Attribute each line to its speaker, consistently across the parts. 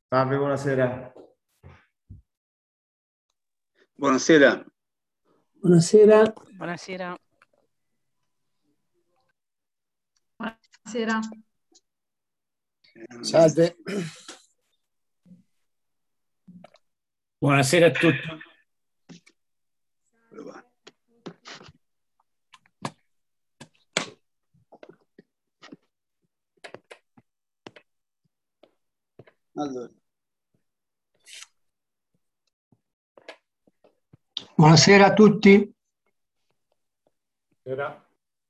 Speaker 1: Salve, buonasera.
Speaker 2: Buonasera.
Speaker 3: Buonasera.
Speaker 4: Buonasera.
Speaker 5: Buonasera.
Speaker 6: Salve.
Speaker 1: Buonasera a tutti.
Speaker 2: Allora.
Speaker 6: Buonasera a tutti.
Speaker 1: Buonasera.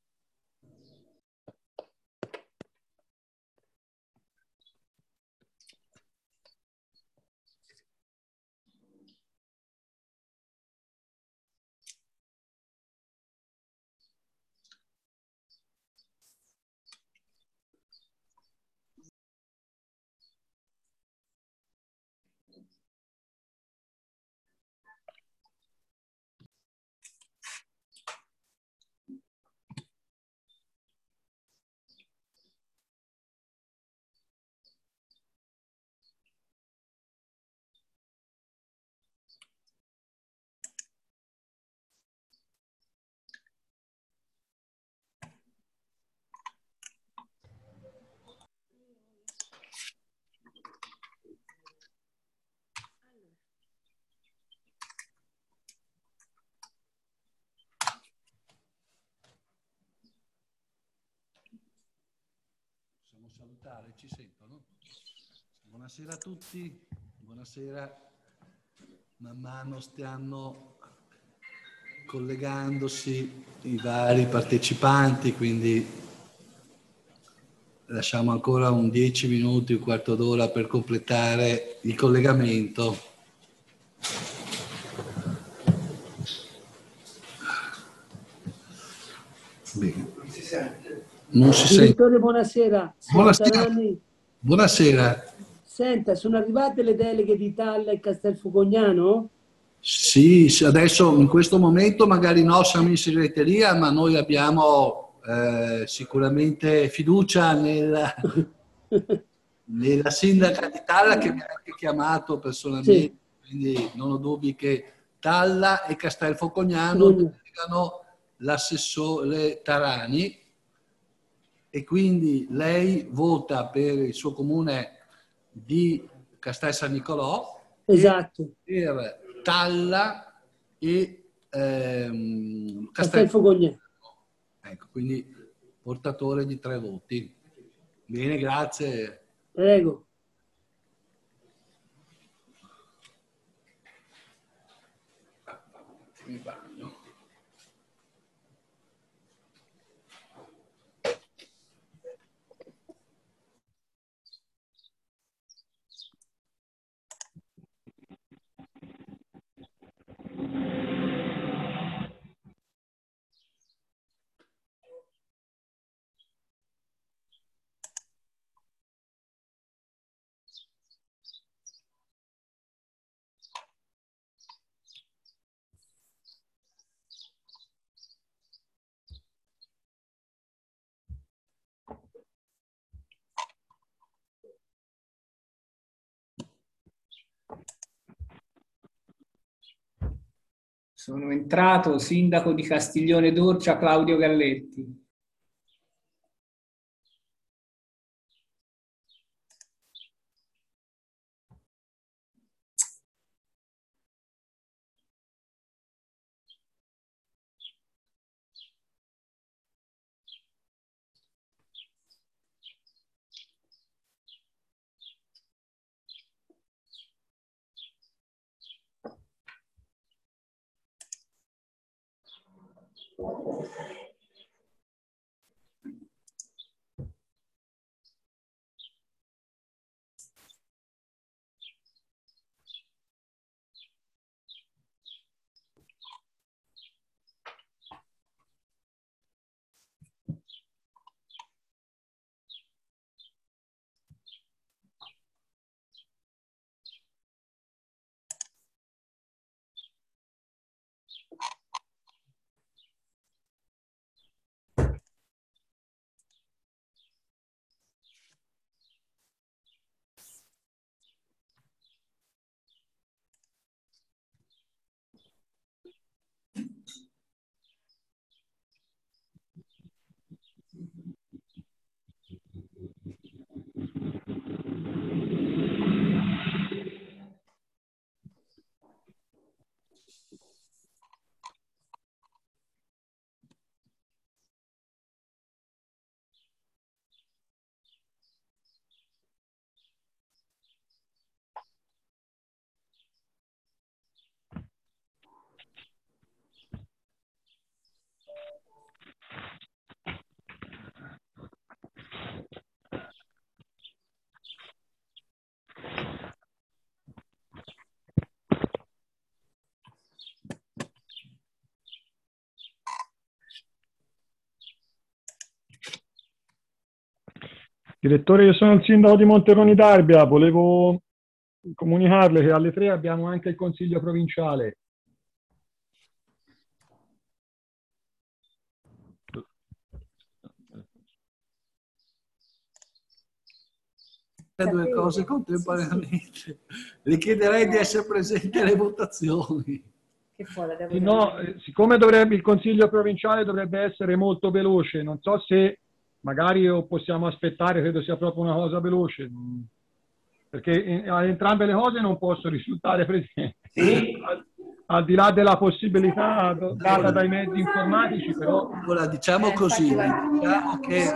Speaker 7: Possiamo salutare, ci sentono? Buonasera a tutti, buonasera. Man mano stiano collegandosi i vari partecipanti, quindi lasciamo ancora un 10 minuti, un quarto d'ora per completare il collegamento. Bene. Non si sente.
Speaker 3: Direttore, buonasera.
Speaker 7: Buonasera. Buonasera.
Speaker 3: Senta, sono arrivate le deleghe di Talla e Castelfucognano?
Speaker 7: Sì, adesso in questo momento magari no, siamo in segreteria, ma noi abbiamo sicuramente fiducia nella sindaca di Talla che mi ha anche chiamato personalmente, quindi non ho dubbi che Talla e Castelfucognano delegano l'assessore Tarani e quindi lei vota per il suo comune di Castel San Nicolò,
Speaker 3: esatto,
Speaker 7: per Talla e
Speaker 3: Castelfucognano.
Speaker 7: Ecco, quindi portatore di 3 voti. Bene, grazie.
Speaker 3: Prego.
Speaker 7: Mi bagno.
Speaker 8: Sono entrato, sindaco di Castiglione d'Orcia, Claudio Galletti.
Speaker 1: Direttore, io sono il sindaco di Monteroni d'Arbia, volevo comunicarle che alle 3 abbiamo anche il consiglio provinciale.
Speaker 7: Le due cose contemporaneamente. Le chiederei di essere presente alle votazioni.
Speaker 4: Che folle, devo
Speaker 1: Sì, no, siccome il consiglio provinciale dovrebbe essere molto veloce, non so se magari possiamo aspettare, credo sia proprio una cosa veloce, perché a entrambe le cose non posso risultare presente. Al di là della possibilità data dai mezzi informatici, però...
Speaker 7: Ora diciamo così, diciamo che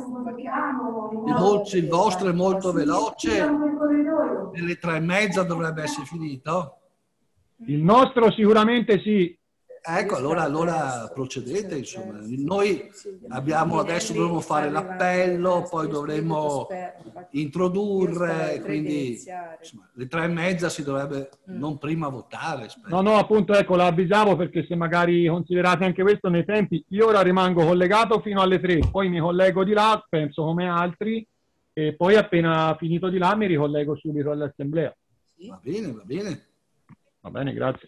Speaker 7: il vostro è molto veloce, nelle 3:30 dovrebbe essere finito.
Speaker 1: Il nostro sicuramente sì.
Speaker 7: Ecco, allora procedete, insomma. Noi adesso dovremo fare l'appello, poi dovremo introdurre, quindi insomma, le 3:30 si dovrebbe non prima votare. Spero.
Speaker 1: No, appunto, ecco, la avvisavo perché se magari considerate anche questo nei tempi, io ora rimango collegato fino alle 3, poi mi collego di là, penso come altri, e poi appena finito di là mi ricollego subito all'assemblea.
Speaker 7: Va bene, va bene.
Speaker 1: Va bene, grazie.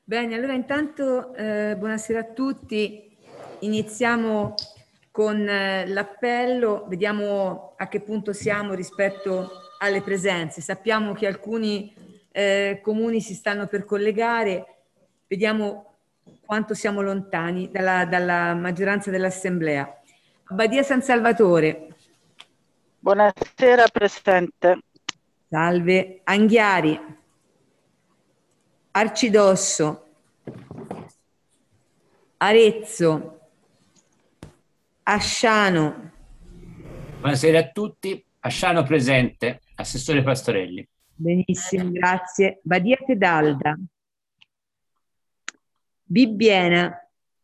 Speaker 4: Bene, allora intanto buonasera a tutti. Iniziamo con l'appello, vediamo a che punto siamo rispetto alle presenze. Sappiamo che alcuni comuni si stanno per collegare, vediamo quanto siamo lontani dalla maggioranza dell'Assemblea. Badia San Salvatore.
Speaker 5: Buonasera, presente.
Speaker 4: Salve. Anghiari. Arcidosso. Arezzo. Asciano.
Speaker 9: Buonasera a tutti. Asciano presente. Assessore Pastorelli.
Speaker 4: Benissimo, grazie. Badia Tedalda. Bibbiena.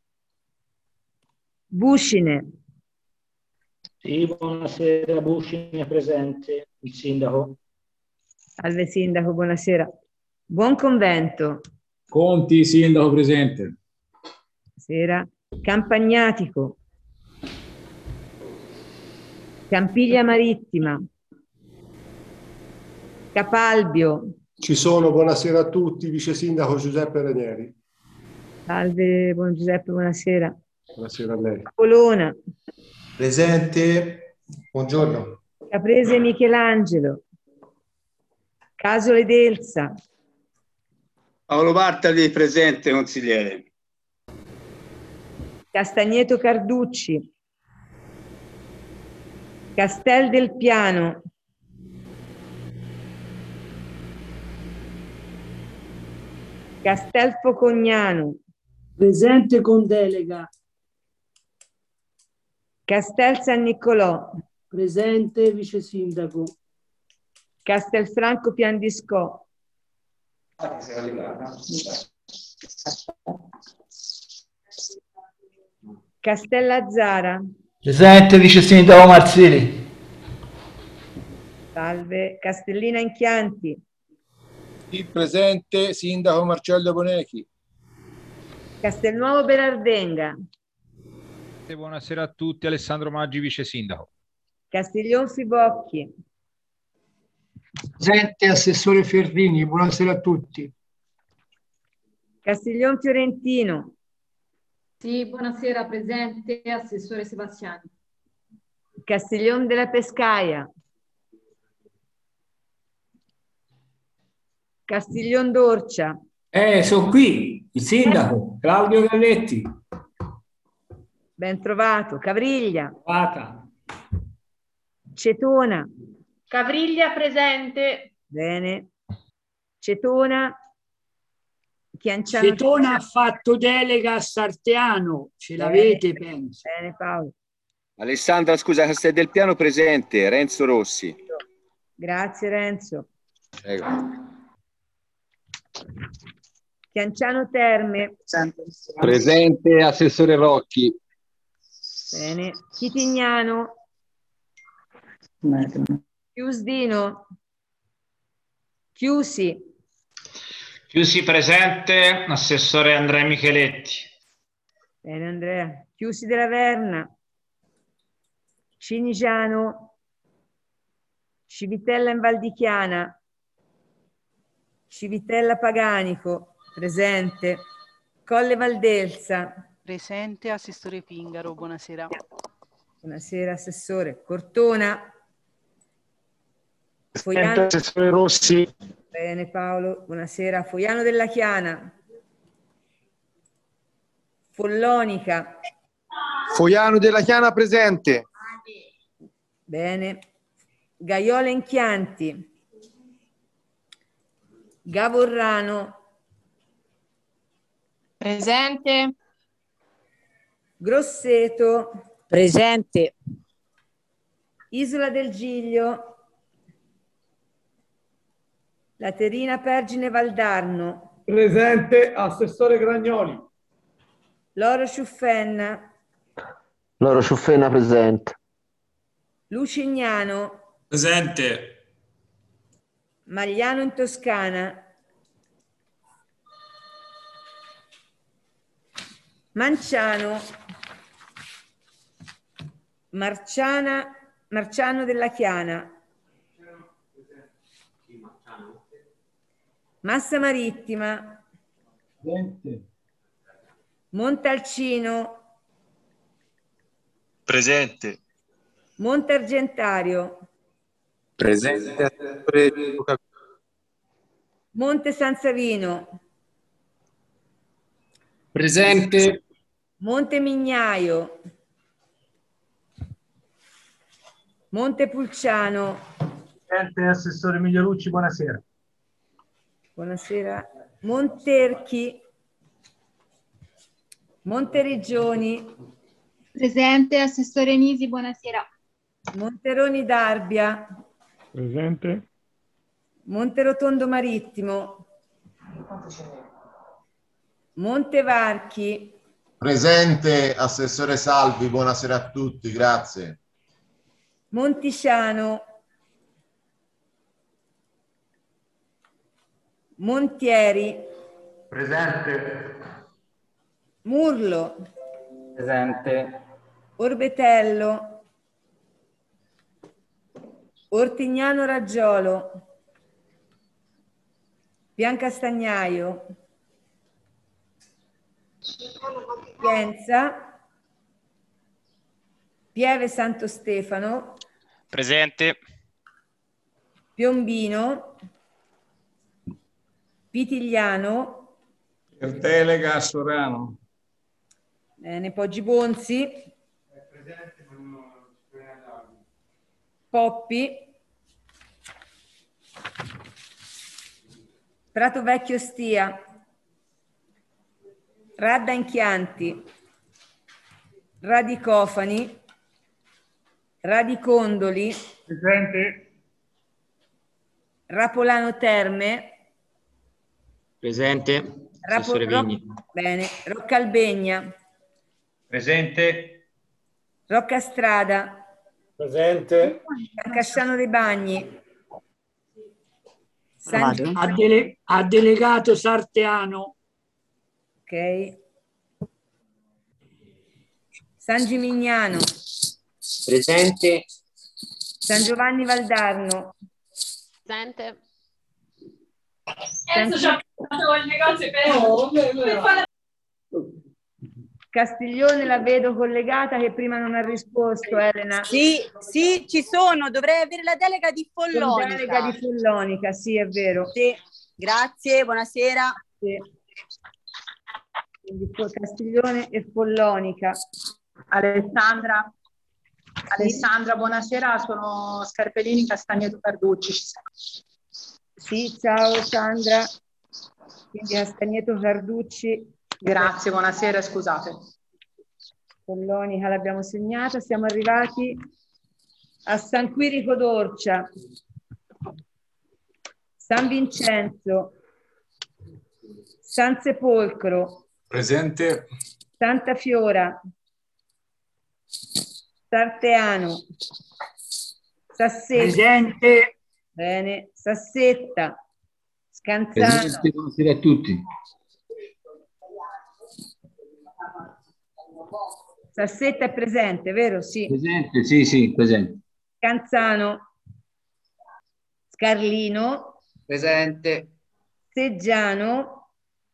Speaker 4: Buscine.
Speaker 10: Sì, buonasera, Buscine presente, il sindaco.
Speaker 4: Salve sindaco, buonasera. Buon convento.
Speaker 11: Conti, sindaco presente.
Speaker 4: Buonasera. Campagnatico. Campiglia Marittima. Capalbio.
Speaker 12: Ci sono, buonasera a tutti, vice sindaco Giuseppe Ranieri.
Speaker 4: Salve, buon Giuseppe, buonasera.
Speaker 12: Buonasera a lei.
Speaker 4: Polona.
Speaker 13: Presente, buongiorno.
Speaker 4: Caprese Michelangelo. Casole d'Elsa.
Speaker 2: Paolo Bartali presente, consigliere.
Speaker 4: Castagneto Carducci. Castel del Piano. Castel Focognano.
Speaker 3: Presente con delega.
Speaker 4: Castel San Niccolò.
Speaker 3: Presente vice sindaco.
Speaker 4: Castelfranco Piandiscò. Castellazzara.
Speaker 6: Presente vice sindaco Marzili.
Speaker 4: Salve. Castellina in Chianti.
Speaker 14: Sì, presente sindaco Marcello Bonechi.
Speaker 4: Castelnuovo Berardenga.
Speaker 15: Buonasera a tutti, Alessandro Maggi, vice sindaco.
Speaker 4: Castiglion Fibocchi.
Speaker 6: Presente assessore Ferrini, buonasera a tutti.
Speaker 4: Castiglion Fiorentino.
Speaker 16: Sì, buonasera, presente assessore Sebastiani.
Speaker 4: Castiglion della Pescaia. Castiglion d'Orcia.
Speaker 8: Sono qui, il sindaco, Claudio Galletti.
Speaker 4: Ben trovato. Cavriglia.
Speaker 8: Vata.
Speaker 4: Cetona.
Speaker 16: Cavriglia presente.
Speaker 4: Bene. Cetona. Chianciano.
Speaker 3: Cetona ha fatto delega a Sarteano, ce l'avete, penso.
Speaker 4: Bene Paolo.
Speaker 17: Alessandra, scusa, Castel del Piano presente, Renzo Rossi.
Speaker 4: Grazie Renzo.
Speaker 17: Prego.
Speaker 4: Chianciano Terme.
Speaker 17: Presente, assessore Rocchi.
Speaker 4: Bene. Chitignano. Chiusdino. Chiusi.
Speaker 11: Chiusi presente, assessore Andrea Micheletti.
Speaker 4: Bene Andrea. Chiusi della Verna. Cinigiano. Civitella in Val di Chiana. Civitella Paganico. Presente. Colle Valdelsa.
Speaker 5: Presente, assessore Pingaro, buonasera.
Speaker 4: Buonasera assessore. Cortona.
Speaker 11: Presente, assessore Rossi.
Speaker 4: Bene Paolo, buonasera. Foiano della Chiana. Follonica.
Speaker 14: Foiano della Chiana presente.
Speaker 4: Bene. Gaiola in Chianti. Gavorrano.
Speaker 16: Presente.
Speaker 4: Grosseto.
Speaker 16: Presente.
Speaker 4: Isola del Giglio. Laterina Pergine Valdarno.
Speaker 1: Presente assessore Gragnoli.
Speaker 4: Loro Ciuffenna.
Speaker 18: Loro Ciuffenna presente.
Speaker 4: Lucignano.
Speaker 11: Presente.
Speaker 4: Magliano in Toscana. Manciano. Marciano della Chiana. Massa Marittima.
Speaker 15: Presente.
Speaker 4: Montalcino.
Speaker 19: Presente.
Speaker 4: Monteargentario.
Speaker 19: Presente.
Speaker 4: Monte San Savino.
Speaker 8: Presente.
Speaker 4: Monte Mignaio. Montepulciano.
Speaker 6: Presente, assessore Migliorucci, buonasera.
Speaker 4: Buonasera. Monterchi. Monteriggioni.
Speaker 16: Presente, assessore Nisi, buonasera.
Speaker 4: Monteroni d'Arbia.
Speaker 1: Presente.
Speaker 4: Monterotondo Marittimo. Montevarchi.
Speaker 13: Presente, assessore Salvi, buonasera a tutti, grazie.
Speaker 4: Montisciano. Montieri.
Speaker 10: Presente.
Speaker 4: Murlo.
Speaker 10: Presente.
Speaker 4: Orbetello. Ortignano Raggiolo. Piancastagnaio. Pienza. Pieve Santo Stefano.
Speaker 11: Presente.
Speaker 4: Piombino. Pitigliano.
Speaker 15: Per delega Sorano.
Speaker 4: Bene, Poggi Bonzi. Poppi. Prato Vecchio Stia. Radda Inchianti. Radicofani. Radicondoli.
Speaker 6: Presente.
Speaker 4: Rapolano Terme.
Speaker 10: Presente. Assessore Vigni.
Speaker 4: Bene. Roccalbegna.
Speaker 11: Presente.
Speaker 4: Roccastrada.
Speaker 6: Presente.
Speaker 4: Casciano dei Bagni.
Speaker 3: Ha delegato Sarteano.
Speaker 4: Ok. San Gimignano.
Speaker 10: Presente.
Speaker 4: San Giovanni Valdarno.
Speaker 16: Presente.
Speaker 4: Castiglione la vedo collegata che prima non ha risposto, Elena.
Speaker 20: Sì, sì, ci sono, dovrei avere la delega di Follonica.
Speaker 4: Delega di Follonica, sì, è vero.
Speaker 20: Sì, grazie, buonasera.
Speaker 4: Sì. Quindi Castiglione e Follonica.
Speaker 21: Alessandra, buonasera, sono Scarpellini, Castagneto Carducci.
Speaker 4: Sì, ciao Sandra. Quindi Castagneto Carducci.
Speaker 21: Grazie, buonasera, scusate.
Speaker 4: Follonica l'abbiamo segnata, siamo arrivati a San Quirico d'Orcia, San Vincenzo, San Sepolcro.
Speaker 15: Presente.
Speaker 4: Santa Fiora. Sarteano. Sassetta.
Speaker 6: Presente.
Speaker 4: Bene. Sassetta. Scanzano.
Speaker 9: Presente, buonasera a tutti.
Speaker 4: Sassetta è presente, vero? Sì.
Speaker 9: Presente, sì, sì, presente.
Speaker 4: Scanzano. Scarlino.
Speaker 10: Presente.
Speaker 4: Seggiano.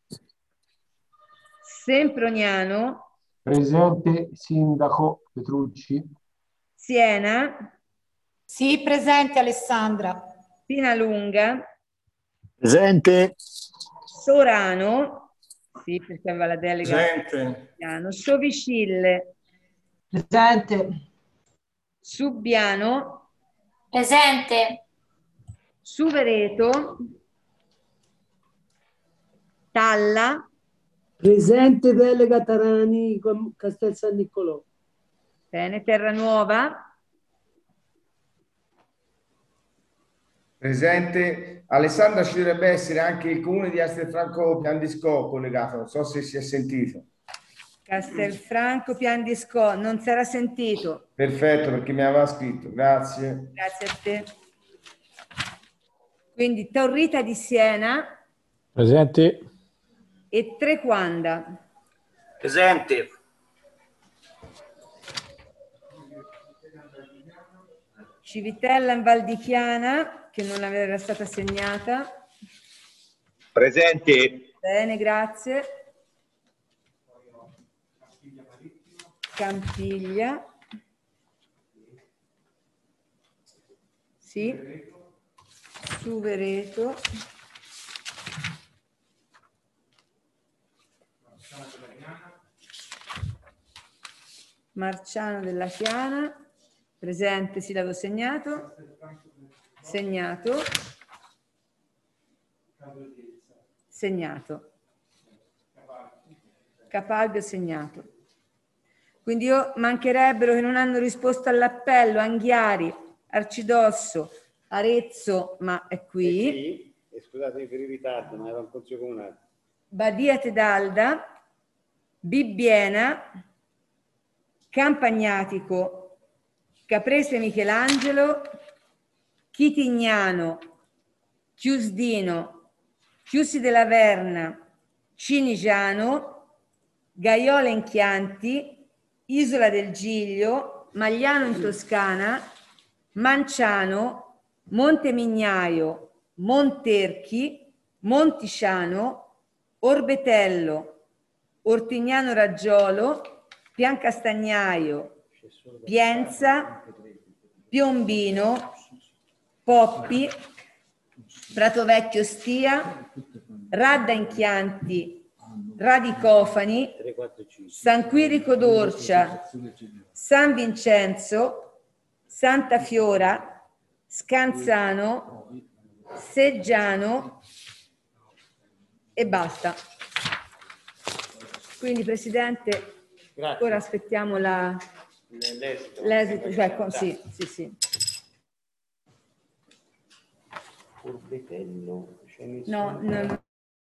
Speaker 4: Semproniano.
Speaker 12: Presente, sindaco Petrucci.
Speaker 4: Siena.
Speaker 16: Sì, presente Alessandra.
Speaker 4: Pinalunga.
Speaker 6: Presente.
Speaker 4: Sorano. Sì, perché aveva la delega.
Speaker 15: Presente.
Speaker 4: Sovicille.
Speaker 3: Presente.
Speaker 4: Subbiano.
Speaker 16: Presente.
Speaker 4: Suvereto. Talla.
Speaker 3: Presente delega Tarani con Castel San Niccolò.
Speaker 4: Bene, Terranuova.
Speaker 22: Presente. Alessandra, ci dovrebbe essere anche il comune di Castelfranco Piandisco collegato, non so se si è sentito.
Speaker 4: Castelfranco Piandisco, non si era sentito.
Speaker 22: Perfetto, perché mi aveva scritto, grazie.
Speaker 4: Grazie a te. Quindi Torrita di Siena.
Speaker 6: Presente.
Speaker 4: E Trequanda.
Speaker 10: Presente.
Speaker 4: Civitella in Val di Chiana, che non aveva stata segnata.
Speaker 17: Presente.
Speaker 4: Bene, grazie. Campiglia. Sì. Suvereto. Marciano della Chiana. Presente, sì, l'avevo segnato. Segnato. Segnato. Capalbio segnato. Quindi mancherebbero che non hanno risposto all'appello Anghiari, Arcidosso, Arezzo, ma è qui.
Speaker 2: Scusatemi per il ritardo, ma era un consiglio comunale.
Speaker 4: Badia Tedalda, Bibbiena, Campagnatico, Caprese Michelangelo, Chitignano, Chiusdino, Chiusi della Verna, Cinigiano, Gaiola in Chianti, Isola del Giglio, Magliano in Toscana, Manciano, Montemignaio, Monterchi, Montisciano, Orbetello, Ortignano Raggiolo, Piancastagnaio, Pienza, Piombino, Poppi, Pratovecchio Stia, Radda in Chianti, Radicofani, San Quirico d'Orcia, San Vincenzo, Santa Fiora, Scanzano, Seggiano e basta. Quindi Presidente,
Speaker 2: Grazie.
Speaker 4: ora aspettiamo l'esito, cioè, sì.
Speaker 2: Orbetello,
Speaker 4: No.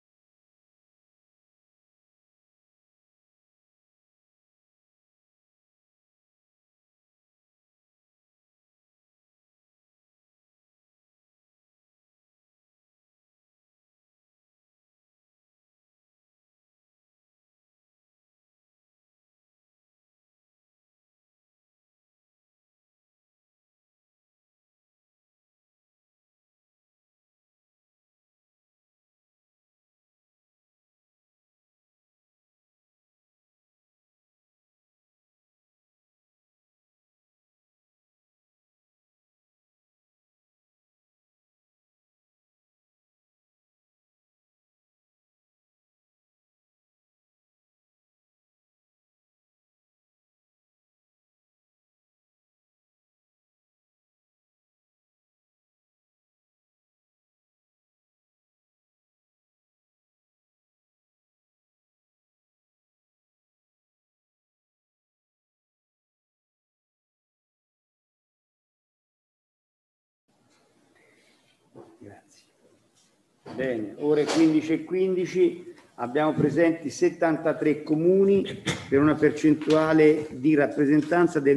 Speaker 2: Grazie. Bene, ore 15:15, abbiamo presenti 73 comuni per una percentuale di rappresentanza del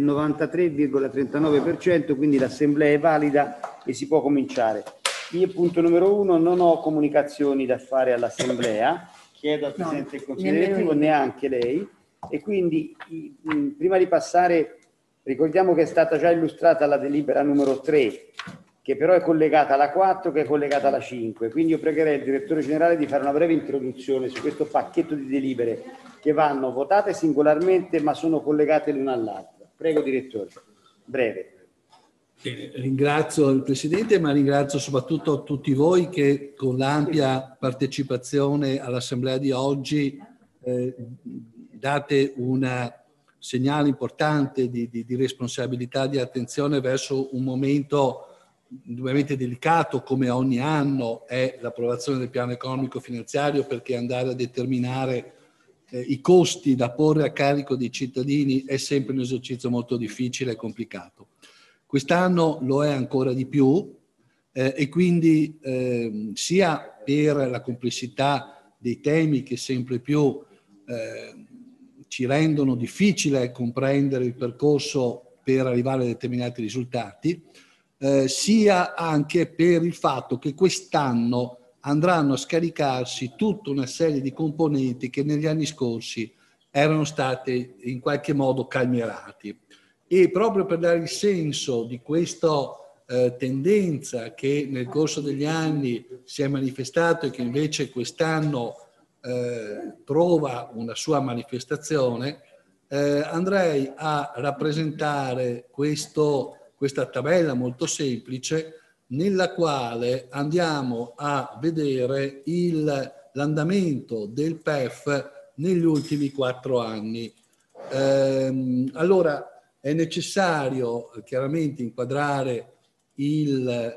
Speaker 2: 93,39%, quindi l'assemblea è valida e si può cominciare. Io, punto numero 1, non ho comunicazioni da fare all'assemblea, chiedo al Presidente del Consiglio direttivo, neanche lei, e quindi prima di passare ricordiamo che è stata già illustrata la delibera numero 3, che però è collegata alla 4, che è collegata alla 5. Quindi io pregherei il Direttore Generale di fare una breve introduzione su questo pacchetto di delibere che vanno votate singolarmente ma sono collegate l'una all'altra. Prego, Direttore. Breve.
Speaker 7: Bene, ringrazio il Presidente, ma ringrazio soprattutto tutti voi che con l'ampia partecipazione all'Assemblea di oggi date un segnale importante di responsabilità, di attenzione verso un momento indubbiamente delicato, come ogni anno è l'approvazione del piano economico finanziario, perché andare a determinare i costi da porre a carico dei cittadini è sempre un esercizio molto difficile e complicato. Quest'anno lo è ancora di più e quindi sia per la complessità dei temi che sempre più ci rendono difficile comprendere il percorso per arrivare a determinati risultati, sia anche per il fatto che quest'anno andranno a scaricarsi tutta una serie di componenti che negli anni scorsi erano state in qualche modo calmierati. E proprio per dare il senso di questa tendenza che nel corso degli anni si è manifestata e che invece quest'anno trova una sua manifestazione, andrei a rappresentare questa tabella molto semplice nella quale andiamo a vedere l'andamento del PEF negli ultimi 4 anni. Allora è necessario chiaramente inquadrare il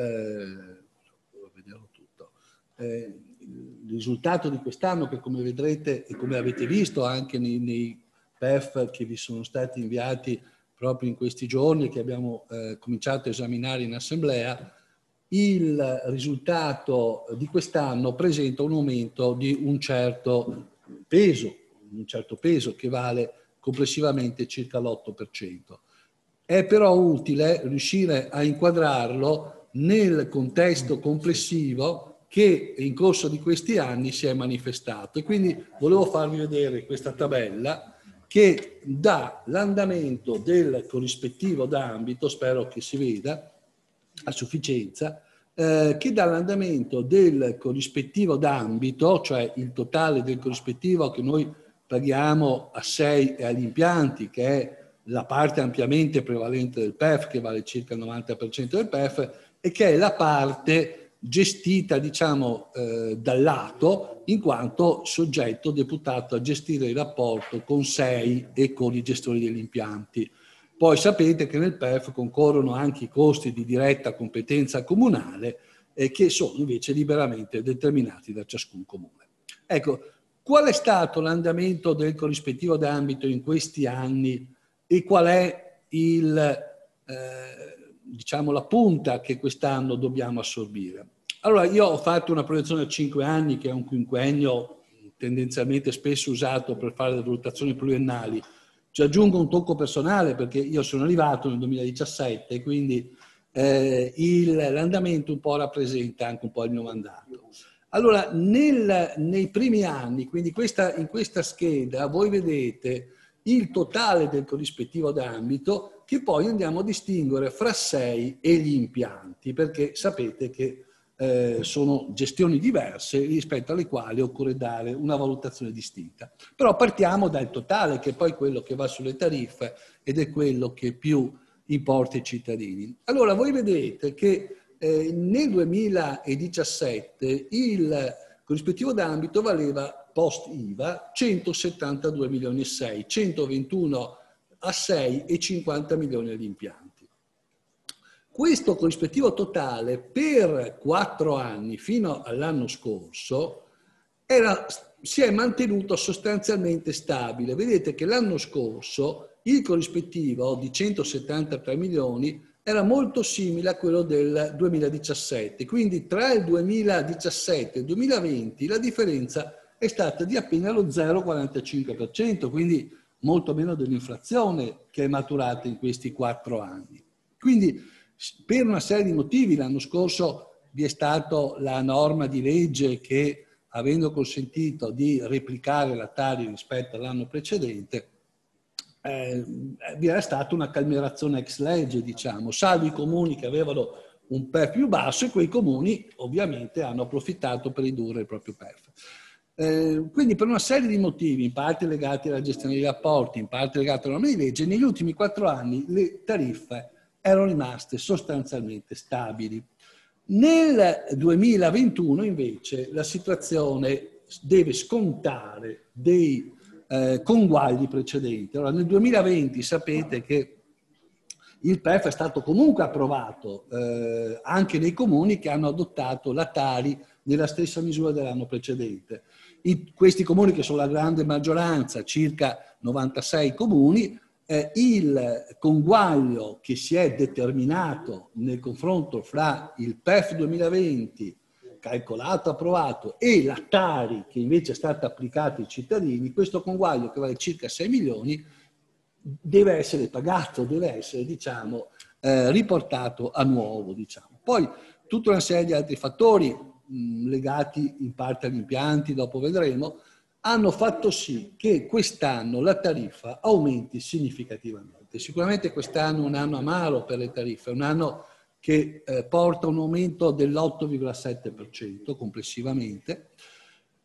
Speaker 7: risultato di quest'anno, che come vedrete e come avete visto anche nei PEF che vi sono stati inviati proprio in questi giorni, che abbiamo cominciato a esaminare in assemblea. Il risultato di quest'anno presenta un aumento di un certo peso che vale complessivamente circa l'8%. È però utile riuscire a inquadrarlo nel contesto complessivo che in corso di questi anni si è manifestato, e quindi volevo farvi vedere questa tabella che dà l'andamento del corrispettivo d'ambito, spero che si veda a sufficienza, che dà l'andamento del corrispettivo d'ambito, cioè il totale del corrispettivo che noi paghiamo a 6 e agli impianti, che è la parte ampiamente prevalente del PEF, che vale circa il 90% del PEF, e che è la parte gestita, diciamo, dal lato, in quanto soggetto deputato a gestire il rapporto con 6 e con i gestori degli impianti. Poi sapete che nel PEF concorrono anche i costi di diretta competenza comunale, che sono invece liberamente determinati da ciascun comune. Ecco, qual è stato l'andamento del corrispettivo d'ambito in questi anni e qual è diciamo, la punta che quest'anno dobbiamo assorbire? Allora, io ho fatto una proiezione a 5 anni, che è un quinquennio tendenzialmente spesso usato per fare le valutazioni pluriennali. Ci aggiungo un tocco personale, perché io sono arrivato nel 2017, quindi l'andamento un po' rappresenta anche un po' il mio mandato. Allora, nei primi anni, quindi in questa scheda, voi vedete il totale del corrispettivo d'ambito, che poi andiamo a distinguere fra 6 e gli impianti, perché sapete che sono gestioni diverse rispetto alle quali occorre dare una valutazione distinta. Però partiamo dal totale, che è poi quello che va sulle tariffe ed è quello che più importa ai cittadini. Allora, voi vedete che nel 2017 il corrispettivo d'ambito valeva post IVA 172 milioni e 6, 121 a 6 e 50 milioni agli impianti. Questo corrispettivo totale per 4 anni fino all'anno scorso si è mantenuto sostanzialmente stabile. Vedete che l'anno scorso il corrispettivo di 173 milioni era molto simile a quello del 2017, quindi tra il 2017 e il 2020 la differenza è stata di appena lo 0,45%, quindi molto meno dell'inflazione che è maturata in questi 4 anni. Quindi per una serie di motivi l'anno scorso vi è stata la norma di legge che, avendo consentito di replicare la Tari rispetto all'anno precedente, vi era stata una calmierazione ex legge, diciamo, salvo i comuni che avevano un PEF più basso, e quei comuni ovviamente hanno approfittato per ridurre il proprio PEF. Quindi per una serie di motivi, in parte legati alla gestione dei rapporti, in parte legati alla norma di legge, negli ultimi 4 anni le tariffe erano rimaste sostanzialmente stabili. Nel 2021 invece la situazione deve scontare dei conguagli precedenti. Allora, nel 2020 sapete che il PEF è stato comunque approvato anche nei comuni che hanno adottato la Tari nella stessa misura dell'anno precedente. Questi comuni, che sono la grande maggioranza, circa 96 comuni, il conguaglio che si è determinato nel confronto fra il PEF 2020 calcolato, approvato, e la Tari che invece è stata applicata ai cittadini, questo conguaglio, che vale circa 6 milioni, deve essere pagato, deve essere, diciamo, riportato a nuovo, diciamo. Poi tutta una serie di altri fattori legati in parte agli impianti, dopo vedremo, hanno fatto sì che quest'anno la tariffa aumenti significativamente. Sicuramente quest'anno è un anno amaro per le tariffe, è un anno che porta un aumento dell'8,7% complessivamente,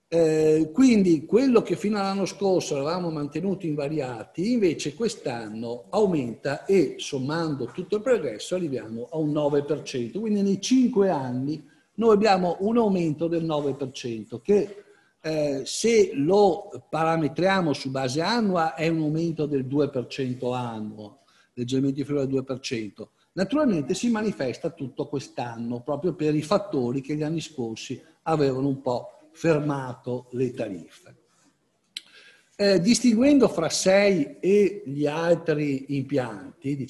Speaker 7: Quindi quello che fino all'anno scorso avevamo mantenuto invariati, invece quest'anno aumenta e sommando tutto il progresso arriviamo a un 9%. Quindi nei 5 anni noi abbiamo un aumento del 9% che se lo parametriamo su base annua è un aumento del 2% annuo, leggermente inferiore al 2%. Naturalmente si manifesta tutto quest'anno proprio per i fattori che gli anni scorsi avevano un po' fermato le tariffe. Distinguendo fra 6 e gli altri impianti,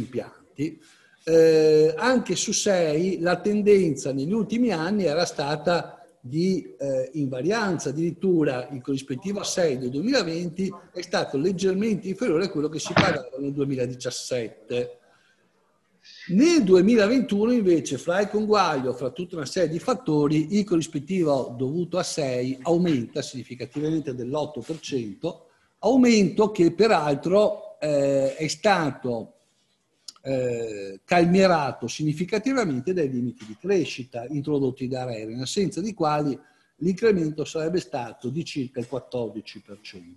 Speaker 7: anche su 6 la tendenza negli ultimi anni era stata di invarianza, addirittura il corrispettivo a 6 del 2020 è stato leggermente inferiore a quello che si pagava nel 2017. Nel 2021 invece, fra il conguaglio, fra tutta una serie di fattori, il corrispettivo dovuto a 6 aumenta significativamente dell'8%, aumento che peraltro è stato calmierato significativamente dai limiti di crescita introdotti da ARERA, in assenza di quali l'incremento sarebbe stato di circa il 14%.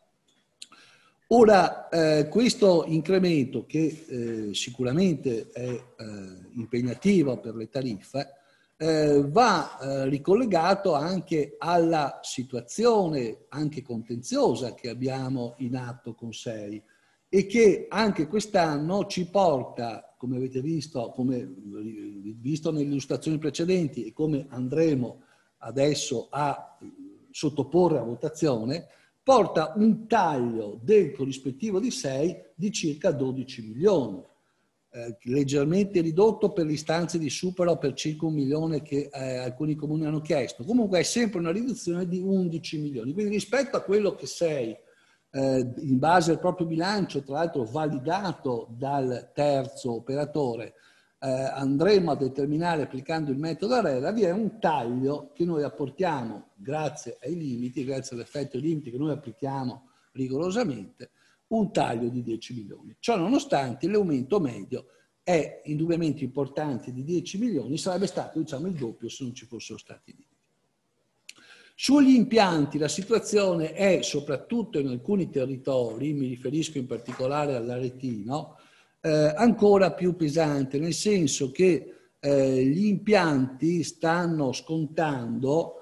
Speaker 7: Ora, questo incremento che sicuramente è impegnativo per le tariffe va ricollegato anche alla situazione anche contenziosa che abbiamo in atto con 6 e che anche quest'anno ci porta, come avete visto, come visto nelle illustrazioni precedenti e come andremo adesso a sottoporre a votazione, porta un taglio del corrispettivo di 6 di circa 12 milioni, leggermente ridotto per le istanze di supero per circa 1 milione che alcuni comuni hanno chiesto. Comunque è sempre una riduzione di 11 milioni. Quindi rispetto a quello che 6, in base al proprio bilancio, tra l'altro validato dal terzo operatore, andremo a determinare applicando il metodo ARERA, vi è un taglio che noi apportiamo grazie ai limiti, grazie all'effetto dei limiti che noi applichiamo rigorosamente, un taglio di 10 milioni. Ciò nonostante l'aumento medio è indubbiamente importante di 10 milioni, sarebbe stato diciamo il doppio se non ci fossero stati i limiti. Sugli impianti la situazione è soprattutto in alcuni territori, mi riferisco in particolare all'Aretino, ancora più pesante, nel senso che gli impianti stanno scontando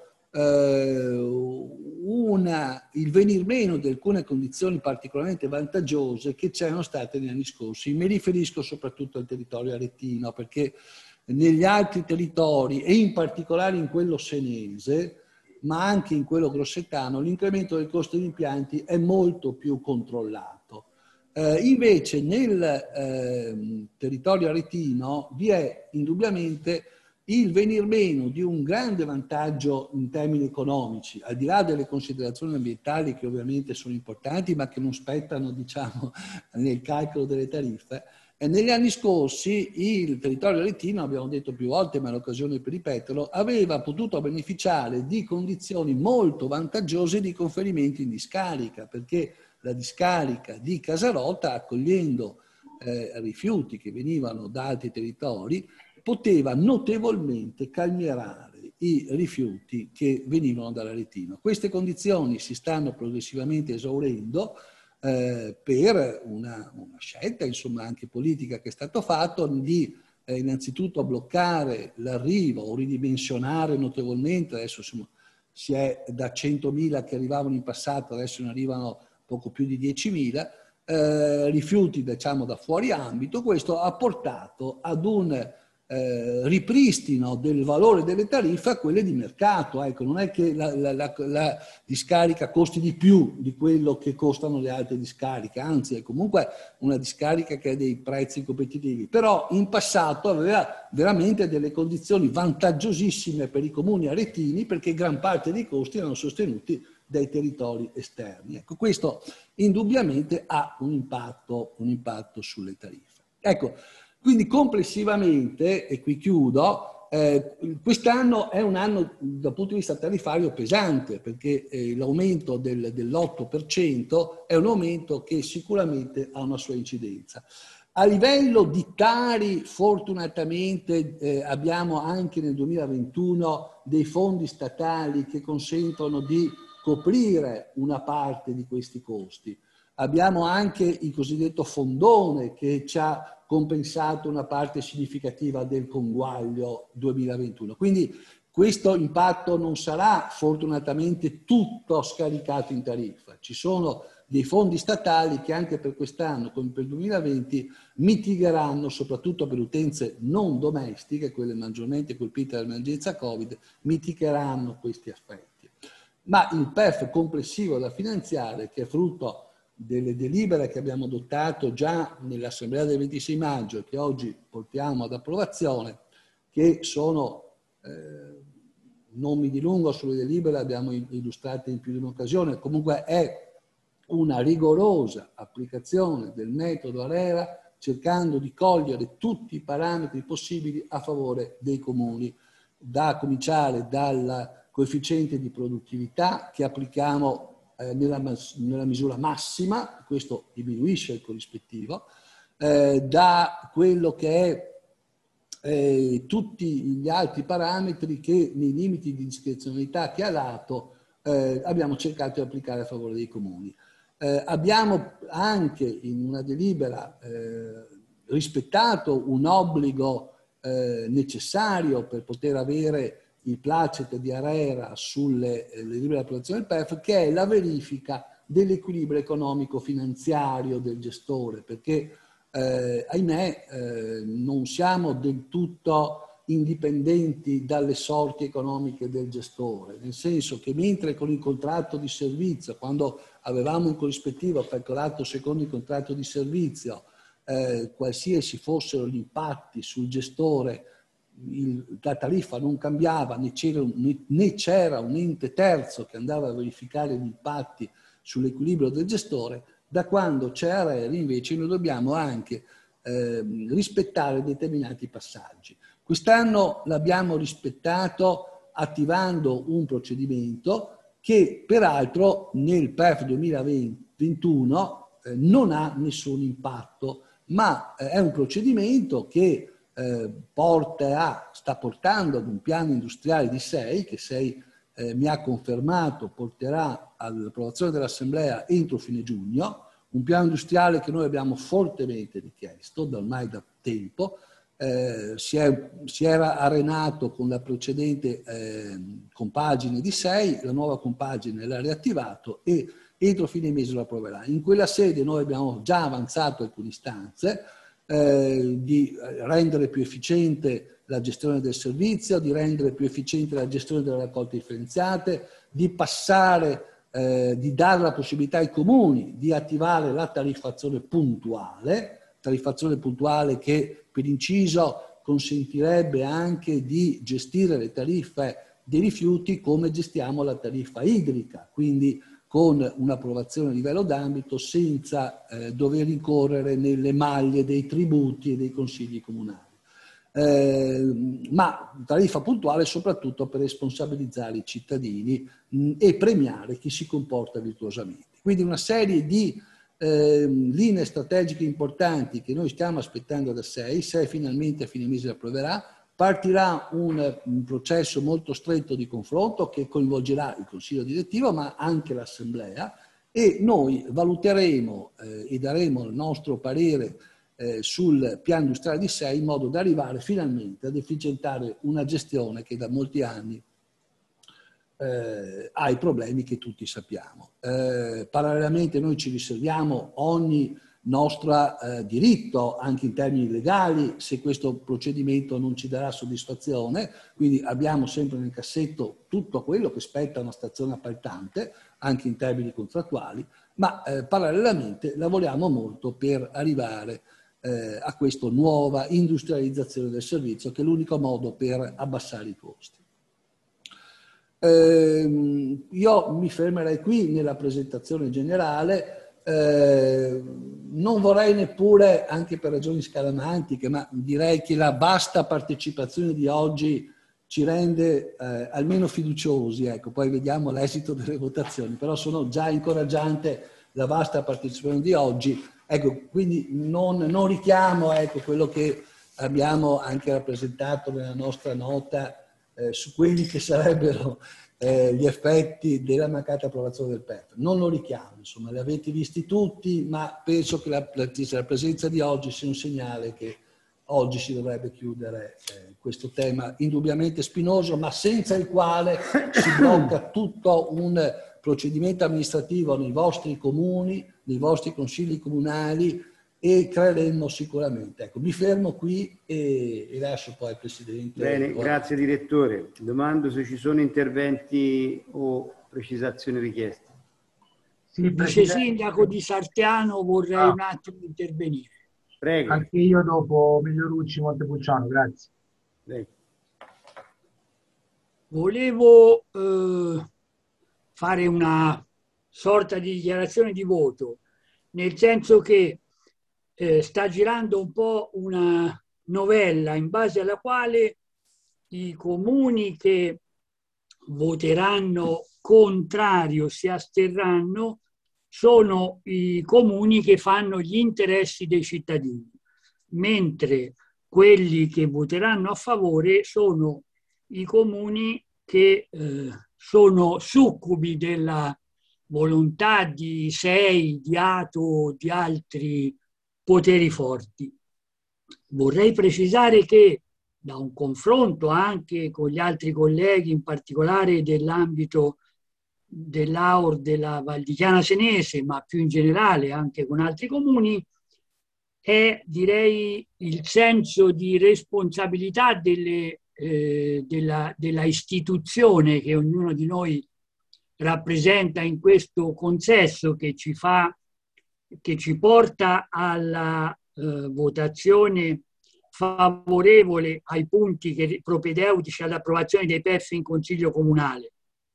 Speaker 7: il venir meno di alcune condizioni particolarmente vantaggiose che c'erano state negli anni scorsi. Mi riferisco soprattutto al territorio aretino, perché negli altri territori, e in particolare in quello senese, ma anche in quello grossetano, l'incremento del costo degli impianti è molto più controllato. Invece nel territorio aretino vi è indubbiamente il venir meno di un grande vantaggio in termini economici, al di là delle considerazioni ambientali che ovviamente sono importanti ma che non spettano diciamo nel calcolo delle tariffe. Negli anni scorsi il territorio aretino, abbiamo detto più volte ma è l'occasione per ripeterlo, aveva potuto beneficiare di condizioni molto vantaggiose di conferimenti in discarica, perché la discarica di Casarota, accogliendo rifiuti che venivano da altri territori, poteva notevolmente calmierare i rifiuti che venivano dall'Aretino. Queste condizioni si stanno progressivamente esaurendo per una scelta, insomma, anche politica che è stato fatto di innanzitutto bloccare l'arrivo o ridimensionare notevolmente, adesso si è da 100.000 che arrivavano in passato, adesso ne arrivano poco più di 10.000, rifiuti diciamo da fuori ambito. Questo ha portato ad un ripristino del valore delle tariffe a quelle di mercato. Ecco, non è che la discarica costi di più di quello che costano le altre discariche, anzi è comunque una discarica che ha dei prezzi competitivi, però in passato aveva veramente delle condizioni vantaggiosissime per i comuni aretini perché gran parte dei costi erano sostenuti dai territori esterni. Ecco, questo indubbiamente ha un impatto sulle tariffe. Ecco, quindi complessivamente, e qui chiudo, quest'anno è un anno dal punto di vista tariffario pesante, perché l'aumento dell'8% è un aumento che sicuramente ha una sua incidenza. A livello di Tari, fortunatamente abbiamo anche nel 2021 dei fondi statali che consentono di coprire una parte di questi costi. Abbiamo anche il cosiddetto fondone che ci ha compensato una parte significativa del conguaglio 2021. Quindi questo impatto non sarà fortunatamente tutto scaricato in tariffa. Ci sono dei fondi statali che anche per quest'anno, come per il 2020, mitigheranno, soprattutto per utenze non domestiche, quelle maggiormente colpite dall'emergenza Covid, mitigheranno questi aspetti. Ma il PEF complessivo da finanziare, che è frutto delle delibere che abbiamo adottato già nell'Assemblea del 26 maggio e che oggi portiamo ad approvazione, che sono, non mi dilungo sulle delibere, abbiamo illustrate in più di un'occasione, comunque è una rigorosa applicazione del metodo ARERA, cercando di cogliere tutti i parametri possibili a favore dei comuni, da cominciare dal coefficiente di produttività che applichiamo nella misura massima, questo diminuisce il corrispettivo, da quello che è tutti gli altri parametri che nei limiti di discrezionalità che ha dato abbiamo cercato di applicare a favore dei comuni. Abbiamo anche in una delibera rispettato un obbligo necessario per poter avere il placet di ARERA sulle delibere di approvazione del PEF, che è la verifica dell'equilibrio economico-finanziario del gestore, perché ahimè non siamo del tutto indipendenti dalle sorti economiche del gestore, nel senso che mentre con il contratto di servizio, quando avevamo un corrispettivo calcolato secondo il contratto di servizio, qualsiasi fossero gli impatti sul gestore, la tariffa non cambiava, né c'era un ente terzo che andava a verificare gli impatti sull'equilibrio del gestore. Da quando c'è ARERA invece noi dobbiamo anche rispettare determinati passaggi. Quest'anno l'abbiamo rispettato attivando un procedimento che peraltro nel PEF 2021 non ha nessun impatto, ma è un procedimento che sta portando ad un piano industriale di 6, che 6 mi ha confermato porterà all'approvazione dell'Assemblea entro fine giugno, un piano industriale che noi abbiamo fortemente richiesto ormai da tempo. Si era arenato con la precedente compagine di 6, la nuova compagine l'ha riattivato e entro fine mese lo approverà. In quella sede noi abbiamo già avanzato alcune istanze di rendere più efficiente la gestione del servizio, di rendere più efficiente la gestione delle raccolte differenziate, di passare, di dare la possibilità ai comuni di attivare la tariffazione puntuale che per inciso consentirebbe anche di gestire le tariffe dei rifiuti come gestiamo la tariffa idrica, quindi con un'approvazione a livello d'ambito senza dover incorrere nelle maglie dei tributi e dei consigli comunali. Ma tariffa puntuale soprattutto per responsabilizzare i cittadini e premiare chi si comporta virtuosamente. Quindi una serie di linee strategiche importanti che noi stiamo aspettando da 6 finalmente a fine mese approverà. Partirà un processo molto stretto di confronto che coinvolgerà il Consiglio direttivo ma anche l'Assemblea, e noi valuteremo e daremo il nostro parere sul piano industriale di 6 in modo da arrivare finalmente ad efficientare una gestione che da molti anni ha i problemi che tutti sappiamo. Parallelamente noi ci riserviamo ogni nostro diritto, anche in termini legali, se questo procedimento non ci darà soddisfazione, quindi abbiamo sempre nel cassetto tutto quello che spetta a una stazione appaltante, anche in termini contrattuali, ma parallelamente lavoriamo molto per arrivare a questa nuova industrializzazione del servizio, che è l'unico modo per abbassare i costi. Io mi fermerei qui nella presentazione generale. Non vorrei neppure, anche per ragioni scaramantiche, ma direi che la vasta partecipazione di oggi ci rende almeno fiduciosi, ecco, poi vediamo l'esito delle votazioni, però sono già incoraggiante la vasta partecipazione di oggi, Ecco, quindi non richiamo, ecco, quello che abbiamo anche rappresentato nella nostra nota su quelli che sarebbero gli effetti della mancata approvazione del PEF. Non lo richiamo, insomma, li avete visti tutti, ma penso che la presenza di oggi sia un segnale che oggi si dovrebbe chiudere questo tema indubbiamente spinoso, ma senza il quale si blocca tutto un procedimento amministrativo nei vostri comuni, nei vostri consigli comunali, e creeremo sicuramente. Ecco, mi fermo qui e lascio poi al Presidente.
Speaker 2: Bene, grazie Direttore. Domando se ci sono interventi o precisazioni richieste.
Speaker 5: Sì, Vice Sindaco di Sartiano, vorrei un attimo intervenire.
Speaker 2: Prego.
Speaker 5: Anche io dopo Migliorucci Montepulciano, grazie.
Speaker 2: Prego.
Speaker 5: Volevo fare una sorta di dichiarazione di voto, nel senso che sta girando un po' una novella in base alla quale i comuni che voteranno contrario, si asterranno, sono i comuni che fanno gli interessi dei cittadini, mentre quelli che voteranno a favore sono i comuni che sono succubi della volontà di SEI, di ATO, di altri poteri forti. Vorrei precisare che da un confronto anche con gli altri colleghi, in particolare dell'ambito dell'AUR della Val di Chiana Senese, ma più in generale anche con altri comuni, è, direi, il senso di responsabilità della istituzione che ognuno di noi rappresenta in questo consesso, che ci porta alla votazione favorevole ai punti propedeutici all'approvazione dei PEF in Consiglio Comunale,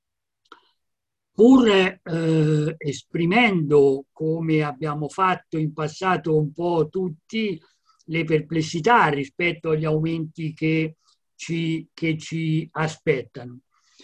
Speaker 5: pur esprimendo, come abbiamo fatto in passato un po' tutti, le perplessità rispetto agli aumenti che ci aspettano.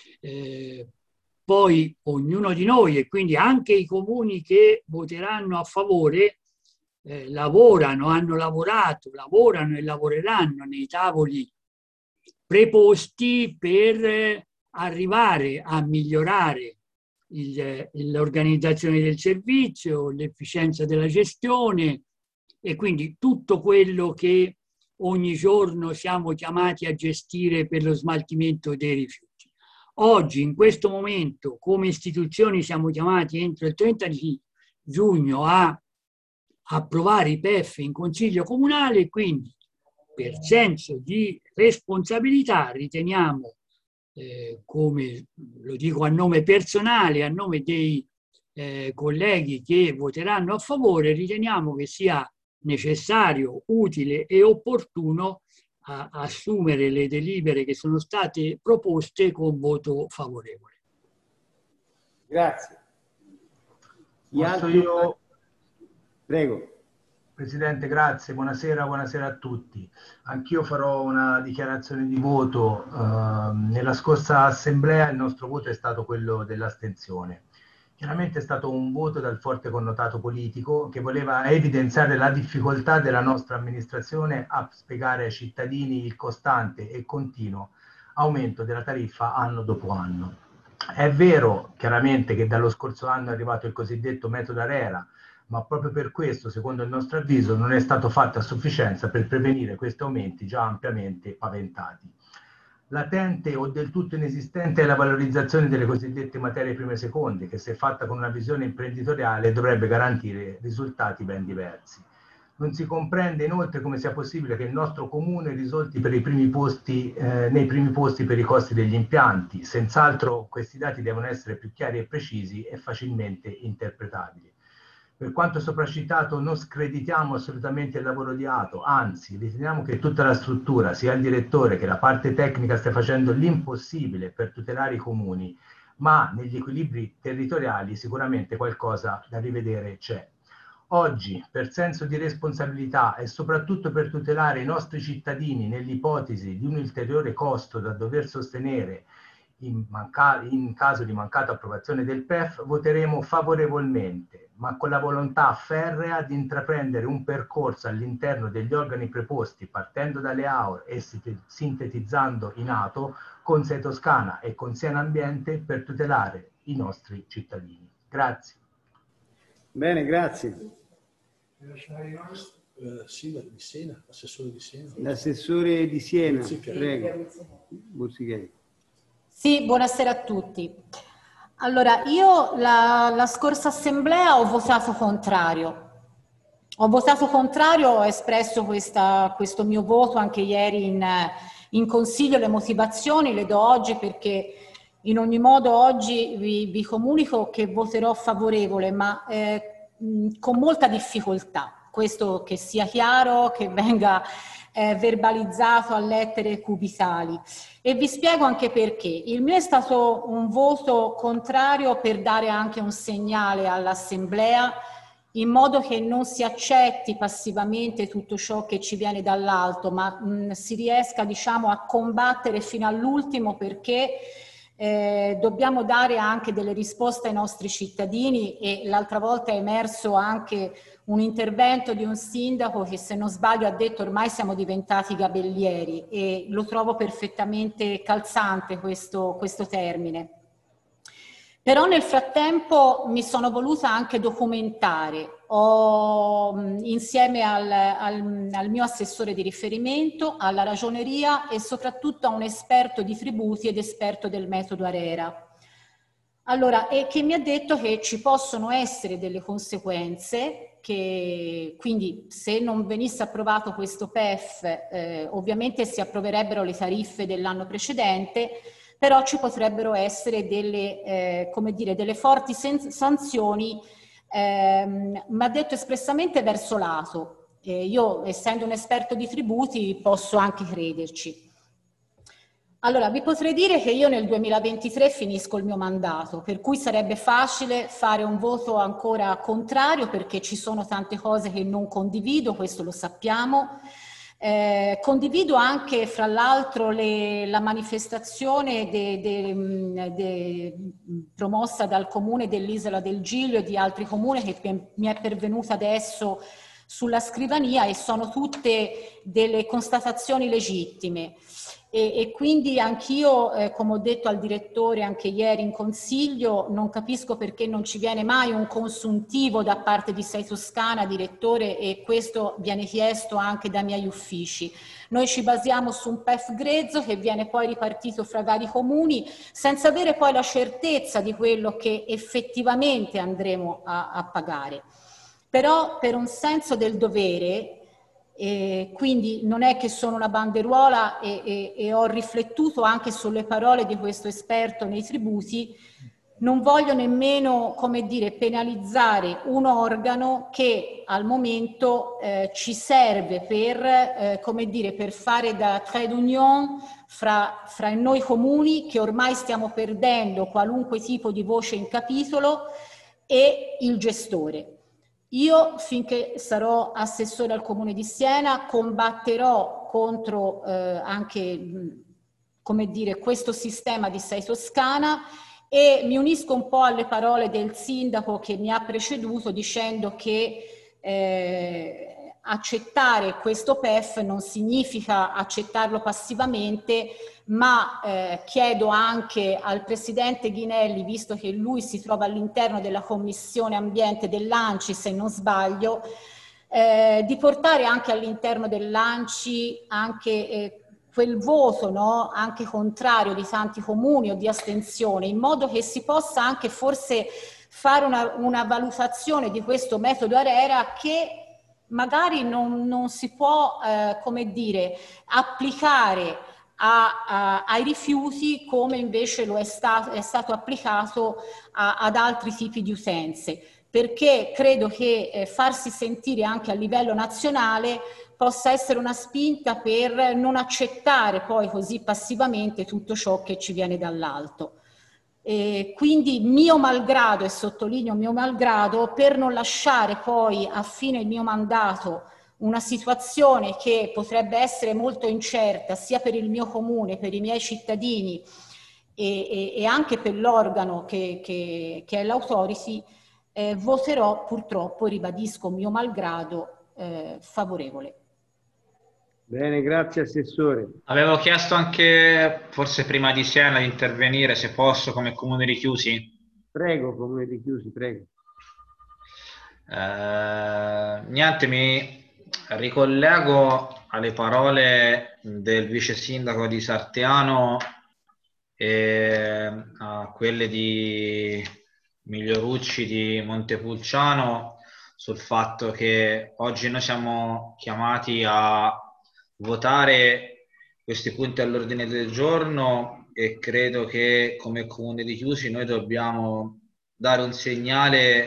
Speaker 5: Poi ognuno di noi, e quindi anche i comuni che voteranno a favore, hanno lavorato, lavorano e lavoreranno nei tavoli preposti per arrivare a migliorare l'organizzazione del servizio, l'efficienza della gestione e quindi tutto quello che ogni giorno siamo chiamati a gestire per lo smaltimento dei rifiuti. Oggi, in questo momento, come istituzioni siamo chiamati entro il 30 di giugno a approvare i PEF in Consiglio Comunale e quindi per senso di responsabilità riteniamo, come lo dico a nome personale, a nome dei colleghi che voteranno a favore, riteniamo che sia necessario, utile e opportuno assumere le delibere che sono state proposte con voto favorevole.
Speaker 2: Grazie. Prego.
Speaker 5: Presidente, grazie, buonasera a tutti. Anch'io farò una dichiarazione di voto. Nella scorsa assemblea il nostro voto è stato quello dell'astensione. Chiaramente è stato un voto dal forte connotato politico che voleva evidenziare la difficoltà della nostra amministrazione a spiegare ai cittadini il costante e continuo aumento della tariffa anno dopo anno. È vero chiaramente che dallo scorso anno è arrivato il cosiddetto metodo ARERA, ma proprio per questo, secondo il nostro avviso, non è stato fatto a sufficienza per prevenire questi aumenti già ampiamente paventati. Latente o del tutto inesistente è la valorizzazione delle cosiddette materie prime e seconde, che se fatta con una visione imprenditoriale dovrebbe garantire risultati ben diversi. Non si comprende inoltre come sia possibile che il nostro comune risulti nei primi posti per i costi degli impianti. Senz'altro questi dati devono essere più chiari e precisi e facilmente interpretabili. Per quanto sopracitato non screditiamo assolutamente il lavoro di ATO, anzi riteniamo che tutta la struttura, sia il direttore che la parte tecnica, stia facendo l'impossibile per tutelare i comuni, ma negli equilibri territoriali sicuramente qualcosa da rivedere c'è. Oggi, per senso di responsabilità e soprattutto per tutelare i nostri cittadini nell'ipotesi di un ulteriore costo da dover sostenere in caso di mancata approvazione del PEF, voteremo favorevolmente, ma con la volontà ferrea di intraprendere un percorso all'interno degli organi preposti, partendo dalle AOR e sintetizzando in atto con Sei Toscana e con Siena Ambiente, per tutelare i nostri cittadini. Grazie.
Speaker 2: Bene, grazie.
Speaker 7: Sì, di Siena, l'assessore di Siena.
Speaker 2: L'assessore di Siena,
Speaker 7: Burzichei.
Speaker 2: prego. Burzichei.
Speaker 16: Sì, buonasera a tutti. Allora, io la scorsa assemblea ho votato contrario. Ho votato contrario, ho espresso questo mio voto anche ieri in consiglio. Le motivazioni le do oggi perché in ogni modo oggi vi comunico che voterò favorevole, ma con molta difficoltà. Questo che sia chiaro, che venga verbalizzato a lettere cubitali. E vi spiego anche perché. Il mio è stato un voto contrario per dare anche un segnale all'Assemblea, in modo che non si accetti passivamente tutto ciò che ci viene dall'alto, ma si riesca, diciamo, a combattere fino all'ultimo, perché dobbiamo dare anche delle risposte ai nostri cittadini. E l'altra volta è emerso anche un intervento di un sindaco che, se non sbaglio, ha detto ormai siamo diventati gabellieri, e lo trovo perfettamente calzante questo termine. Però nel frattempo mi sono voluta anche documentare, insieme al mio assessore di riferimento, alla ragioneria e soprattutto a un esperto di tributi ed esperto del metodo ARERA. Allora, e che mi ha detto che ci possono essere delle conseguenze, che quindi se non venisse approvato questo PEF, ovviamente si approverebbero le tariffe dell'anno precedente, però ci potrebbero essere delle forti sanzioni, ma detto espressamente verso lato. Io, essendo un esperto di tributi, posso anche crederci. Allora, vi potrei dire che io nel 2023 finisco il mio mandato, per cui sarebbe facile fare un voto ancora contrario, perché ci sono tante cose che non condivido, questo lo sappiamo. Condivido anche, fra l'altro, la manifestazione promossa dal comune dell'Isola del Giglio e di altri comuni, che mi è pervenuta adesso sulla scrivania, e sono tutte delle constatazioni legittime. E quindi anch'io, come ho detto al direttore anche ieri in consiglio, non capisco perché non ci viene mai un consuntivo da parte di Sei Toscana, direttore, e questo viene chiesto anche dai miei uffici. Noi ci basiamo su un PEF grezzo che viene poi ripartito fra vari comuni, senza avere poi la certezza di quello che effettivamente andremo a pagare. Però per un senso del dovere, quindi non è che sono una banderuola, e ho riflettuto anche sulle parole di questo esperto nei tributi, non voglio nemmeno, come dire, penalizzare un organo che al momento ci serve per, come dire, per fare da trade union fra noi comuni, che ormai stiamo perdendo qualunque tipo di voce in capitolo, e il gestore. Io, finché sarò assessore al Comune di Siena, combatterò contro anche, come dire, questo sistema di Sei Toscana, e mi unisco un po' alle parole del sindaco che mi ha preceduto, dicendo che accettare questo PEF non significa accettarlo passivamente, ma chiedo anche al presidente Ghinelli, visto che lui si trova all'interno della commissione ambiente dell'ANCI, se non sbaglio, di portare anche all'interno dell'ANCI anche quel voto, no? Anche contrario di tanti comuni o di astensione, in modo che si possa anche forse fare una valutazione di questo metodo ARERA, che magari non si può, come dire, applicare ai rifiuti come invece è stato applicato ad altri tipi di utenze, perché credo che farsi sentire anche a livello nazionale possa essere una spinta per non accettare poi così passivamente tutto ciò che ci viene dall'alto. Quindi mio malgrado, e sottolineo mio malgrado, per non lasciare poi a fine il mio mandato una situazione che potrebbe essere molto incerta sia per il mio comune, per i miei cittadini, e anche per l'organo che è l'Authority, voterò purtroppo, ribadisco mio malgrado, favorevole.
Speaker 2: Bene, grazie Assessore.
Speaker 11: Avevo chiesto anche, forse prima di Siena, di intervenire, se posso, come Comune di Chiusi.
Speaker 2: Prego, Comune di Chiusi, prego.
Speaker 11: Niente, mi ricollego alle parole del vice sindaco di Sarteano e a quelle di Migliorucci di Montepulciano sul fatto che oggi noi siamo chiamati a votare questi punti all'ordine del giorno e credo che come Comune di Chiusi noi dobbiamo dare un segnale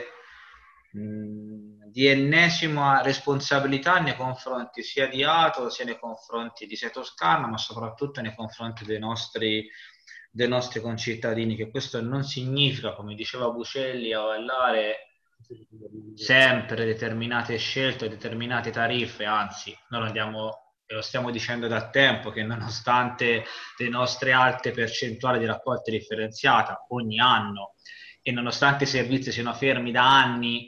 Speaker 11: di ennesima responsabilità nei confronti sia di Ato sia nei confronti di Sei Toscana, ma soprattutto nei confronti dei nostri concittadini, che questo non significa, come diceva Bucelli, avallare sempre determinate scelte, determinate tariffe, anzi noi lo andiamo e lo stiamo dicendo da tempo che nonostante le nostre alte percentuali di raccolta differenziata ogni anno e nonostante i servizi siano fermi da anni,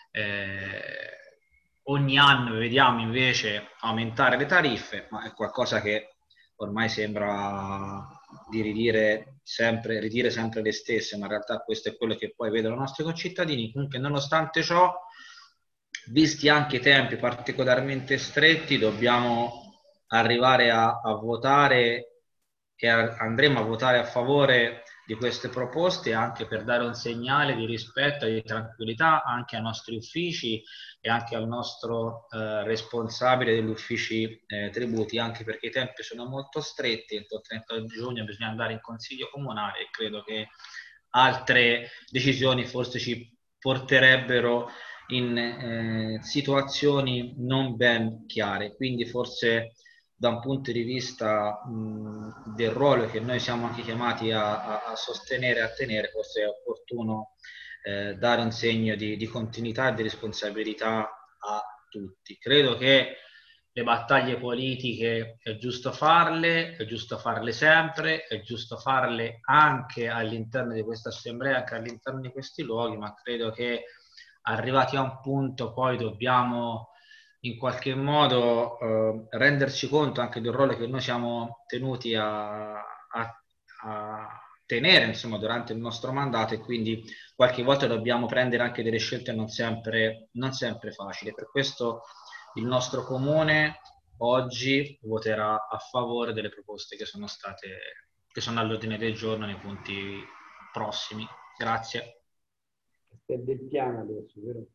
Speaker 11: ogni anno vediamo invece aumentare le tariffe, ma è qualcosa che ormai sembra di ridire sempre le stesse, ma in realtà questo è quello che poi vedono i nostri concittadini. Comunque, nonostante ciò, visti anche i tempi particolarmente stretti, dobbiamo arrivare a votare e andremo a votare a favore di queste proposte, anche per dare un segnale di rispetto e di tranquillità anche ai nostri uffici e anche al nostro responsabile degli uffici tributi, anche perché i tempi sono molto stretti. Entro il 30 giugno bisogna andare in consiglio comunale e credo che altre decisioni forse ci porterebbero in situazioni non ben chiare, quindi forse da un punto di vista del ruolo che noi siamo anche chiamati a sostenere e a tenere, forse è opportuno dare un segno di continuità e di responsabilità a tutti. Credo che le battaglie politiche è giusto farle sempre, è giusto farle anche all'interno di questa assemblea, anche all'interno di questi luoghi, ma credo che arrivati a un punto poi dobbiamo in qualche modo renderci conto anche del ruolo che noi siamo tenuti a tenere, insomma, durante il nostro mandato, e quindi qualche volta dobbiamo prendere anche delle scelte non sempre facili. Per questo il nostro comune oggi voterà a favore delle proposte che sono all'ordine del giorno nei punti prossimi. Grazie.
Speaker 2: È del piano adesso, vero?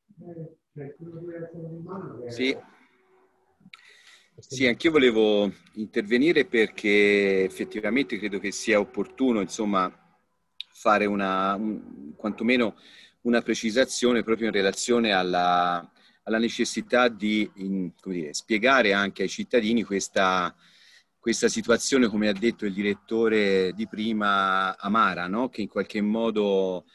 Speaker 17: Sì, anch'io volevo intervenire perché effettivamente credo che sia opportuno, insomma, fare quantomeno una precisazione proprio in relazione alla necessità di spiegare anche ai cittadini questa situazione, come ha detto il direttore di prima, amara, no? Che in qualche modo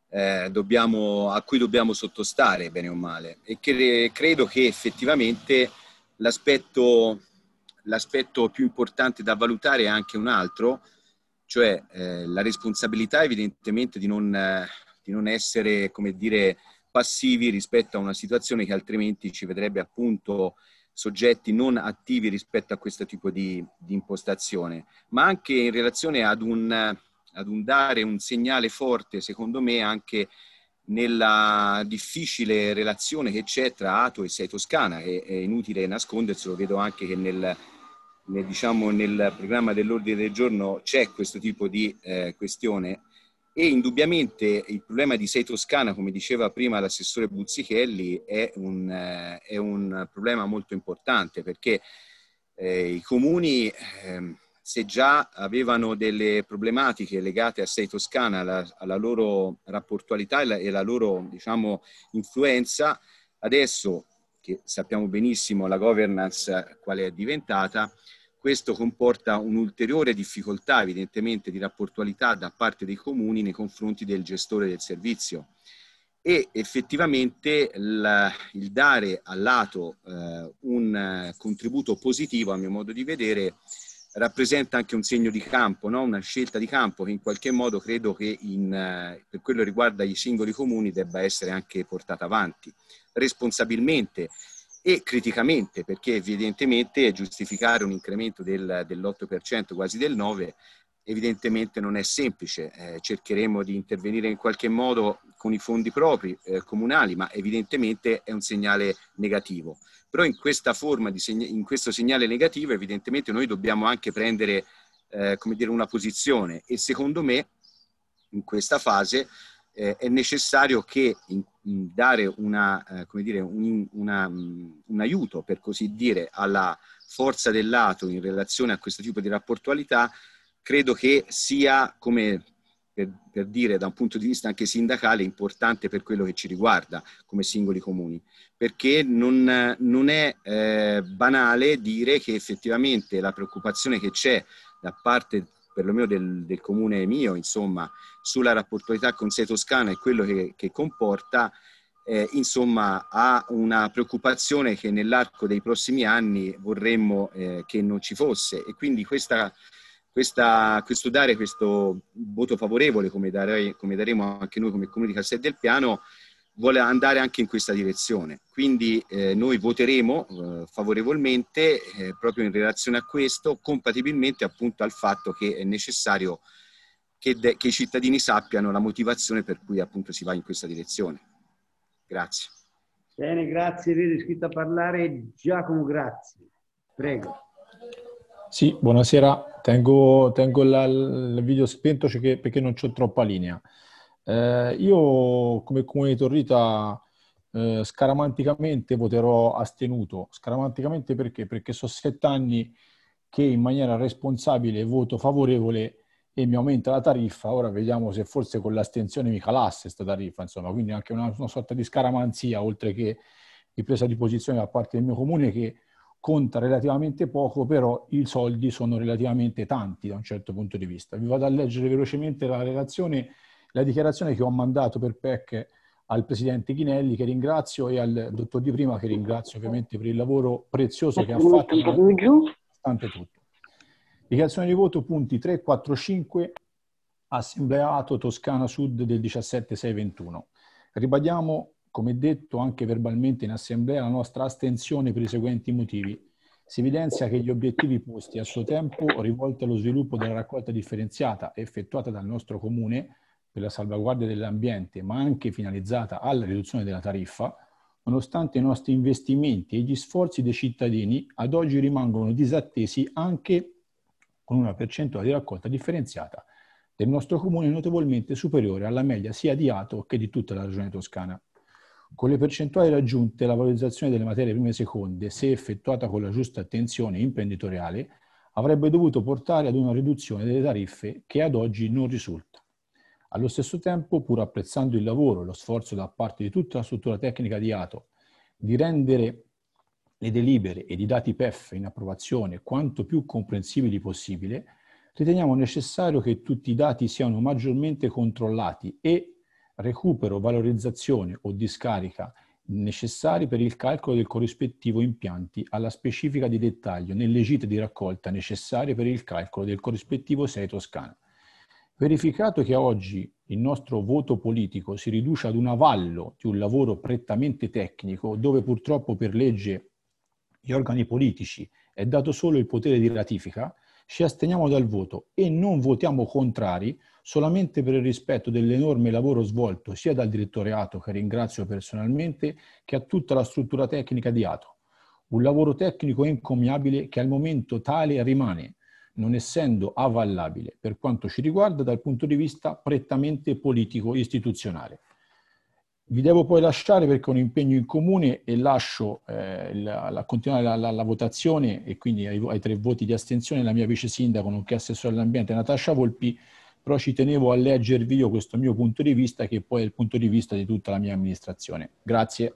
Speaker 17: a cui dobbiamo sottostare bene o male, e che credo che effettivamente l'aspetto più importante da valutare è anche un altro, cioè la responsabilità evidentemente di non essere, come dire, passivi rispetto a una situazione che altrimenti ci vedrebbe appunto soggetti non attivi rispetto a questo tipo di impostazione, ma anche in relazione ad un dare un segnale forte, secondo me, anche nella difficile relazione che c'è tra Ato e Sei Toscana. È inutile nasconderselo, vedo anche che nel programma dell'ordine del giorno c'è questo tipo di questione, e indubbiamente il problema di Sei Toscana, come diceva prima l'assessore Buzzichelli, è un problema molto importante, perché i comuni se già avevano delle problematiche legate a Sei Toscana, alla loro rapportualità e la loro, diciamo, influenza, adesso che sappiamo benissimo la governance quale è diventata, questo comporta un'ulteriore difficoltà evidentemente di rapportualità da parte dei comuni nei confronti del gestore del servizio. E effettivamente il dare al lato un contributo positivo, a mio modo di vedere, rappresenta anche un segno di campo, no? Una scelta di campo che in qualche modo credo che per quello che riguarda i singoli comuni debba essere anche portata avanti responsabilmente e criticamente, perché evidentemente giustificare un incremento dell'8%, quasi del 9%, evidentemente non è semplice. Cercheremo di intervenire in qualche modo con i fondi propri comunali, ma evidentemente è un segnale negativo. Però in questa forma, in questo segnale negativo, evidentemente noi dobbiamo anche prendere come dire, una posizione, e secondo me in questa fase è necessario che dare come dire, un aiuto, per così dire, alla forza del lato in relazione a questo tipo di rapportualità. Credo che sia, come per dire da un punto di vista anche sindacale, importante per quello che ci riguarda come singoli comuni, perché non è banale dire che effettivamente la preoccupazione che c'è da parte perlomeno del comune mio, insomma, sulla rapportualità con Sei Toscana e quello che comporta, insomma, ha una preoccupazione che nell'arco dei prossimi anni vorremmo che non ci fosse, e quindi questo dare questo voto favorevole, come daremo anche noi come Comune di Castel del Piano, vuole andare anche in questa direzione. Quindi noi voteremo favorevolmente proprio in relazione a questo, compatibilmente appunto al fatto che è necessario che i cittadini sappiano la motivazione per cui appunto si va in questa direzione. Grazie.
Speaker 2: Bene, grazie. Vedo iscritto a parlare Giacomo, grazie. Prego.
Speaker 6: Sì, buonasera. Tengo il video spento perché non c'ho troppa linea. Io come Comune di Torrita scaramanticamente voterò astenuto. Scaramanticamente perché? Perché sono 7 anni che in maniera responsabile voto favorevole e mi aumenta la tariffa. Ora vediamo se forse con l'astensione mi calasse questa tariffa, insomma, quindi anche una sorta di scaramanzia, oltre che di presa di posizione da parte del mio comune, che conta relativamente poco, però i soldi sono relativamente tanti da un certo punto di vista. Vi vado a leggere velocemente la dichiarazione che ho mandato per PEC al Presidente Chinelli, che ringrazio, e al Dottor Di Prima, che ringrazio ovviamente per il lavoro prezioso che ha fatto, nonostante tutto. Dichiarazione di voto, punti 3, 4, 5, Assembleato Toscana Sud del 17/6/21. Ribadiamo, come detto anche verbalmente in assemblea, la nostra astensione per i seguenti motivi. Si evidenzia che gli obiettivi posti a suo tempo, rivolti allo sviluppo della raccolta differenziata effettuata dal nostro comune per la salvaguardia dell'ambiente, ma anche finalizzata alla riduzione della tariffa, nonostante i nostri investimenti e gli sforzi dei cittadini, ad oggi rimangono disattesi anche con una percentuale di raccolta differenziata del nostro comune notevolmente superiore alla media sia di Ato che di tutta la regione toscana. Con le percentuali raggiunte, la valorizzazione delle materie prime e seconde, se effettuata con la giusta attenzione imprenditoriale, avrebbe dovuto portare ad una riduzione delle tariffe che ad oggi non risulta. Allo stesso tempo, pur apprezzando il lavoro e lo sforzo da parte di tutta la struttura tecnica di Ato di rendere le delibere ed i dati PEF in approvazione quanto più comprensibili possibile, riteniamo necessario che tutti i dati siano maggiormente controllati e recupero, valorizzazione o discarica necessari per il calcolo del corrispettivo impianti alla specifica di dettaglio nelle gite di raccolta necessarie per il calcolo del corrispettivo 6 Toscana. Verificato che oggi il nostro voto politico si riduce ad un avallo di un lavoro prettamente tecnico, dove purtroppo per legge gli organi politici è dato solo il potere di ratifica, ci asteniamo dal voto e non votiamo contrari solamente per il rispetto dell'enorme lavoro svolto sia dal direttore Ato, che ringrazio personalmente, che a tutta la struttura tecnica di Ato. Un lavoro tecnico encomiabile che al momento tale rimane, non essendo avallabile per quanto ci riguarda dal punto di vista prettamente politico-istituzionale. Vi devo poi lasciare perché ho un impegno in comune e lascio continuare la votazione, e quindi ai 3 voti di astensione la mia vice sindaco nonché assessore all'ambiente Natascia Volpi, però ci tenevo a leggervi io questo mio punto di vista, che poi è il punto di vista di tutta la mia amministrazione. Grazie.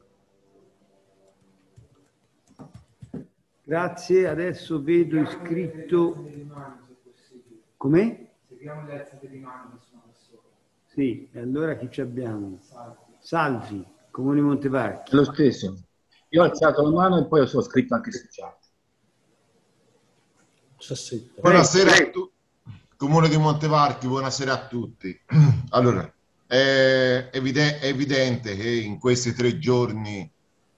Speaker 2: Grazie, adesso vedo iscritto... Come?
Speaker 5: Seguiamo le altre rimane.
Speaker 2: Sì, e allora chi ci abbiamo? Salvi, Comune Montevarchi.
Speaker 14: Lo stesso. Io ho alzato la mano e poi sono scritto anche su chat.
Speaker 13: Buonasera a tutti. Comune di Montevarchi, buonasera a tutti. Allora, è evidente che in questi 3 giorni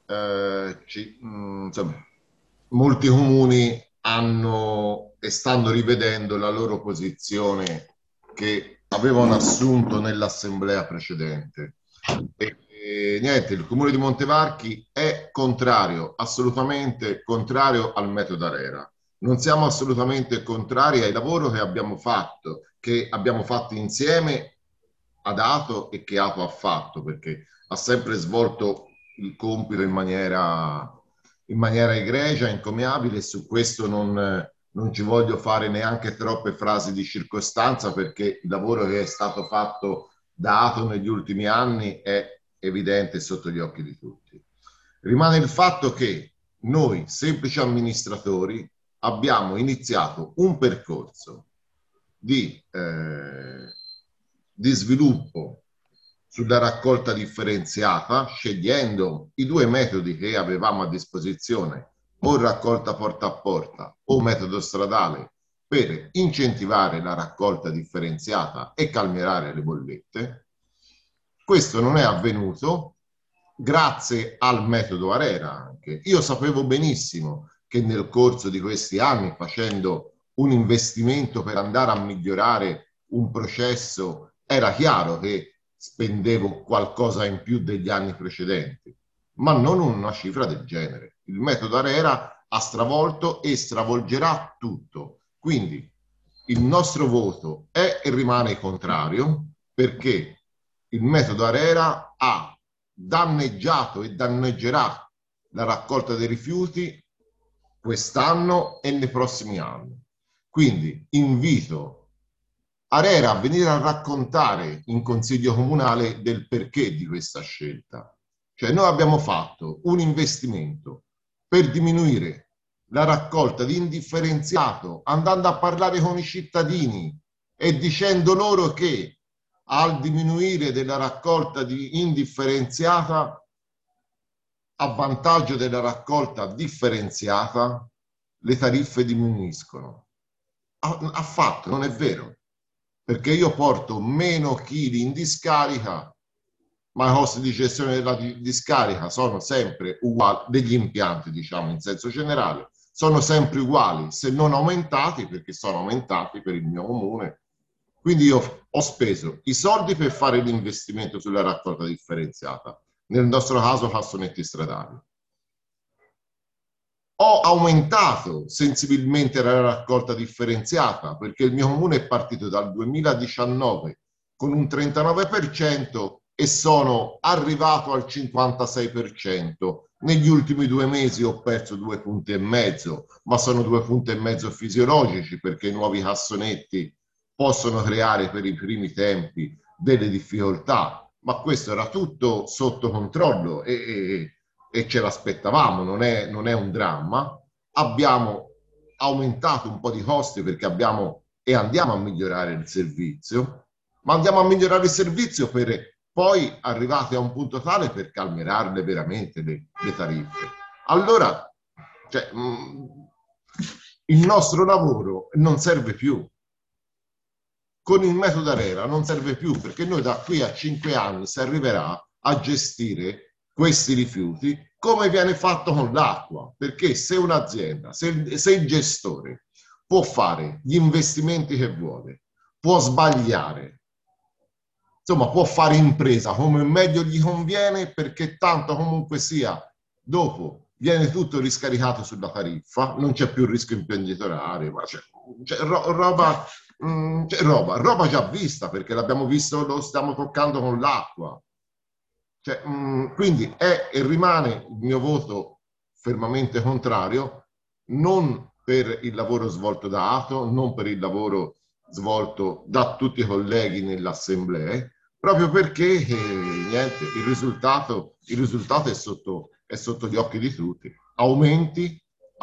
Speaker 13: insomma, molti comuni hanno e stanno rivedendo la loro posizione che avevano assunto nell'assemblea precedente. Niente, il Comune di Montevarchi è contrario, assolutamente contrario al metodo ARERA. Non siamo assolutamente contrari ai lavori che abbiamo fatto insieme ad Ato e che Ato ha fatto, perché ha sempre svolto il compito in maniera egregia, encomiabile, e su questo non ci voglio fare neanche troppe frasi di circostanza, perché il lavoro che è stato fatto da Ato negli ultimi anni è evidente sotto gli occhi di tutti. Rimane il fatto che noi, semplici amministratori, abbiamo iniziato un percorso di sviluppo sulla raccolta differenziata, scegliendo i 2 metodi che avevamo a disposizione, o raccolta porta a porta o metodo stradale, per incentivare la raccolta differenziata e calmierare le bollette. Questo non è avvenuto grazie al metodo ARERA anche. Io sapevo benissimo che nel corso di questi anni, facendo un investimento per andare a migliorare un processo, era chiaro che spendevo qualcosa in più degli anni precedenti, ma non una cifra del genere. Il metodo ARERA ha stravolto e stravolgerà tutto. Quindi il nostro voto è e rimane contrario, perché il metodo ARERA ha danneggiato e danneggerà la raccolta dei rifiuti quest'anno e nei prossimi anni. Quindi invito ARERA a venire a raccontare in Consiglio Comunale del perché di questa scelta. Cioè, noi abbiamo fatto un investimento per diminuire la raccolta di indifferenziato, andando a parlare con i cittadini e dicendo loro che al diminuire della raccolta di indifferenziata, a vantaggio della raccolta differenziata, le tariffe diminuiscono. Affatto, non è vero, perché io porto meno chili in discarica, ma i costi di gestione della discarica sono sempre uguali, degli impianti, diciamo, in senso generale, sono sempre uguali, se non aumentati, perché sono aumentati per il mio comune. Quindi io ho speso i soldi per fare l'investimento sulla raccolta differenziata, nel nostro caso cassonetti stradali. Ho aumentato sensibilmente la raccolta differenziata, perché il mio comune è partito dal 2019 con un 39% e sono arrivato al 56%. Negli ultimi 2 mesi ho perso 2,5 punti, ma sono 2,5 punti fisiologici, perché i nuovi cassonetti possono creare per i primi tempi delle difficoltà, ma questo era tutto sotto controllo e ce l'aspettavamo, non è un dramma. Abbiamo aumentato un po' di costi perché andiamo a migliorare il servizio, ma andiamo a migliorare il servizio per poi arrivati a un punto tale per calmierarle veramente le tariffe. Allora, cioè, il nostro lavoro non serve più. Con il metodo ARERA non serve più, perché noi da qui a 5 anni si arriverà a gestire questi rifiuti come viene fatto con l'acqua, perché se un'azienda, se il gestore può fare gli investimenti che vuole, può sbagliare, insomma può fare impresa come meglio gli conviene, perché tanto comunque sia dopo viene tutto riscaricato sulla tariffa, non c'è più rischio imprenditoriale, ma c'è roba già vista, perché l'abbiamo visto, lo stiamo toccando con l'acqua. Cioè, quindi è e rimane il mio voto fermamente contrario, non per il lavoro svolto da Ato, non per il lavoro svolto da tutti i colleghi nell'assemblea, proprio perché niente, il risultato è sotto gli occhi di tutti. Aumenti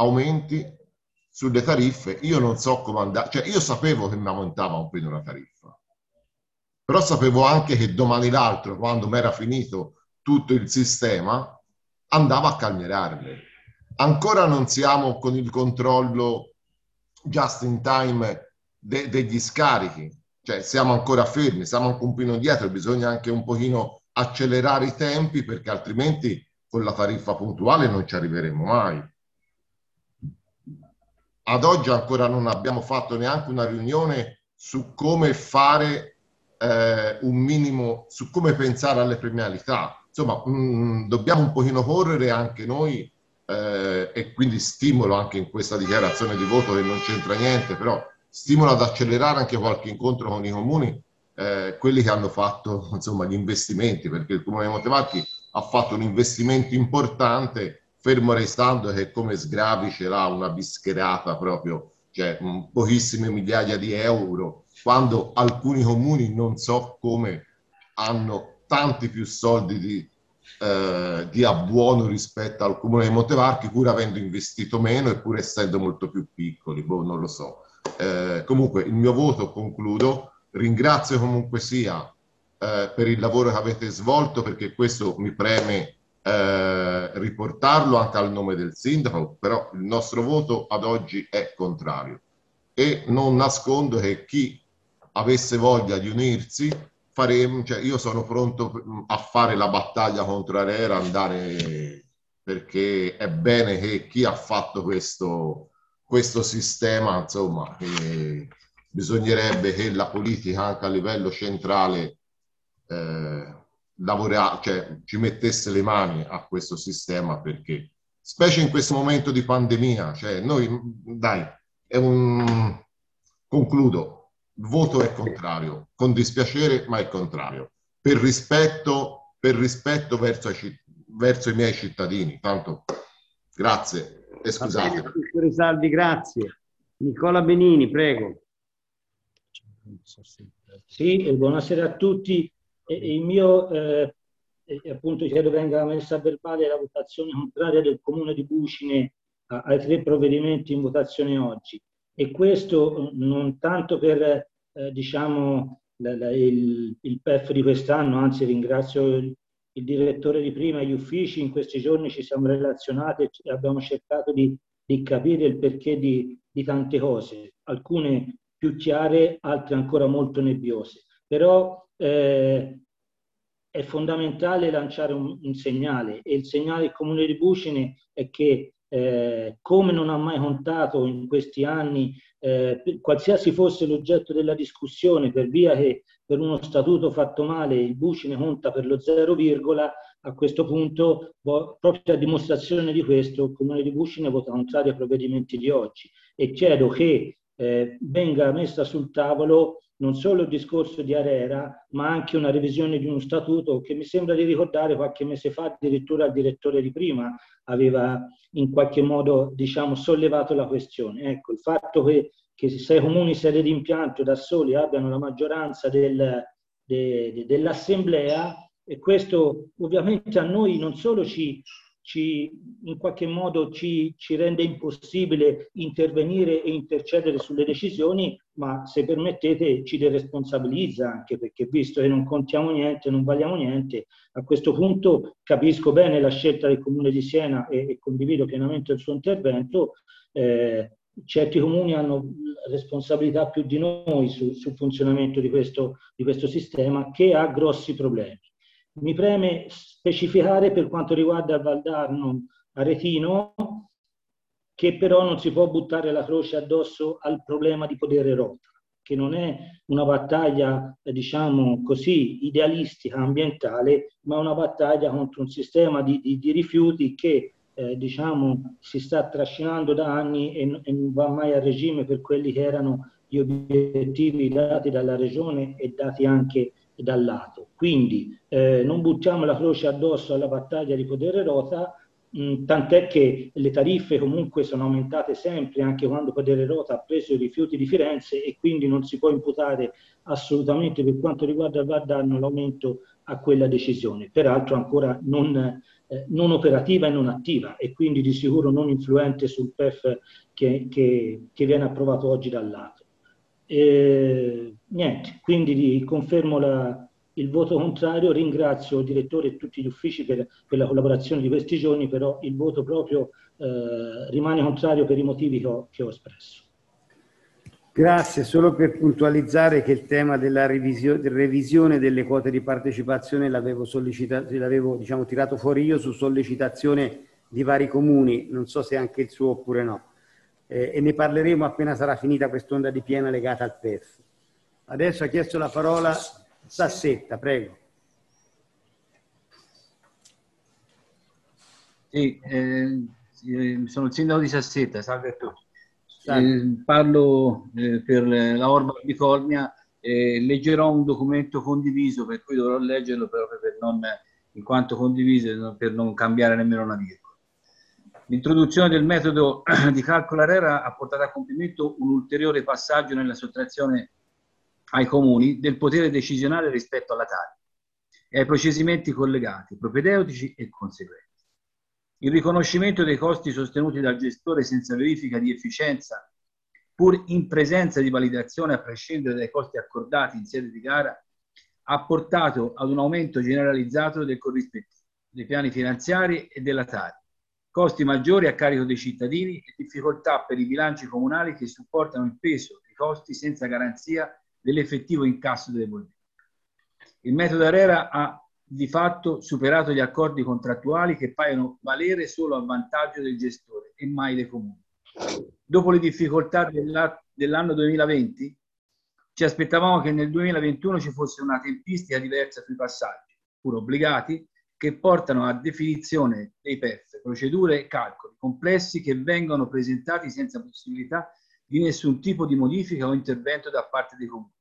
Speaker 13: sulle tariffe. Io non so come andare, cioè io sapevo che mi aumentava un po' una tariffa, però sapevo anche che domani l'altro, quando mi era finito tutto il sistema, andava a calmierarle. Ancora non siamo con il controllo just in time degli scarichi, cioè siamo ancora fermi, siamo un pochino indietro, bisogna anche un pochino accelerare i tempi perché altrimenti con la tariffa puntuale non ci arriveremo mai. Ad oggi ancora non abbiamo fatto neanche una riunione su come fare un minimo, su come pensare alle premialità. Insomma, dobbiamo un pochino correre anche noi e quindi stimolo anche in questa dichiarazione di voto che non c'entra niente, però stimolo ad accelerare anche qualche incontro con i comuni, quelli che hanno fatto insomma gli investimenti, perché il Comune di Montevarchi ha fatto un investimento importante, fermo restando che come sgravi ce l'ha una bischerata proprio, cioè pochissime migliaia di euro, quando alcuni comuni non so come hanno tanti più soldi di abbuono rispetto al Comune di Montevarchi, pur avendo investito meno e pur essendo molto più piccoli, boh, non lo so. Comunque il mio voto, concludo, ringrazio comunque sia per il lavoro che avete svolto, perché questo mi preme riportarlo anche al nome del sindaco, però il nostro voto ad oggi è contrario e non nascondo che chi avesse voglia di unirsi faremo, cioè io sono pronto a fare la battaglia contro ARERA, andare, perché è bene che chi ha fatto questo sistema, insomma, bisognerebbe che la politica anche a livello centrale cioè ci mettesse le mani a questo sistema, perché specie in questo momento di pandemia, cioè noi, dai, concludo, il voto è contrario, con dispiacere, ma è contrario, per rispetto verso i miei cittadini. Tanto, grazie e scusate.
Speaker 2: Bene, Salvi, grazie. Nicola Benini, prego.
Speaker 14: Sì, buonasera a tutti. Il mio, appunto, chiedo venga messa a verbale la votazione contraria del Comune di Bucine ai 3 provvedimenti in votazione oggi. E questo non tanto per, diciamo, il PEF di quest'anno, anzi ringrazio il direttore di prima e gli uffici, in questi giorni ci siamo relazionati e abbiamo cercato di capire il perché di tante cose, alcune più chiare, altre ancora molto nebbiose. Però è fondamentale lanciare un segnale, e il segnale del Comune di Bucine è che come non ha mai contato in questi anni, qualsiasi fosse l'oggetto della discussione, per via che per uno statuto fatto male il Bucine conta per lo 0, a questo punto, proprio a dimostrazione di questo, il Comune di Bucine vota contrario ai provvedimenti di oggi e chiedo che venga messa sul tavolo non solo il discorso di ARERA, ma anche una revisione di uno statuto che mi sembra di ricordare qualche mese fa addirittura il direttore di prima aveva in qualche modo, diciamo, sollevato la questione. Ecco, il fatto che 6 comuni sede di impianto da soli abbiano la maggioranza dell'assemblea, e questo ovviamente a noi non solo in qualche modo ci rende impossibile intervenire e intercedere sulle decisioni, ma se permettete ci deresponsabilizza anche, perché visto che non contiamo niente, non valiamo niente, a questo punto capisco bene la scelta del Comune di Siena e condivido pienamente il suo intervento. Certi comuni hanno responsabilità più di noi sul funzionamento di questo sistema, che ha grossi problemi. Mi preme specificare per quanto riguarda il Valdarno Aretino che però non si può buttare la croce addosso al problema di Podere Rota, che non è una battaglia, diciamo così, idealistica, ambientale, ma una battaglia contro un sistema di rifiuti che diciamo, si sta trascinando da anni e non va mai a regime per quelli che erano gli obiettivi dati dalla Regione e dati anche dal lato. Quindi non buttiamo la croce addosso alla battaglia di Podere Rota, tant'è che le tariffe comunque sono aumentate sempre anche quando Podere Rota ha preso i rifiuti di Firenze, e quindi non si può imputare assolutamente per quanto riguarda il Valdarno l'aumento a quella decisione, peraltro ancora non operativa e non attiva, e quindi di sicuro non influente sul PEF che viene approvato oggi dal lato. Niente, quindi confermo il voto contrario, ringrazio il direttore e tutti gli uffici per la collaborazione di questi giorni, però il voto proprio rimane contrario per i motivi che ho espresso.
Speaker 2: Grazie, solo per puntualizzare che il tema della revisione delle quote di partecipazione l'avevo diciamo, tirato fuori io su sollecitazione di vari comuni, non so se anche il suo oppure no, e ne parleremo appena sarà finita quest'onda di piena legata al PEF. Adesso ha chiesto la parola Sassetta, prego.
Speaker 9: Sì, sono il sindaco di Sassetta, salve a tutti. Parlo per la Orba di Cornia, leggerò un documento condiviso, per cui dovrò leggerlo proprio per non, in quanto condiviso, per non cambiare nemmeno una virgola. L'introduzione del metodo di calcolo ARERA ha portato a compimento un ulteriore passaggio nella sottrazione ai comuni del potere decisionale rispetto alla TARI e ai procedimenti collegati, propedeutici e conseguenti. Il riconoscimento dei costi sostenuti dal gestore senza verifica di efficienza, pur in presenza di validazione a prescindere dai costi accordati in sede di gara, ha portato ad un aumento generalizzato del corrispettivo, dei piani finanziari e della TARI, costi maggiori a carico dei cittadini e difficoltà per i bilanci comunali che supportano il peso dei costi senza garanzia dell'effettivo incasso delle bollette. Il metodo ARERA ha di fatto superato gli accordi contrattuali che paiono valere solo a vantaggio del gestore e mai dei comuni. Dopo le difficoltà dell'anno 2020, ci aspettavamo che nel 2021 ci fosse una tempistica diversa sui passaggi, pur obbligati, che portano a definizione dei PEF, procedure e calcoli complessi che vengono presentati senza possibilità di nessun tipo di modifica o intervento da parte dei comuni,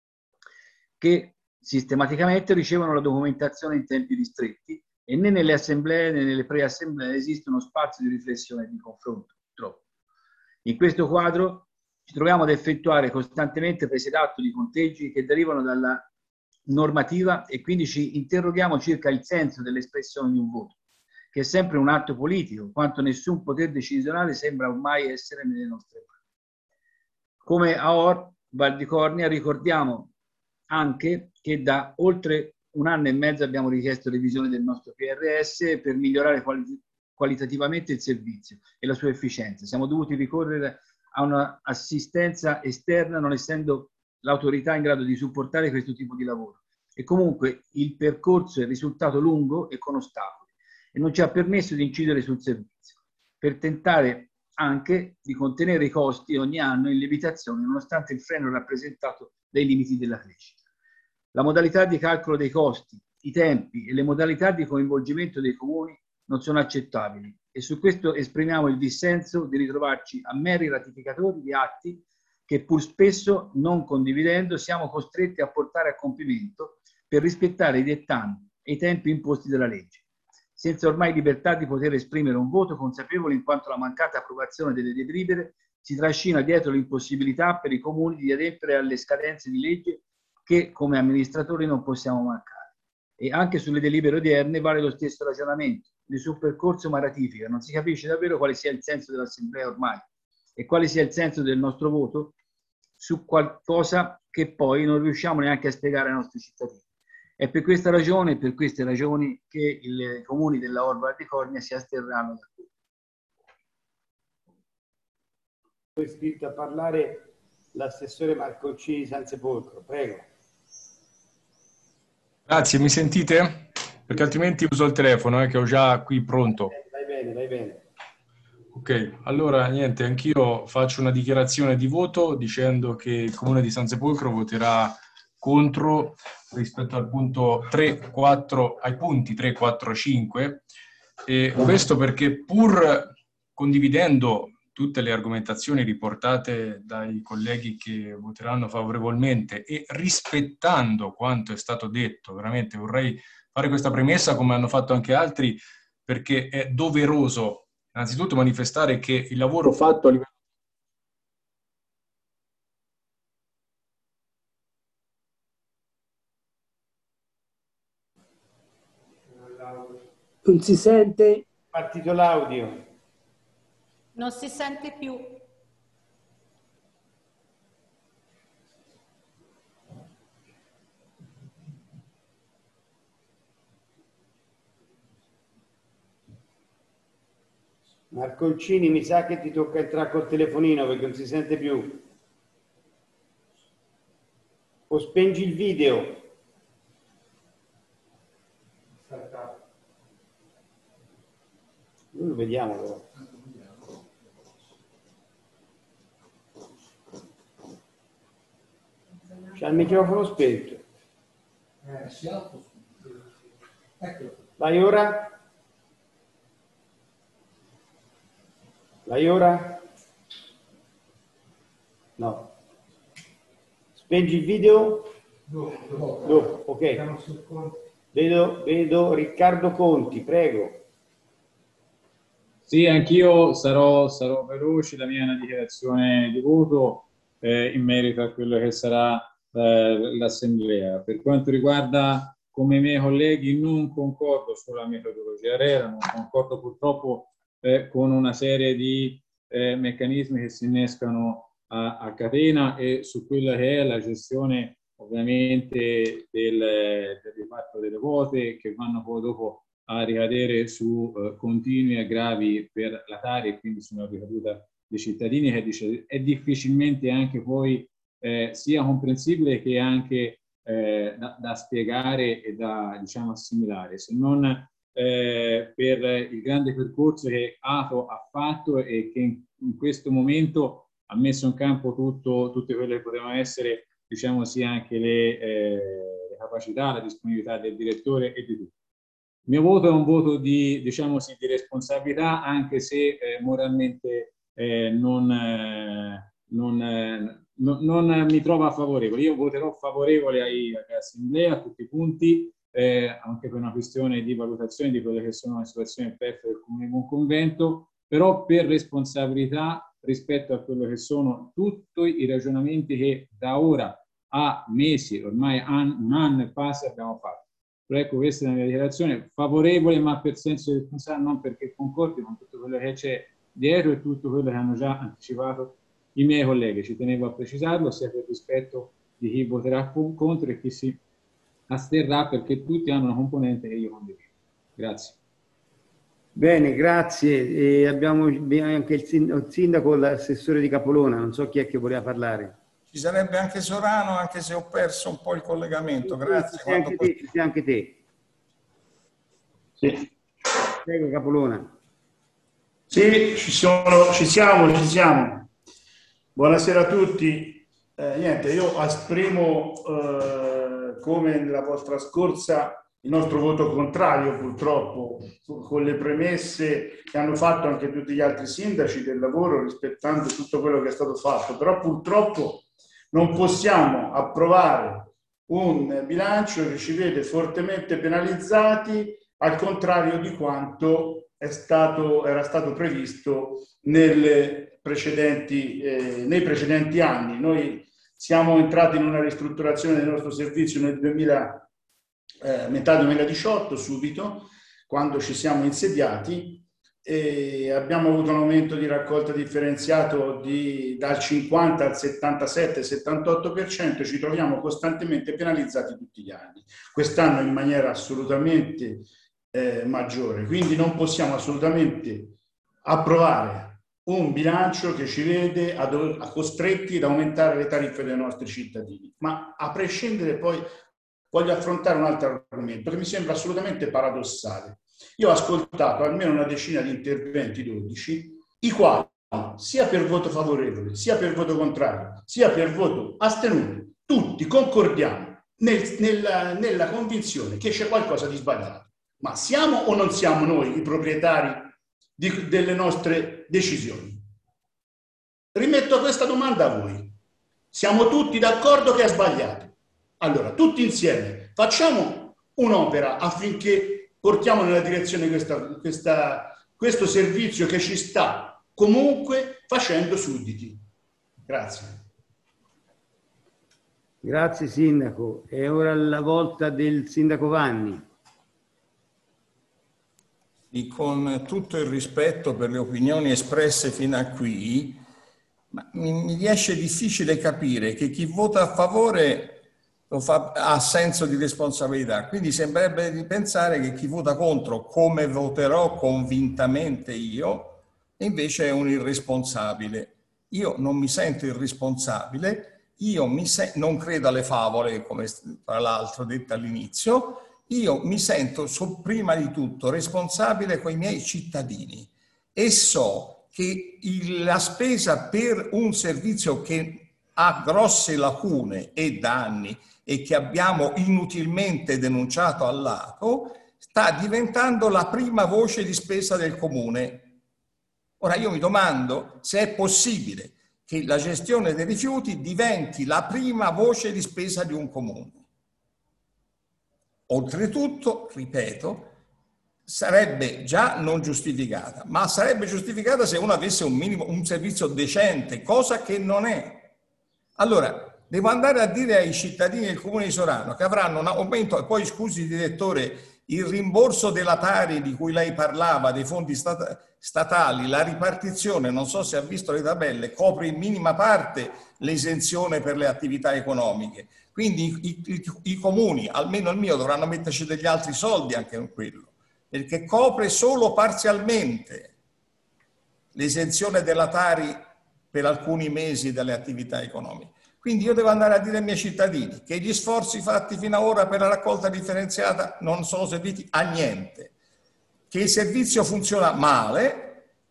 Speaker 9: che sistematicamente ricevono la documentazione in tempi ristretti e né nelle assemblee né nelle preassemblee esiste uno spazio di riflessione e di confronto, purtroppo. In questo quadro ci troviamo ad effettuare costantemente prese d'atto di conteggi che derivano dalla normativa e quindi ci interroghiamo circa il senso dell'espressione di un voto, che è sempre un atto politico, quanto nessun potere decisionale sembra ormai essere nelle nostre mani. Come a Val di Cornia ricordiamo anche che da oltre un anno e mezzo abbiamo richiesto revisione del nostro PRS per migliorare qualitativamente il servizio e la sua efficienza. Siamo dovuti ricorrere a un'assistenza esterna non essendo l'autorità in grado di supportare questo tipo di lavoro. E comunque il percorso è risultato lungo e con ostacoli e non ci ha permesso di incidere sul servizio, per tentare anche di contenere i costi ogni anno in lievitazione nonostante il freno rappresentato dai limiti della crescita. La modalità di calcolo dei costi, i tempi e le modalità di coinvolgimento dei comuni non sono accettabili e su questo esprimiamo il dissenso di ritrovarci a meri ratificatori di atti che pur spesso non condividendo siamo costretti a portare a compimento per rispettare i dettami e i tempi imposti dalla legge, senza ormai libertà di poter esprimere un voto consapevole in quanto la mancata approvazione delle delibere si trascina dietro l'impossibilità per i comuni di adempiere alle scadenze di legge che come amministratori non possiamo mancare. E anche sulle delibere odierne vale lo stesso ragionamento. Nessun percorso ma ratifica. Non si capisce davvero quale sia il senso dell'Assemblea ormai e quale sia il senso del nostro voto su qualcosa che poi non riusciamo neanche a spiegare ai nostri cittadini. È per questa ragione, per queste ragioni, che i comuni della Orba di Cornia si asterranno da tutto.
Speaker 2: È iscritto a parlare l'assessore Marconcini di San Sepolcro, prego.
Speaker 18: Grazie, mi sentite? Perché altrimenti uso il telefono che ho già qui pronto.
Speaker 2: Vai bene, vai bene.
Speaker 18: Ok, allora niente, anch'io faccio una dichiarazione di voto dicendo che il Comune di San Sepolcro voterà contro rispetto al punto 3, 4, ai punti 3, 4, 5 e questo perché pur condividendo tutte le argomentazioni riportate dai colleghi che voteranno favorevolmente e rispettando quanto è stato detto, veramente vorrei fare questa premessa come hanno fatto anche altri perché è doveroso innanzitutto manifestare che il lavoro fatto a livello
Speaker 3: non si sente?
Speaker 2: Partito l'audio.
Speaker 16: Non si sente più.
Speaker 2: Marconcini, mi sa che ti tocca entrare col telefonino perché non si sente più. O spengi il video. Noi lo vediamo però. C'ha il microfono spento. Vai ora? Vai ora? No. Spengi il video? Dopo, ok. Vedo Riccardo Conti, prego.
Speaker 8: Sì, anch'io sarò veloce, la mia è una dichiarazione di voto in merito a quello che sarà l'assemblea. Per quanto riguarda, come i miei colleghi, non concordo sulla metodologia ARERA, non concordo purtroppo con una serie di meccanismi che si innescano a catena e su quella che è la gestione ovviamente del riparto delle quote, che vanno poi dopo a ricadere su continui aggravi per la Tari e quindi su una ricaduta dei cittadini che è difficilmente anche poi sia comprensibile che anche da spiegare e da, diciamo, assimilare, se non per il grande percorso che ATO ha fatto e che in questo momento ha messo in campo tutte quelle che potevano essere, diciamo, sia anche le capacità, la disponibilità del direttore e di tutti. Il mio voto è un voto di, diciamo, sì, di responsabilità, anche se moralmente non mi trova favorevole. Io voterò favorevole all'assemblea, a tutti i punti, anche per una questione di valutazione di quelle che sono le situazioni PEF del Comune di Buonconvento, però per responsabilità rispetto a quello che sono tutti i ragionamenti che da ora a mesi, ormai un anno e passa, abbiamo fatto. Però ecco, questa è la mia dichiarazione favorevole, ma per senso di responsabilità, non perché concordi con tutto quello che c'è dietro e tutto quello che hanno già anticipato i miei colleghi. Ci tenevo a precisarlo, sia per rispetto di chi voterà contro e chi si asterrà, perché tutti hanno una componente che io condivido. Grazie.
Speaker 2: Bene, grazie. E abbiamo anche il sindaco, l'assessore di Capolona, non so chi è che voleva parlare.
Speaker 19: Ci sarebbe anche Sorano, anche se ho perso un po' il collegamento. Grazie.
Speaker 2: Ci sei anche te.
Speaker 19: Sì.
Speaker 2: Prego, Capolona.
Speaker 23: Sì, ci siamo. Buonasera a tutti. Niente, io esprimo, come nella vostra scorsa, il nostro voto contrario, purtroppo, con le premesse che hanno fatto anche tutti gli altri sindaci del lavoro, rispettando tutto quello che è stato fatto. Però purtroppo non possiamo approvare un bilancio che ci vede fortemente penalizzati, al contrario di quanto era stato previsto nei precedenti anni. Noi siamo entrati in una ristrutturazione del nostro servizio nel metà 2018, subito, quando ci siamo insediati, e abbiamo avuto un aumento di raccolta differenziato dal 50 al 77-78%, ci troviamo costantemente penalizzati tutti gli anni. Quest'anno in maniera assolutamente maggiore, quindi non possiamo assolutamente approvare un bilancio che ci vede costretti ad aumentare le tariffe dei nostri cittadini. Ma a prescindere, poi voglio affrontare un altro argomento che mi sembra assolutamente paradossale. Io ho ascoltato almeno una decina di interventi, 12, i quali, sia per voto favorevole, sia per voto contrario, sia per voto astenuto, tutti concordiamo nella convinzione che c'è qualcosa di sbagliato. Ma siamo o non siamo noi i proprietari delle nostre decisioni? Rimetto questa domanda a voi. Siamo tutti d'accordo che è sbagliato? Allora, tutti insieme, facciamo un'opera affinché portiamo nella direzione questo servizio che ci sta comunque facendo sudditi. Grazie.
Speaker 2: Grazie Sindaco. E ora la volta del Sindaco Vanni.
Speaker 19: E con tutto il rispetto per le opinioni espresse fino a qui, ma mi riesce difficile capire che chi vota a favore lo fa a senso di responsabilità. Quindi sembrerebbe di pensare che chi vota contro, come voterò convintamente io, invece è un irresponsabile. Io non mi sento irresponsabile io non credo alle favole, come tra l'altro detto all'inizio, io mi sento prima di tutto responsabile con i miei cittadini e so che la spesa per un servizio che ha grosse lacune e danni e che abbiamo inutilmente denunciato all'ATO, sta diventando la prima voce di spesa del comune. Ora io mi domando se è possibile che la gestione dei rifiuti diventi la prima voce di spesa di un comune. Oltretutto, ripeto, sarebbe già non giustificata, ma sarebbe giustificata se uno avesse un servizio decente, cosa che non è. Allora, devo andare a dire ai cittadini del comune di Sorano che avranno un aumento, e poi scusi direttore, il rimborso della Tari di cui lei parlava, dei fondi statali, la ripartizione, non so se ha visto le tabelle, copre in minima parte l'esenzione per le attività economiche. Quindi i comuni, almeno il mio, dovranno metterci degli altri soldi anche in quello, perché copre solo parzialmente l'esenzione della Tari per alcuni mesi delle attività economiche. Quindi io devo andare a dire ai miei cittadini che gli sforzi fatti fino ad ora per la raccolta differenziata non sono serviti a niente, che il servizio funziona male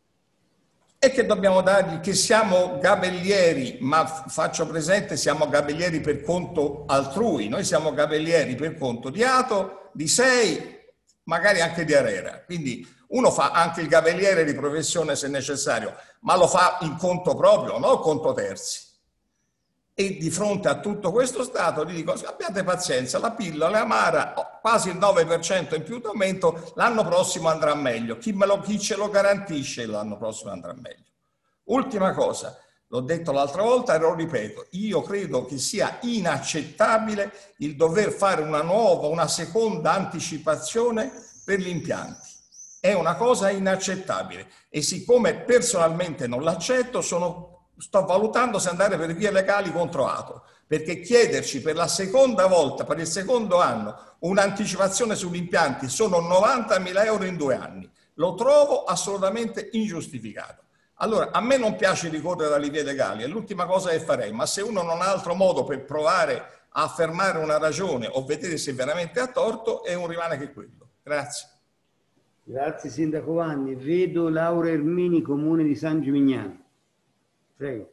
Speaker 19: e che dobbiamo dargli, che siamo gabellieri, ma faccio presente, siamo gabellieri per conto altrui, noi siamo gabellieri per conto di ATO, di SEI, magari anche di ARERA. Quindi uno fa anche il gabelliere di professione se necessario, ma lo fa in conto proprio, non conto terzi. E di fronte a tutto questo stato gli dico: abbiate pazienza, la pillola è amara, quasi il 9% in più di aumento, l'anno prossimo andrà meglio. Chi ce lo garantisce l'anno prossimo andrà meglio? Ultima cosa, l'ho detto l'altra volta e lo ripeto, io credo che sia inaccettabile il dover fare una seconda anticipazione per gli impianti. È una cosa inaccettabile e siccome personalmente non l'accetto, sto valutando se andare per vie legali contro ATO, perché chiederci per la seconda volta, per il secondo anno, un'anticipazione sugli impianti sono 90.000 euro in 2 anni. Lo trovo assolutamente ingiustificato. Allora, a me non piace ricorrere alle vie legali, è l'ultima cosa che farei, ma se uno non ha altro modo per provare a affermare una ragione o vedere se veramente ha torto, non rimane che quello. Grazie.
Speaker 2: Grazie Sindaco Vanni. Vedo Laura Ermini, Comune di San Gimignano. Prego.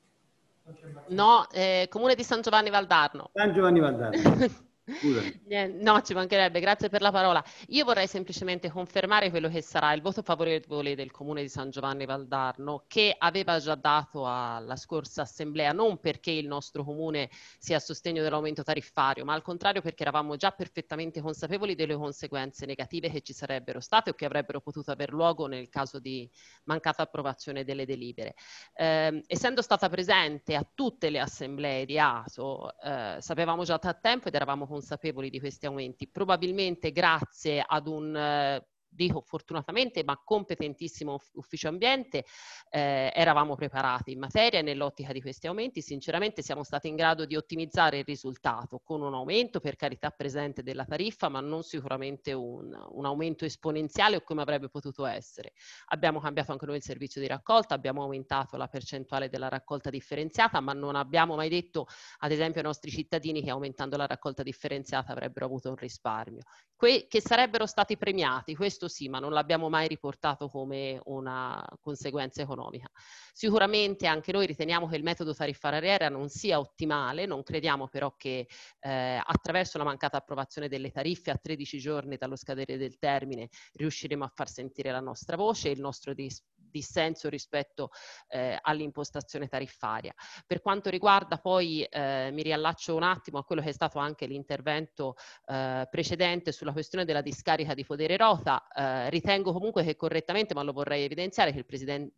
Speaker 1: No, Comune di San Giovanni Valdarno.
Speaker 2: San Giovanni Valdarno.
Speaker 1: No, ci mancherebbe, grazie per la parola. Io vorrei semplicemente confermare quello che sarà il voto favorevole del Comune di San Giovanni Valdarno, che aveva già dato alla scorsa assemblea, non perché il nostro Comune sia a sostegno dell'aumento tariffario, ma al contrario perché eravamo già perfettamente consapevoli delle conseguenze negative che ci sarebbero state o che avrebbero potuto aver luogo nel caso di mancata approvazione delle delibere. Essendo stata presente a tutte le assemblee di ATO, sapevamo già da tempo ed eravamo consapevoli di questi aumenti, probabilmente grazie ad un dico fortunatamente, ma competentissimo ufficio ambiente, eravamo preparati in materia e nell'ottica di questi aumenti sinceramente siamo stati in grado di ottimizzare il risultato con un aumento per carità presente della tariffa, ma non sicuramente un aumento esponenziale o come avrebbe potuto essere. Abbiamo cambiato anche noi il servizio di raccolta, abbiamo aumentato la percentuale della raccolta differenziata, ma non abbiamo mai detto ad esempio ai nostri cittadini che aumentando la raccolta differenziata avrebbero avuto un risparmio, che sarebbero stati premiati, questo sì, ma non l'abbiamo mai riportato come una conseguenza economica. Sicuramente anche noi riteniamo che il metodo tariffario ARERA non sia ottimale, non crediamo però che attraverso la mancata approvazione delle tariffe a 13 giorni dallo scadere del termine riusciremo a far sentire la nostra voce e il nostro dissenso rispetto all'impostazione tariffaria. Per quanto riguarda poi, mi riallaccio un attimo a quello che è stato anche l'intervento precedente sulla questione della discarica di Podere Rota, ritengo comunque che correttamente, ma lo vorrei evidenziare, che il Presidente,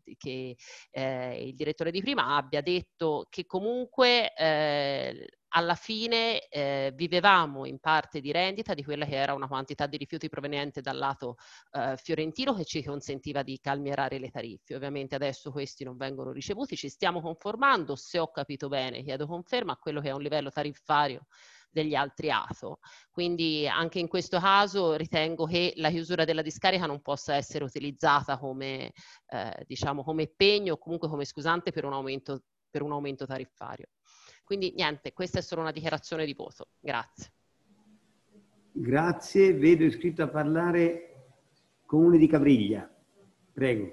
Speaker 1: il direttore di prima abbia detto che comunque alla fine vivevamo in parte di rendita di quella che era una quantità di rifiuti proveniente dal lato fiorentino che ci consentiva di calmierare le tariffe. Ovviamente adesso questi non vengono ricevuti, ci stiamo conformando, se ho capito bene, chiedo conferma a quello che è un livello tariffario degli altri ATO. Quindi anche in questo caso ritengo che la chiusura della discarica non possa essere utilizzata come, diciamo, come pegno o comunque come scusante per un aumento tariffario. Quindi niente, questa è solo una dichiarazione di voto. Grazie.
Speaker 2: Grazie, vedo iscritto a parlare Comune di Cabriglia. Prego.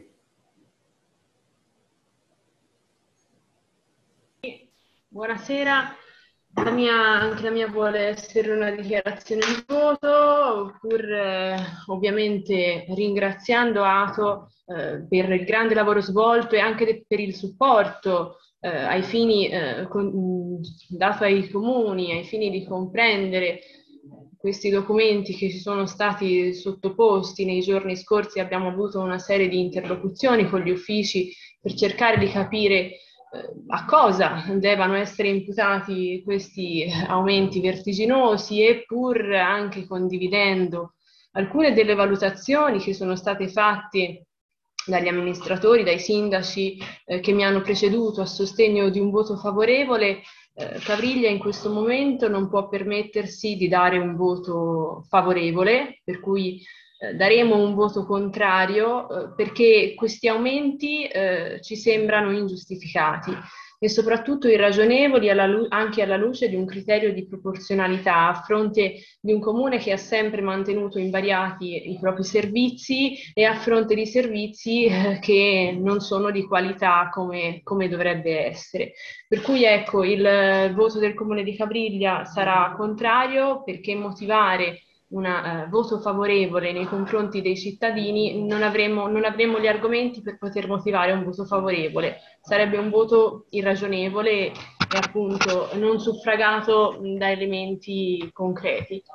Speaker 12: Buonasera, anche la mia vuole essere una dichiarazione di voto, pur ovviamente ringraziando Ato per il grande lavoro svolto e anche per il supporto ai fini dato ai comuni, ai fini di comprendere questi documenti che ci sono stati sottoposti nei giorni scorsi. Abbiamo avuto una serie di interlocuzioni con gli uffici per cercare di capire a cosa devono essere imputati questi aumenti vertiginosi, e pur anche condividendo alcune delle valutazioni che sono state fatte dagli amministratori, dai sindaci che mi hanno preceduto a sostegno di un voto favorevole. Cavriglia in questo momento non può permettersi di dare un voto favorevole, per cui daremo un voto contrario perché questi aumenti ci sembrano ingiustificati e soprattutto irragionevoli anche alla luce di un criterio di proporzionalità a fronte di un comune che ha sempre mantenuto invariati i propri servizi e a fronte di servizi che non sono di qualità come dovrebbe essere. Per cui ecco, il voto del Comune di Cabriglia sarà contrario, perché motivare un voto favorevole nei confronti dei cittadini non avremo gli argomenti per poter motivare un voto favorevole. Sarebbe un voto irragionevole e appunto non suffragato da elementi concreti.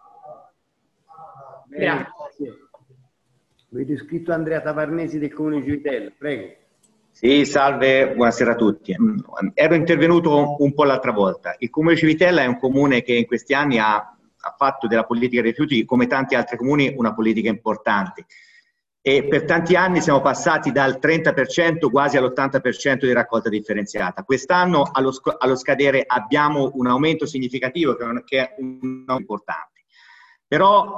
Speaker 12: Grazie.
Speaker 2: Vedo iscritto Andrea Tavarnesi del Comune di Civitella, prego.
Speaker 10: Sì, salve, buonasera a tutti. Ero intervenuto un po' l'altra volta. Il Comune di Civitella è un comune che in questi anni ha fatto della politica dei rifiuti, come tanti altri comuni, una politica importante. E per tanti anni siamo passati dal 30% quasi all'80% di raccolta differenziata. Quest'anno allo scadere abbiamo un aumento significativo che è un aumento importante. Però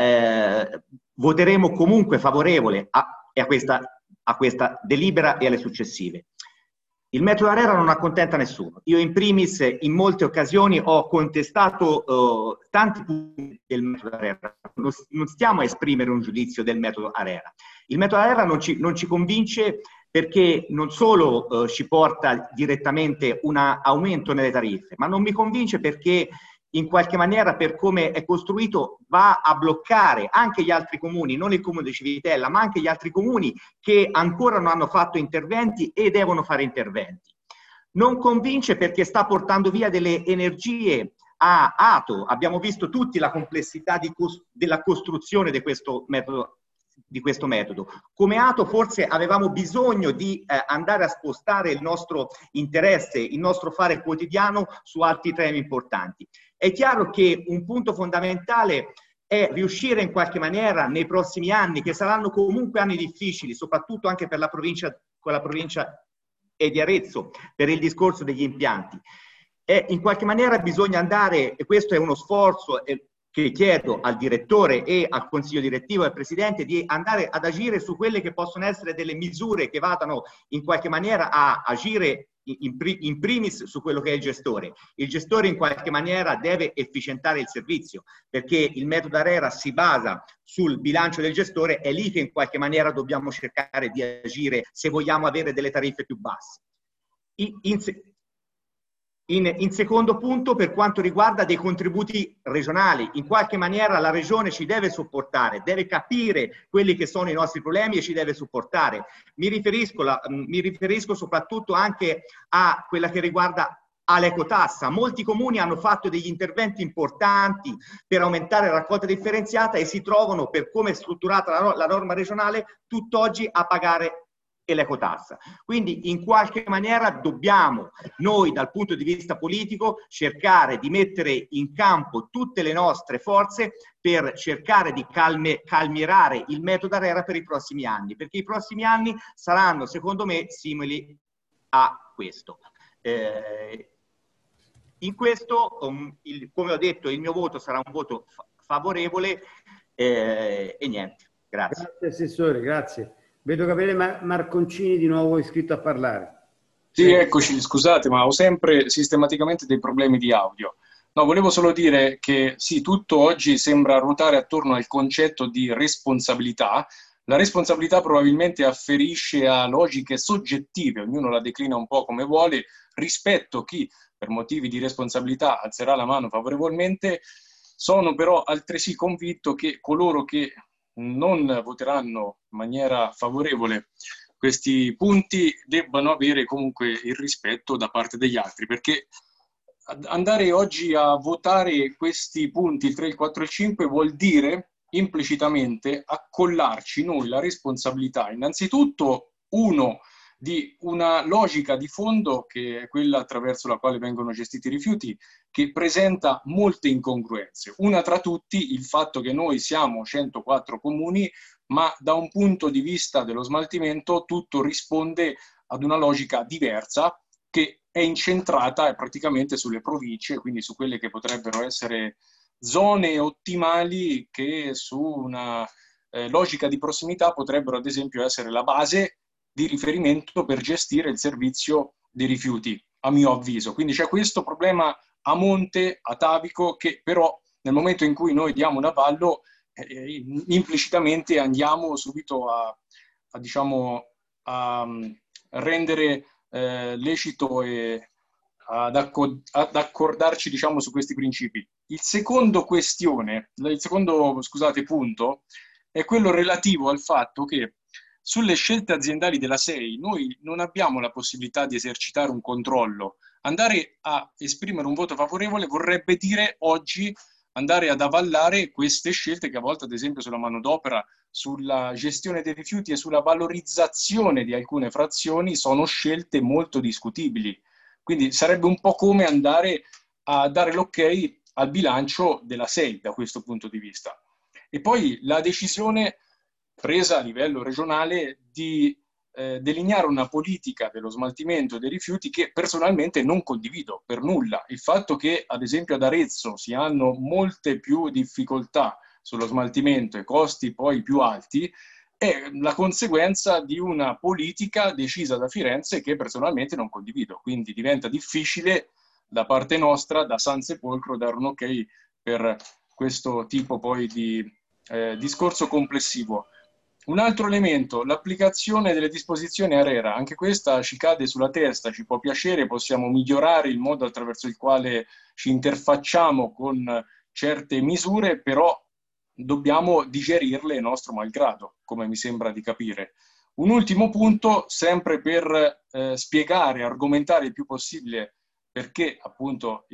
Speaker 10: voteremo comunque favorevole a questa delibera e alle successive. Il metodo ARERA non accontenta nessuno. Io in primis in molte occasioni ho contestato tanti punti del metodo ARERA. Non stiamo a esprimere un giudizio del metodo ARERA. Il metodo ARERA non ci convince perché non solo ci porta direttamente un aumento nelle tariffe, ma non mi convince perché in qualche maniera, per come è costruito, va a bloccare anche gli altri comuni, non il Comune di Civitella, ma anche gli altri comuni che ancora non hanno fatto interventi e devono fare interventi. Non convince perché sta portando via delle energie a Ato. Abbiamo visto tutti la complessità della costruzione di questo metodo. Come Ato forse avevamo bisogno di andare a spostare il nostro interesse, il nostro fare quotidiano su altri temi importanti. È chiaro che un punto fondamentale è riuscire in qualche maniera nei prossimi anni, che saranno comunque anni difficili, soprattutto anche per la provincia di Arezzo, per il discorso degli impianti. E in qualche maniera bisogna andare, e questo è uno sforzo che chiedo al direttore e al consiglio direttivo e al presidente, di andare ad agire su quelle che possono essere delle misure che vadano in qualche maniera a agire in primis su quello che è il gestore. Il gestore in qualche maniera deve efficientare il servizio, perché il metodo ARERA si basa sul bilancio del gestore, è lì che in qualche maniera dobbiamo cercare di agire se vogliamo avere delle tariffe più basse. In secondo punto, per quanto riguarda dei contributi regionali, in qualche maniera la regione ci deve supportare, deve capire quelli che sono i nostri problemi e ci deve supportare. Mi riferisco soprattutto anche a quella che riguarda all'ecotassa. Molti comuni hanno fatto degli interventi importanti per aumentare la raccolta differenziata e si trovano, per come è strutturata la norma regionale, tutt'oggi a pagare l'ecotassa. Quindi in qualche maniera dobbiamo noi dal punto di vista politico cercare di mettere in campo tutte le nostre forze per cercare di calmierare il metodo ARERA per i prossimi anni, perché i prossimi anni saranno secondo me simili a questo. In questo, come ho detto, il mio voto sarà un voto favorevole e niente. Grazie.
Speaker 2: Grazie Assessore, grazie. Vedo Gabriele Marconcini di nuovo iscritto a parlare.
Speaker 18: Sì, eccoci, scusate, ma ho sempre sistematicamente dei problemi di audio. No, volevo solo dire che sì, tutto oggi sembra ruotare attorno al concetto di responsabilità. La responsabilità probabilmente afferisce a logiche soggettive, ognuno la declina un po' come vuole, rispetto a chi per motivi di responsabilità alzerà la mano favorevolmente. Sono però altresì convinto che coloro che non voteranno in maniera favorevole questi punti debbano avere comunque il rispetto da parte degli altri, perché andare oggi a votare questi punti, il 3, il 4 e il 5, vuol dire implicitamente accollarci noi la responsabilità, innanzitutto, di una logica di fondo, che è quella attraverso la quale vengono gestiti i rifiuti, che presenta molte incongruenze. Una tra tutti il fatto che noi siamo 104 comuni, ma da un punto di vista dello smaltimento tutto risponde ad una logica diversa che è incentrata praticamente sulle province, quindi su quelle che potrebbero essere zone ottimali che su una logica di prossimità potrebbero ad esempio essere la base di riferimento per gestire il servizio dei rifiuti, a mio avviso. Quindi c'è questo problema a monte, atavico, che però nel momento in cui noi diamo un avallo implicitamente andiamo subito a rendere lecito e ad accordarci, diciamo, su questi principi. Il secondo punto è quello relativo al fatto che sulle scelte aziendali della SEI noi non abbiamo la possibilità di esercitare un controllo. Andare a esprimere un voto favorevole vorrebbe dire oggi andare ad avallare queste scelte che a volte, ad esempio, sulla manodopera, sulla gestione dei rifiuti e sulla valorizzazione di alcune frazioni sono scelte molto discutibili. Quindi sarebbe un po' come andare a dare l'ok al bilancio della SEI da questo punto di vista. E poi la decisione presa a livello regionale di delineare una politica dello smaltimento dei rifiuti che personalmente non condivido per nulla. Il fatto che ad esempio ad Arezzo si hanno molte più difficoltà sullo smaltimento e costi poi più alti è la conseguenza di una politica decisa da Firenze che personalmente non condivido, quindi diventa difficile da parte nostra, da San Sepolcro, dare un ok per questo tipo poi di discorso complessivo. Un altro elemento, l'applicazione delle disposizioni ARERA, anche questa ci cade sulla testa, ci può piacere, possiamo migliorare il modo attraverso il quale ci interfacciamo con certe misure, però dobbiamo digerirle nostro malgrado, come mi sembra di capire. Un ultimo punto, sempre per spiegare, argomentare il più possibile perché appunto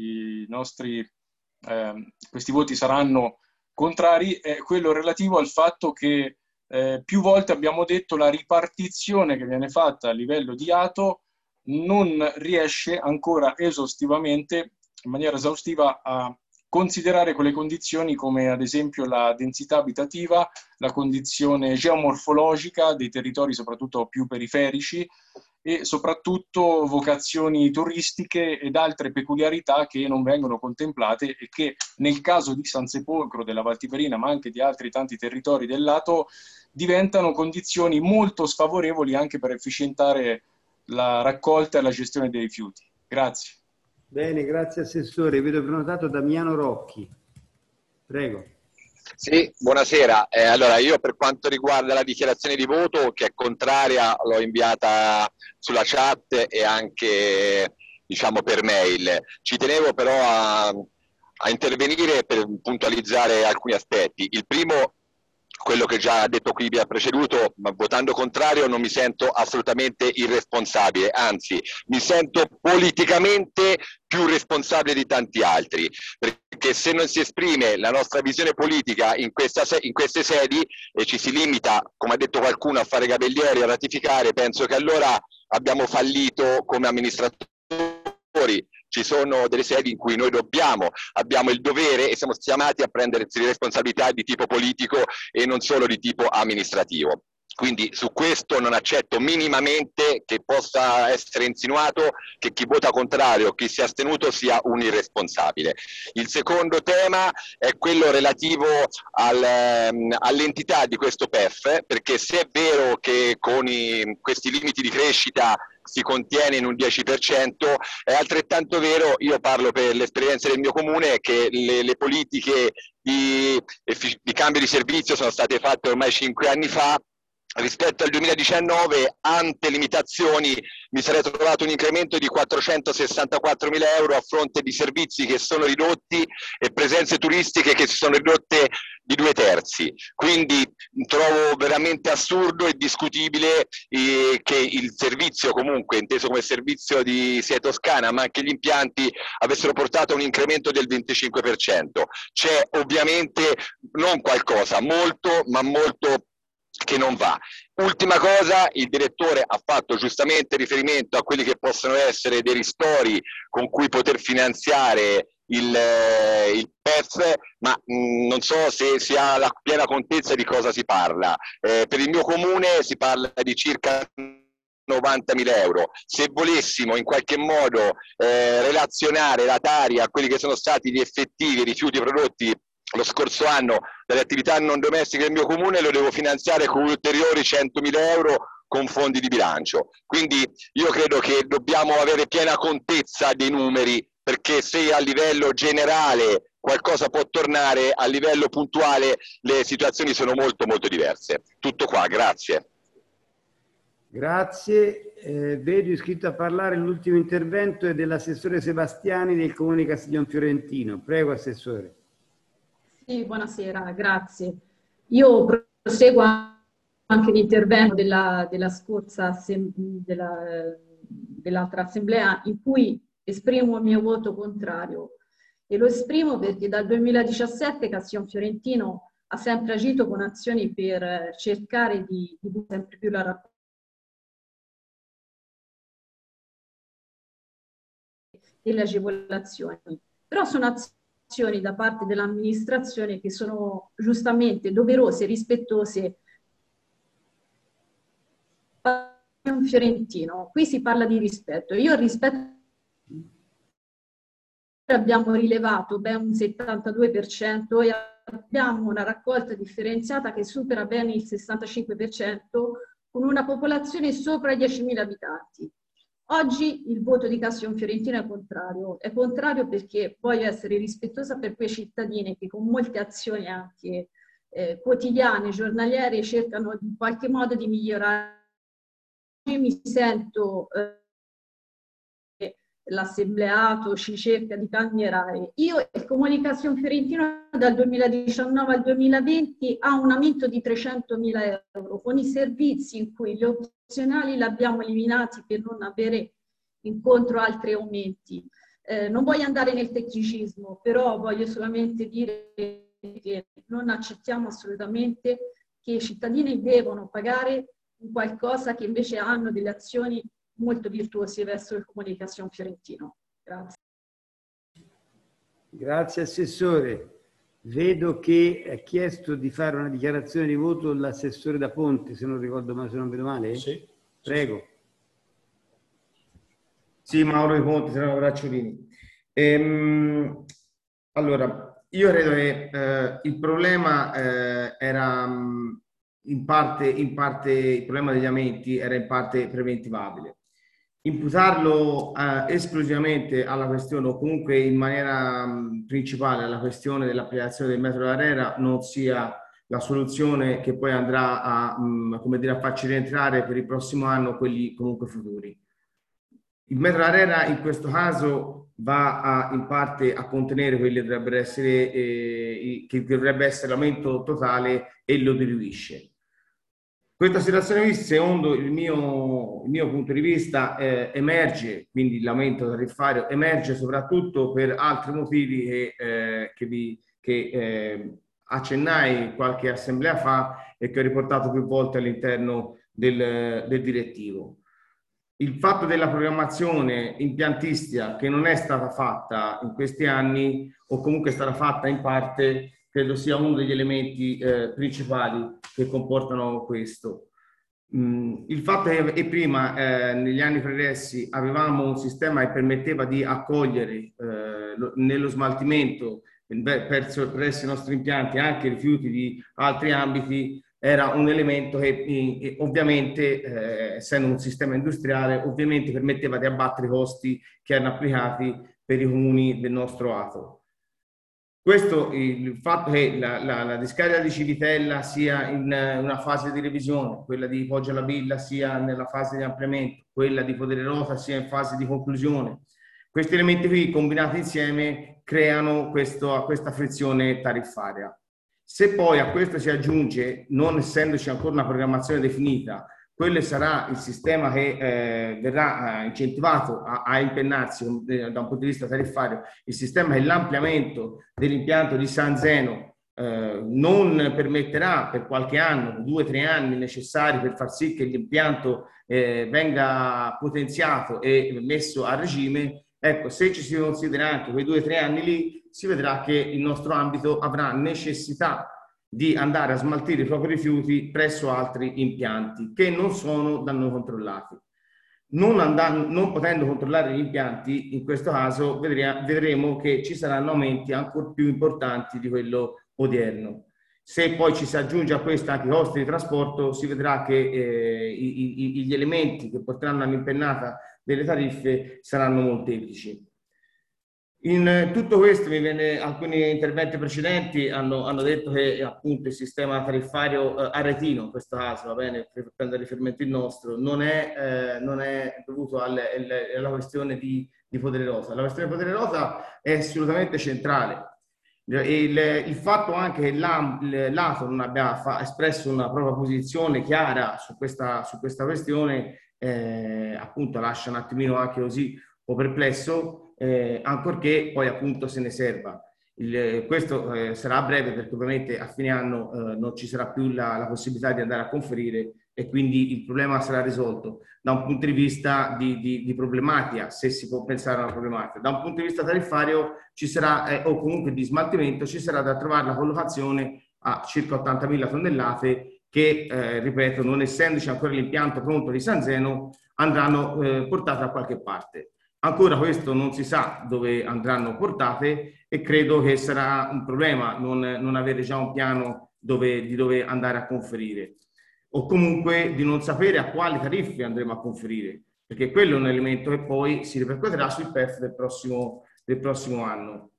Speaker 18: questi voti saranno contrari, è quello relativo al fatto che più volte abbiamo detto la ripartizione che viene fatta a livello di ATO non riesce ancora esaustivamente, in maniera esaustiva, a considerare quelle condizioni come ad esempio la densità abitativa, la condizione geomorfologica dei territori soprattutto più periferici e soprattutto vocazioni turistiche ed altre peculiarità che non vengono contemplate e che nel caso di San Sepolcro, della Val Tiberina, ma anche di altri tanti territori del lato, diventano condizioni molto sfavorevoli anche per efficientare la raccolta e la gestione dei rifiuti. Grazie.
Speaker 2: Bene, grazie Assessore. Vedo prenotato Damiano Rocchi. Prego.
Speaker 15: Sì, buonasera. Allora, io per quanto riguarda la dichiarazione di voto, che è contraria, l'ho inviata sulla chat e anche, diciamo, per mail. Ci tenevo però a intervenire per puntualizzare alcuni aspetti. Il primo, quello che già ha detto qui mi ha preceduto, ma votando contrario non mi sento assolutamente irresponsabile, anzi mi sento politicamente più responsabile di tanti altri, perché se non si esprime la nostra visione politica in queste sedi e ci si limita, come ha detto qualcuno, a fare gabellieri, a ratificare, penso che allora abbiamo fallito come amministratori. Ci sono delle sedi in cui noi abbiamo il dovere e siamo chiamati a prendersi responsabilità di tipo politico e non solo di tipo amministrativo. Quindi su questo non accetto minimamente che possa essere insinuato che chi vota contrario o chi si è astenuto sia un irresponsabile. Il secondo tema è quello relativo all'entità di questo PEF, perché se è vero che con questi limiti di crescita si contiene in un 10%, è altrettanto vero, io parlo per l'esperienza del mio comune, che le politiche di cambio di servizio sono state fatte ormai 5 anni fa. Rispetto al 2019, ante limitazioni, mi sarei trovato un incremento di 464.000 euro a fronte di servizi che sono ridotti e presenze turistiche che si sono ridotte di 2/3. Quindi trovo veramente assurdo e discutibile che il servizio, comunque inteso come servizio di SIAE Toscana, ma anche gli impianti, avessero portato a un incremento del 25%. C'è ovviamente non qualcosa, molto, ma molto che non va. Ultima cosa, il direttore ha fatto giustamente riferimento a quelli che possono essere dei ristori con cui poter finanziare il PEF, ma non so se si ha la piena contezza di cosa si parla. Per il mio comune si parla di circa 90.000 euro. Se volessimo in qualche modo relazionare la Tari a quelli che sono stati gli effettivi rifiuti prodotti lo scorso anno dalle attività non domestiche del mio comune, lo devo finanziare con ulteriori 100.000 euro con fondi di bilancio. Quindi io credo che dobbiamo avere piena contezza dei numeri, perché se a livello generale qualcosa può tornare, a livello puntuale le situazioni sono molto molto diverse. Tutto qua, grazie.
Speaker 2: Grazie. Vedo iscritto a parlare l'ultimo intervento è dell'assessore Sebastiani del Comune di Castiglion Fiorentino. Prego, assessore.
Speaker 20: Sì, buonasera, grazie. Io proseguo anche l'intervento della scorsa dell'altra assemblea in cui esprimo il mio voto contrario, e lo esprimo perché dal 2017 Castiglion Fiorentino ha sempre agito con azioni per cercare di sempre più la rappresentanza e le agevolazioni, però sono azioni da parte dell'amministrazione che sono giustamente doverose e rispettose. Un fiorentino, qui si parla di rispetto. Io il rispetto abbiamo rilevato ben un 72% e abbiamo una raccolta differenziata che supera ben il 65% con una popolazione sopra i 10.000 abitanti. Oggi il voto di Castiglion Fiorentino è contrario perché voglio essere rispettosa per quei cittadini che con molte azioni anche quotidiane, giornaliere, cercano in qualche modo di migliorare. Io mi sento l'assembleato ci cerca di cambierare. Io il Comune di Castiglion Fiorentino dal 2019 al 2020 ha un aumento di 300.000 euro con i servizi in cui gli opzionali li abbiamo eliminati per non avere incontro altri aumenti. Non voglio andare nel tecnicismo, però voglio solamente dire che non accettiamo assolutamente che i cittadini devono pagare qualcosa che invece hanno delle azioni molto virtuose verso il Comune di Castiglion Fiorentino. Grazie.
Speaker 2: Grazie Assessore. Vedo che ha chiesto di fare una dichiarazione di voto l'assessore da Ponte, se non ricordo male, se non vedo male.
Speaker 21: Sì.
Speaker 2: Prego.
Speaker 21: Sì, Mauro Di Ponte, Sereno Bracciolini. Allora, io credo che il problema era in parte il problema degli aumenti era in parte preventivabile. Imputarlo esclusivamente alla questione o comunque in maniera principale alla questione dell'applicazione del metro dell'ARERA non sia la soluzione che poi andrà a, come dire, a farci rientrare per il prossimo anno quelli comunque futuri. Il metro dell'ARERA in questo caso va in parte a contenere quelli che dovrebbero essere che dovrebbe essere l'aumento totale e lo diluisce. Questa situazione, secondo il mio punto di vista, emerge, quindi l'aumento tariffario emerge soprattutto per altri motivi che accennai qualche assemblea fa e che ho riportato più volte all'interno del direttivo. Il fatto della programmazione impiantistica che non è stata fatta in questi anni o comunque è stata fatta in parte credo sia uno degli elementi principali che comportano questo. Il fatto è che prima, negli anni pregressi, avevamo un sistema che permetteva di accogliere nello smaltimento presso i nostri impianti anche rifiuti di altri ambiti, era un elemento che ovviamente, essendo un sistema industriale, ovviamente permetteva di abbattere i costi che erano applicati per i comuni del nostro lato. Questo, il fatto che la discarica di Civitella sia in una fase di revisione, quella di Poggio alla Billa sia nella fase di ampliamento, quella di Poderosa sia in fase di conclusione, questi elementi qui combinati insieme creano questa frizione tariffaria. Se poi a questo si aggiunge, non essendoci ancora una programmazione definita, quello sarà il sistema che verrà incentivato a impennarsi da un punto di vista tariffario, il sistema che l'ampliamento dell'impianto di San Zeno non permetterà per qualche anno, 2 o 3 anni necessari per far sì che l'impianto venga potenziato e messo a regime. Ecco, se ci si considera anche quei 2 o 3 anni lì, si vedrà che il nostro ambito avrà necessità di andare a smaltire i propri rifiuti presso altri impianti che non sono da noi controllati. Non potendo controllare gli impianti, in questo caso vedremo che ci saranno aumenti ancora più importanti di quello odierno. Se poi ci si aggiunge a questo anche i costi di trasporto, si vedrà che gli elementi che porteranno all'impennata delle tariffe saranno molteplici. In tutto questo, alcuni interventi precedenti hanno detto che appunto il sistema tariffario aretino, in questo caso, va bene, per prendere riferimento il nostro, non è dovuto alla questione di Poderosa. La questione di Poderosa è assolutamente centrale. Il fatto anche che l'ATO non abbia espresso una propria posizione chiara su questa questione, appunto lascia un attimino anche così un po' perplesso, ancorché poi appunto se ne serva. Questo sarà a breve, perché ovviamente a fine anno non ci sarà più la possibilità di andare a conferire e quindi il problema sarà risolto da un punto di vista di problematica, se si può pensare a una problematica. Da un punto di vista tariffario ci sarà, o comunque di smaltimento, ci sarà da trovare la collocazione a circa 80.000 tonnellate che, ripeto, non essendoci ancora l'impianto pronto di San Zeno, andranno portate da qualche parte. Ancora questo non si sa dove andranno portate e credo che sarà un problema non avere già un piano di dove andare a conferire, o comunque di non sapere a quali tariffe andremo a conferire, perché quello è un elemento che poi si ripercuoterà sul PEF del prossimo anno.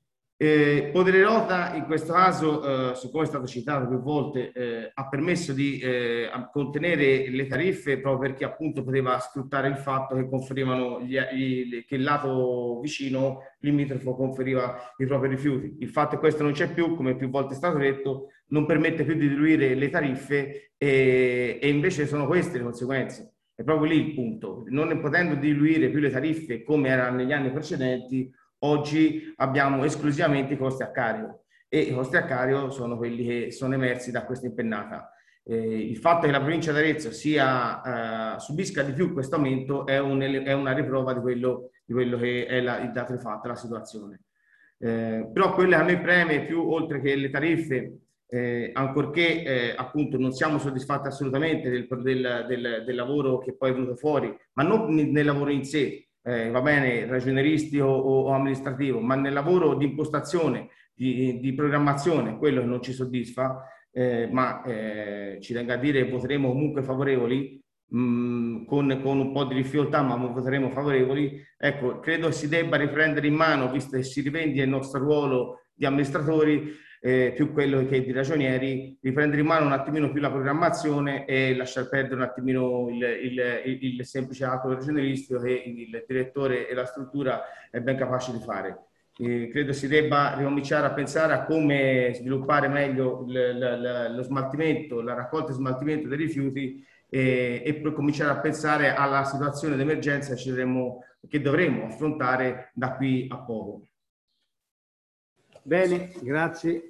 Speaker 21: Poderosa in questo caso, siccome è stato citato più volte, ha permesso di contenere le tariffe proprio perché appunto poteva sfruttare il fatto che conferivano che il lato vicino limitrofo conferiva i propri rifiuti. Il fatto è che questo non c'è più, come più volte è stato detto, non permette più di diluire le tariffe e invece sono queste le conseguenze. È proprio lì il punto. Non potendo diluire più le tariffe come era negli anni precedenti, oggi abbiamo esclusivamente i costi a carico e i costi a carico sono quelli che sono emersi da questa impennata. Il fatto che la provincia di Arezzo subisca di più questo aumento è una riprova di quello che è il dato di fatto, la situazione. Però quello che a noi preme più, oltre che le tariffe, ancorché appunto non siamo soddisfatti assolutamente del lavoro che poi è venuto fuori, ma non nel lavoro in sé, va bene, ragionieristico o amministrativo, ma nel lavoro di impostazione, di programmazione, quello che non ci soddisfa, ma ci tengo a dire che voteremo comunque favorevoli, con un po' di difficoltà, ma voteremo favorevoli. Ecco, credo si debba riprendere in mano, visto che si rivendica il nostro ruolo di amministratori, più quello che di ragionieri, riprendere in mano un attimino più la programmazione e lasciar perdere un attimino il semplice atto ragionieristico che il direttore e la struttura è ben capace di fare. Credo si debba ricominciare a pensare a come sviluppare meglio lo smaltimento, la raccolta e smaltimento dei rifiuti e poi cominciare a pensare alla situazione d'emergenza che dovremo affrontare da qui a poco.
Speaker 2: Bene, grazie.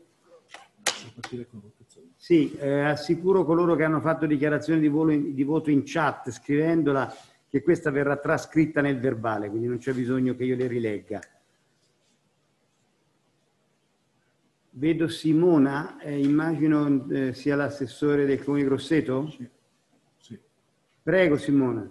Speaker 2: Sì, assicuro coloro che hanno fatto dichiarazione di voto in chat, scrivendola, che questa verrà trascritta nel verbale, quindi non c'è bisogno che io le rilegga. Vedo Simona, immagino sia l'assessore del Comune di Grosseto?
Speaker 18: Sì.
Speaker 2: Prego Simona.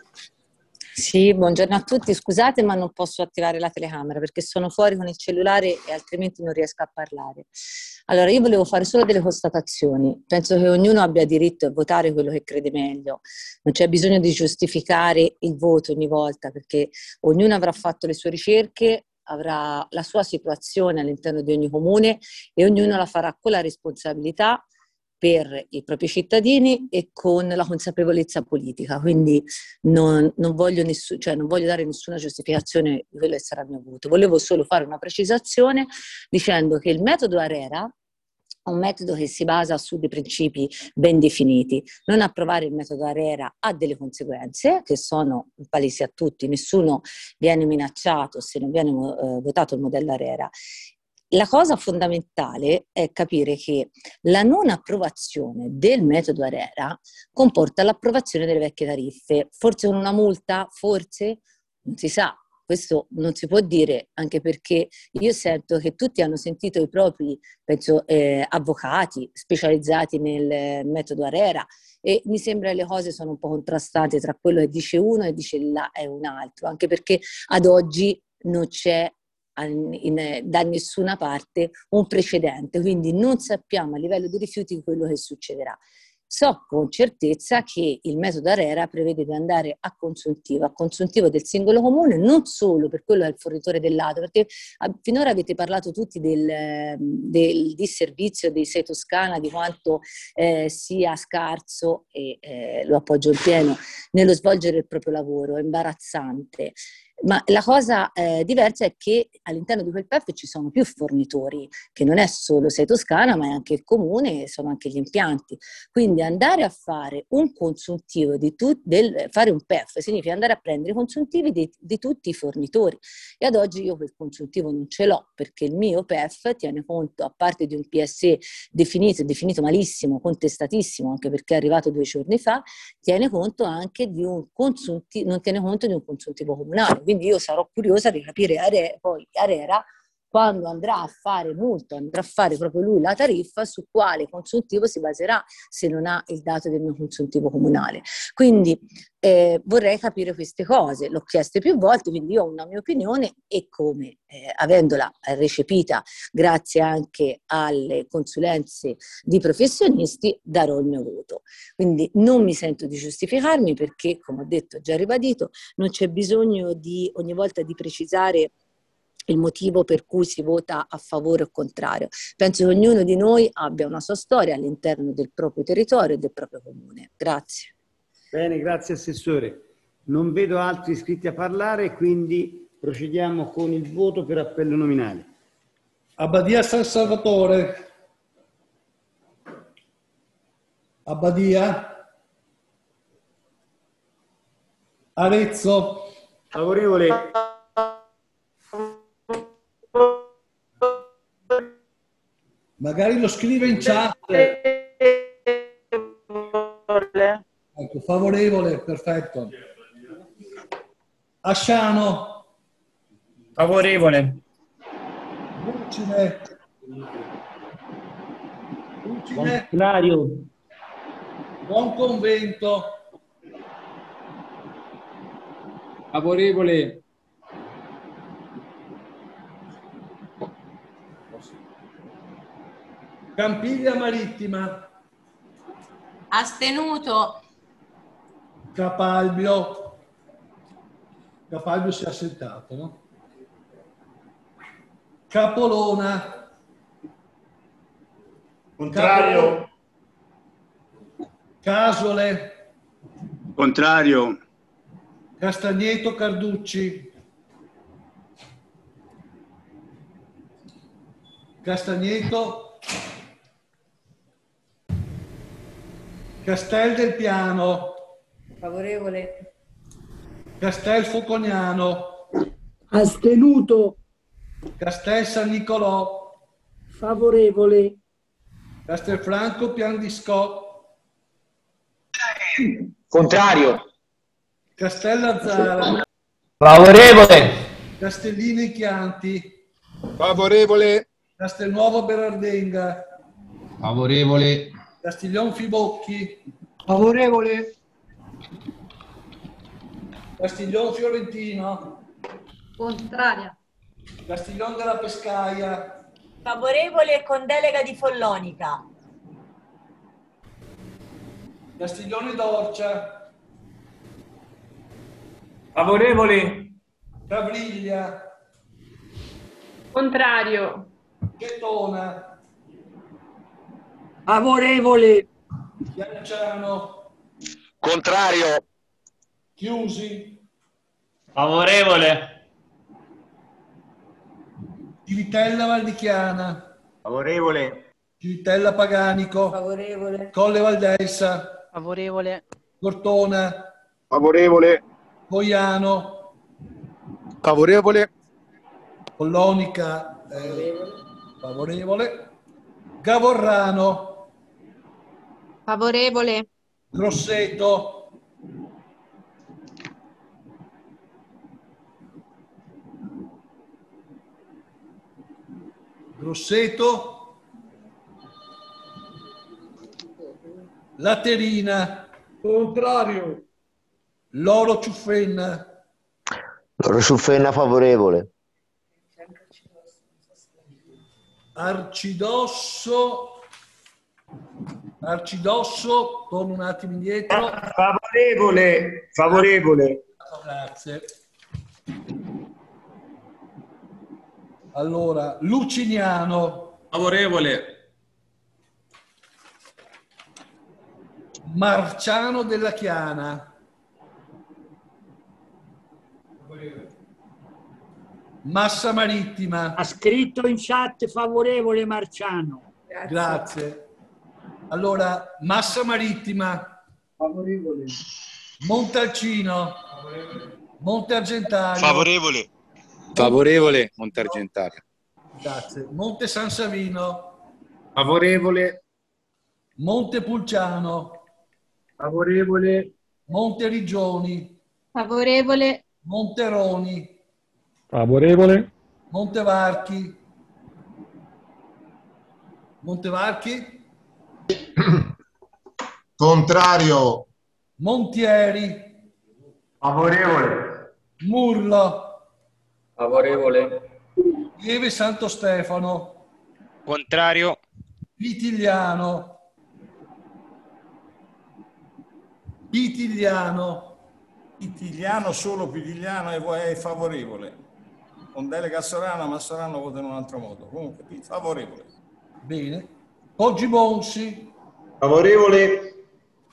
Speaker 4: Sì, buongiorno a tutti. Scusate, ma non posso attivare la telecamera perché sono fuori con il cellulare e altrimenti non riesco a parlare. Allora, io volevo fare solo delle constatazioni. Penso che ognuno abbia diritto a votare quello che crede meglio. Non c'è bisogno di giustificare il voto ogni volta, perché ognuno avrà fatto le sue ricerche, avrà la sua situazione all'interno di ogni comune e ognuno la farà con la responsabilità per i propri cittadini e con la consapevolezza politica. Quindi non voglio dare nessuna giustificazione di quello che sarà il mio voto. Volevo solo fare una precisazione dicendo che il metodo ARERA è un metodo che si basa su dei principi ben definiti. Non approvare il metodo ARERA ha delle conseguenze che sono palesi a tutti, nessuno viene minacciato se non viene votato il modello ARERA. La cosa fondamentale è capire che la non approvazione del metodo ARERA comporta l'approvazione delle vecchie tariffe, forse con una multa, forse, non si sa. Questo non si può dire, anche perché io sento che tutti hanno sentito i propri, penso, avvocati specializzati nel metodo ARERA e mi sembra che le cose sono un po' contrastate tra quello che dice uno e dice là è un altro, anche perché ad oggi non c'è da nessuna parte un precedente, quindi non sappiamo a livello di rifiuti quello che succederà. So con certezza che il metodo ARERA prevede di andare a consuntivo del singolo comune, non solo per quello che è il fornitore del lato, perché finora avete parlato tutti del disservizio dei Sei Toscana, di quanto sia scarso, e lo appoggio in pieno, nello svolgere il proprio lavoro, è imbarazzante. Ma la cosa diversa è che all'interno di quel PEF ci sono più fornitori, che non è solo Sei Toscana, ma è anche il comune, sono anche gli impianti. Quindi andare a fare un consuntivo fare un PEF significa andare a prendere i consuntivi di tutti i fornitori. E ad oggi io quel consuntivo non ce l'ho, perché il mio PEF tiene conto, a parte di un PSE definito malissimo, contestatissimo, anche perché è arrivato 2 giorni fa, tiene conto anche di un consuntivo, non tiene conto di un consuntivo comunale. Quindi io sarò curiosa di capire poi ARERA quando andrà a fare multa, andrà a fare proprio lui la tariffa, su quale consuntivo si baserà se non ha il dato del mio consuntivo comunale. Quindi vorrei capire queste cose, l'ho chieste più volte, quindi io ho una mia opinione e come, avendola recepita grazie anche alle consulenze di professionisti, darò il mio voto. Quindi non mi sento di giustificarmi perché, come ho detto, già ribadito, non c'è bisogno ogni volta di precisare il motivo per cui si vota a favore o contrario. Penso che ognuno di noi abbia una sua storia all'interno del proprio territorio e del proprio comune. Grazie.
Speaker 2: Bene, grazie Assessore. Non vedo altri iscritti a parlare, quindi procediamo con il voto per appello nominale.
Speaker 7: Abbadia San Salvatore. Abbadia. Arezzo.
Speaker 2: Favorevole.
Speaker 7: Magari lo scrive in chat. Ecco, favorevole, perfetto. Asciano.
Speaker 21: Favorevole.
Speaker 7: Lucine.
Speaker 14: Contrario.
Speaker 7: Buon Convento.
Speaker 8: Favorevole.
Speaker 7: Campiglia Marittima.
Speaker 16: Astenuto.
Speaker 7: Capalbio. Capalbio si è assentato, no? Capolona.
Speaker 23: Contrario.
Speaker 7: Casole.
Speaker 22: Contrario.
Speaker 7: Castagneto Carducci. Castagneto. Castel del Piano.
Speaker 4: Favorevole.
Speaker 7: Castel Focognano.
Speaker 3: Astenuto.
Speaker 7: Castel San Nicolò.
Speaker 3: Favorevole.
Speaker 7: Castelfranco Pian di Scò.
Speaker 21: Contrario.
Speaker 7: Castellazzara.
Speaker 21: Favorevole.
Speaker 7: Castellini Chianti.
Speaker 22: Favorevole.
Speaker 7: Castelnuovo Berardenga.
Speaker 21: Favorevole.
Speaker 7: Castiglion Fibocchi.
Speaker 21: Favorevole.
Speaker 23: Castiglione Fiorentino.
Speaker 20: Contraria.
Speaker 23: Castiglione della Pescaia.
Speaker 6: Favorevole con delega di Follonica.
Speaker 23: Castiglione d'Orcia.
Speaker 11: Favorevole.
Speaker 23: Caviglia.
Speaker 12: Contrario.
Speaker 23: Chettona.
Speaker 3: Favorevole.
Speaker 23: Chianciano.
Speaker 15: Contrario.
Speaker 23: Chiusi.
Speaker 11: Favorevole.
Speaker 23: Civitella Valdichiana.
Speaker 10: Favorevole.
Speaker 23: Civitella Paganico.
Speaker 6: Favorevole.
Speaker 23: Colle Valdelsa.
Speaker 6: Favorevole.
Speaker 23: Cortona.
Speaker 22: Favorevole.
Speaker 23: Poiano.
Speaker 22: Favorevole.
Speaker 23: Collonica. Favorevole. Gavorrano.
Speaker 12: Favorevole.
Speaker 23: Grosseto. Grosseto. Laterina.
Speaker 3: Contrario.
Speaker 23: Loro Ciuffenna.
Speaker 17: Loro Ciuffenna favorevole.
Speaker 23: Arcidosso. Arcidosso, torno un attimo indietro.
Speaker 22: Favorevole. Favorevole.
Speaker 23: Grazie. Allora, Luciniano.
Speaker 11: Favorevole.
Speaker 23: Marciano della Chiana. Massa Marittima.
Speaker 3: Ha scritto in chat favorevole Marciano.
Speaker 23: Grazie. Allora, Massa Marittima.
Speaker 3: Favorevole.
Speaker 23: Montalcino. Monte Argentario.
Speaker 24: Favorevole. Favorevole, Montargentario.
Speaker 23: Grazie. Monte San Savino.
Speaker 22: Favorevole.
Speaker 23: Monte Pulciano.
Speaker 3: Favorevole.
Speaker 23: Monte Rigioni.
Speaker 12: Favorevole.
Speaker 23: Monteroni.
Speaker 25: Favorevole.
Speaker 23: Montevarchi. Montevarchi.
Speaker 13: Contrario.
Speaker 23: Montieri.
Speaker 22: Favorevole.
Speaker 23: Murlo.
Speaker 11: Favorevole.
Speaker 23: Lieve Santo Stefano.
Speaker 24: Contrario.
Speaker 23: Pitigliano. Pitigliano.
Speaker 19: Pitigliano, solo Pitigliano è favorevole. Con delega a Sorano, ma Sorano vota in un altro modo. Comunque, favorevole.
Speaker 23: Bene. Poggi Bonsi.
Speaker 22: Favorevole.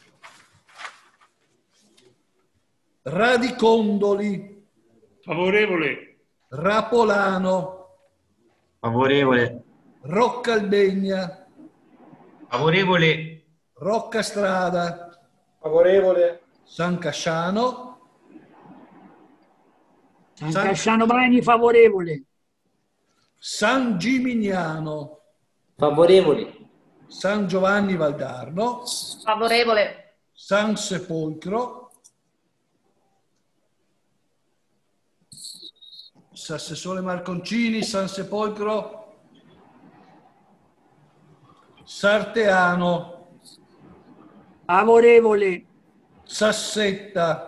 Speaker 23: Radicondoli.
Speaker 22: Favorevole.
Speaker 23: Rapolano.
Speaker 11: Favorevole.
Speaker 23: Roccalbegna.
Speaker 11: Favorevole.
Speaker 23: Roccastrada.
Speaker 22: Favorevole.
Speaker 23: San Casciano.
Speaker 3: San Casciano Bagni favorevole.
Speaker 23: San Gimignano.
Speaker 11: Favorevole.
Speaker 23: San Giovanni Valdarno.
Speaker 12: Favorevole.
Speaker 23: San Sepolcro. Assessore Marconcini. San Sepolcro. Sarteano.
Speaker 3: Favorevole.
Speaker 23: Sassetta.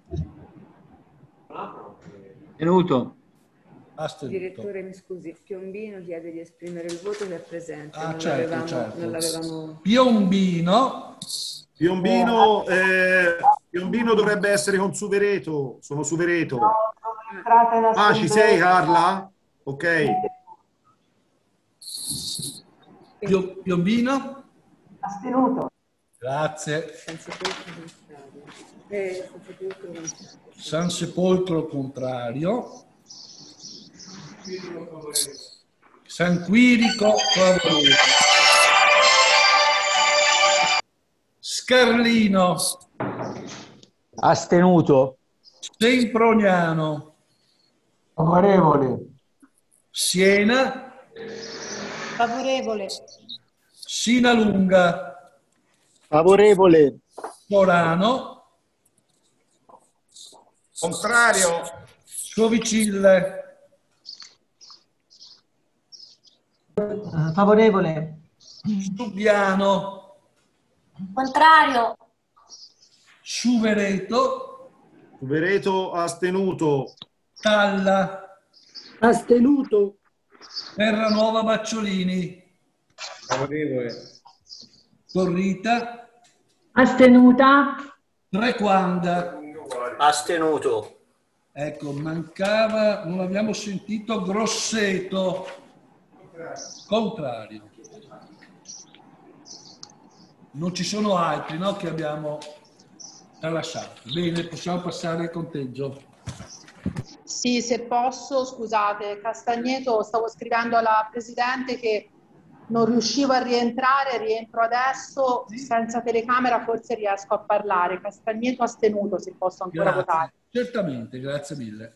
Speaker 9: Tenuto.
Speaker 23: Astenuto.
Speaker 4: Direttore, mi scusi, Piombino chiede di esprimere il voto che è presente.
Speaker 23: Ah,
Speaker 4: non
Speaker 23: certo, certo.
Speaker 4: Non l'avevamo...
Speaker 23: Piombino.
Speaker 22: Piombino dovrebbe essere con Suvereto. Sono Suvereto.
Speaker 4: Ah,
Speaker 22: ci sei Carla? Ok.
Speaker 23: Piombino.
Speaker 4: Astenuto.
Speaker 23: Grazie. San Sepolcro contrario. San Quirico favorevole. Scarlino.
Speaker 11: Astenuto.
Speaker 23: Semproniano.
Speaker 11: Favorevole.
Speaker 23: Siena.
Speaker 16: Favorevole.
Speaker 23: Sinalunga.
Speaker 11: Favorevole.
Speaker 23: Sorano.
Speaker 19: Contrario.
Speaker 23: Scovicille.
Speaker 6: Favorevole.
Speaker 23: Stubbiano.
Speaker 16: Contrario.
Speaker 1: Suvereto.
Speaker 22: Suvereto astenuto.
Speaker 1: Talla.
Speaker 3: Astenuto.
Speaker 1: Terranova Bacciolini.
Speaker 9: Favorevole.
Speaker 1: Torrita.
Speaker 2: Astenuta.
Speaker 1: Trequanda.
Speaker 11: Astenuto.
Speaker 1: Ecco, mancava, non abbiamo sentito Grosseto. Contrario. Non ci sono altri, no, che abbiamo tralasciato. Bene, possiamo passare al conteggio.
Speaker 16: Sì, se posso, scusate, Castagneto, stavo scrivendo alla Presidente che non riuscivo a rientrare, rientro adesso, senza telecamera forse riesco a parlare. Castagneto astenuto, se posso ancora votare.
Speaker 1: Certamente, grazie mille.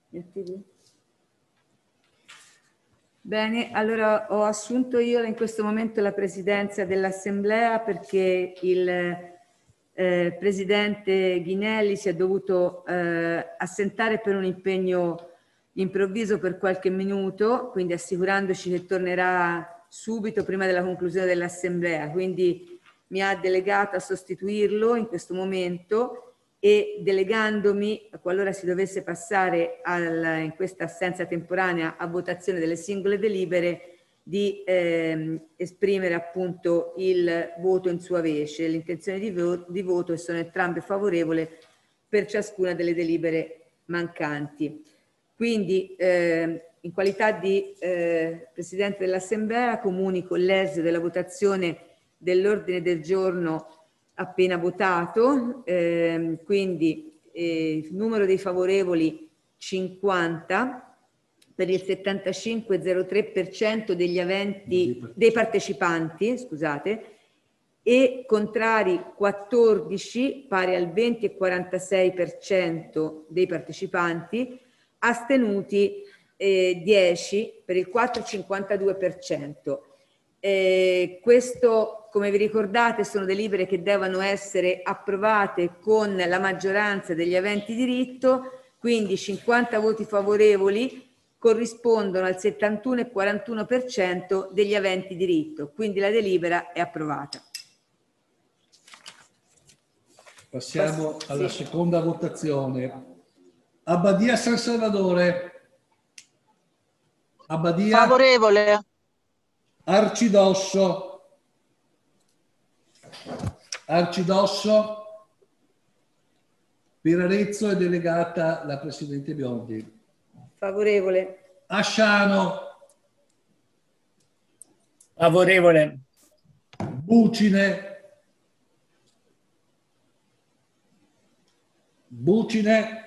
Speaker 5: Bene, allora ho assunto io in questo momento la presidenza dell'Assemblea perché il presidente Ghinelli si è dovuto assentare per un impegno improvviso per qualche minuto, quindi assicurandoci che tornerà subito prima della conclusione dell'Assemblea. Quindi mi ha delegato a sostituirlo in questo momento e delegandomi, qualora si dovesse passare in questa assenza temporanea a votazione delle singole delibere, di esprimere appunto il voto in sua vece, l'intenzione di voto, e sono entrambe favorevoli per ciascuna delle delibere mancanti. Quindi in qualità di Presidente dell'Assemblea comunico l'esito della votazione dell'ordine del giorno appena votato, quindi numero dei favorevoli 50, per il 75,03% dei partecipanti, scusate, e contrari 14, pari al 20,46% dei partecipanti, astenuti 10, per il 4,52%. Questo, come vi ricordate, sono delibere che devono essere approvate con la maggioranza degli aventi diritto, quindi 50 voti favorevoli corrispondono al 71,41% degli aventi diritto, quindi la delibera è approvata.
Speaker 1: Passiamo alla seconda votazione. Abbadia San Salvadore. Abbadia.
Speaker 6: Favorevole.
Speaker 1: Arcidosso. Arcidosso. Per Arezzo è delegata la Presidente Biondi.
Speaker 5: Favorevole.
Speaker 1: Asciano.
Speaker 3: Favorevole.
Speaker 1: Bucine. Bucine.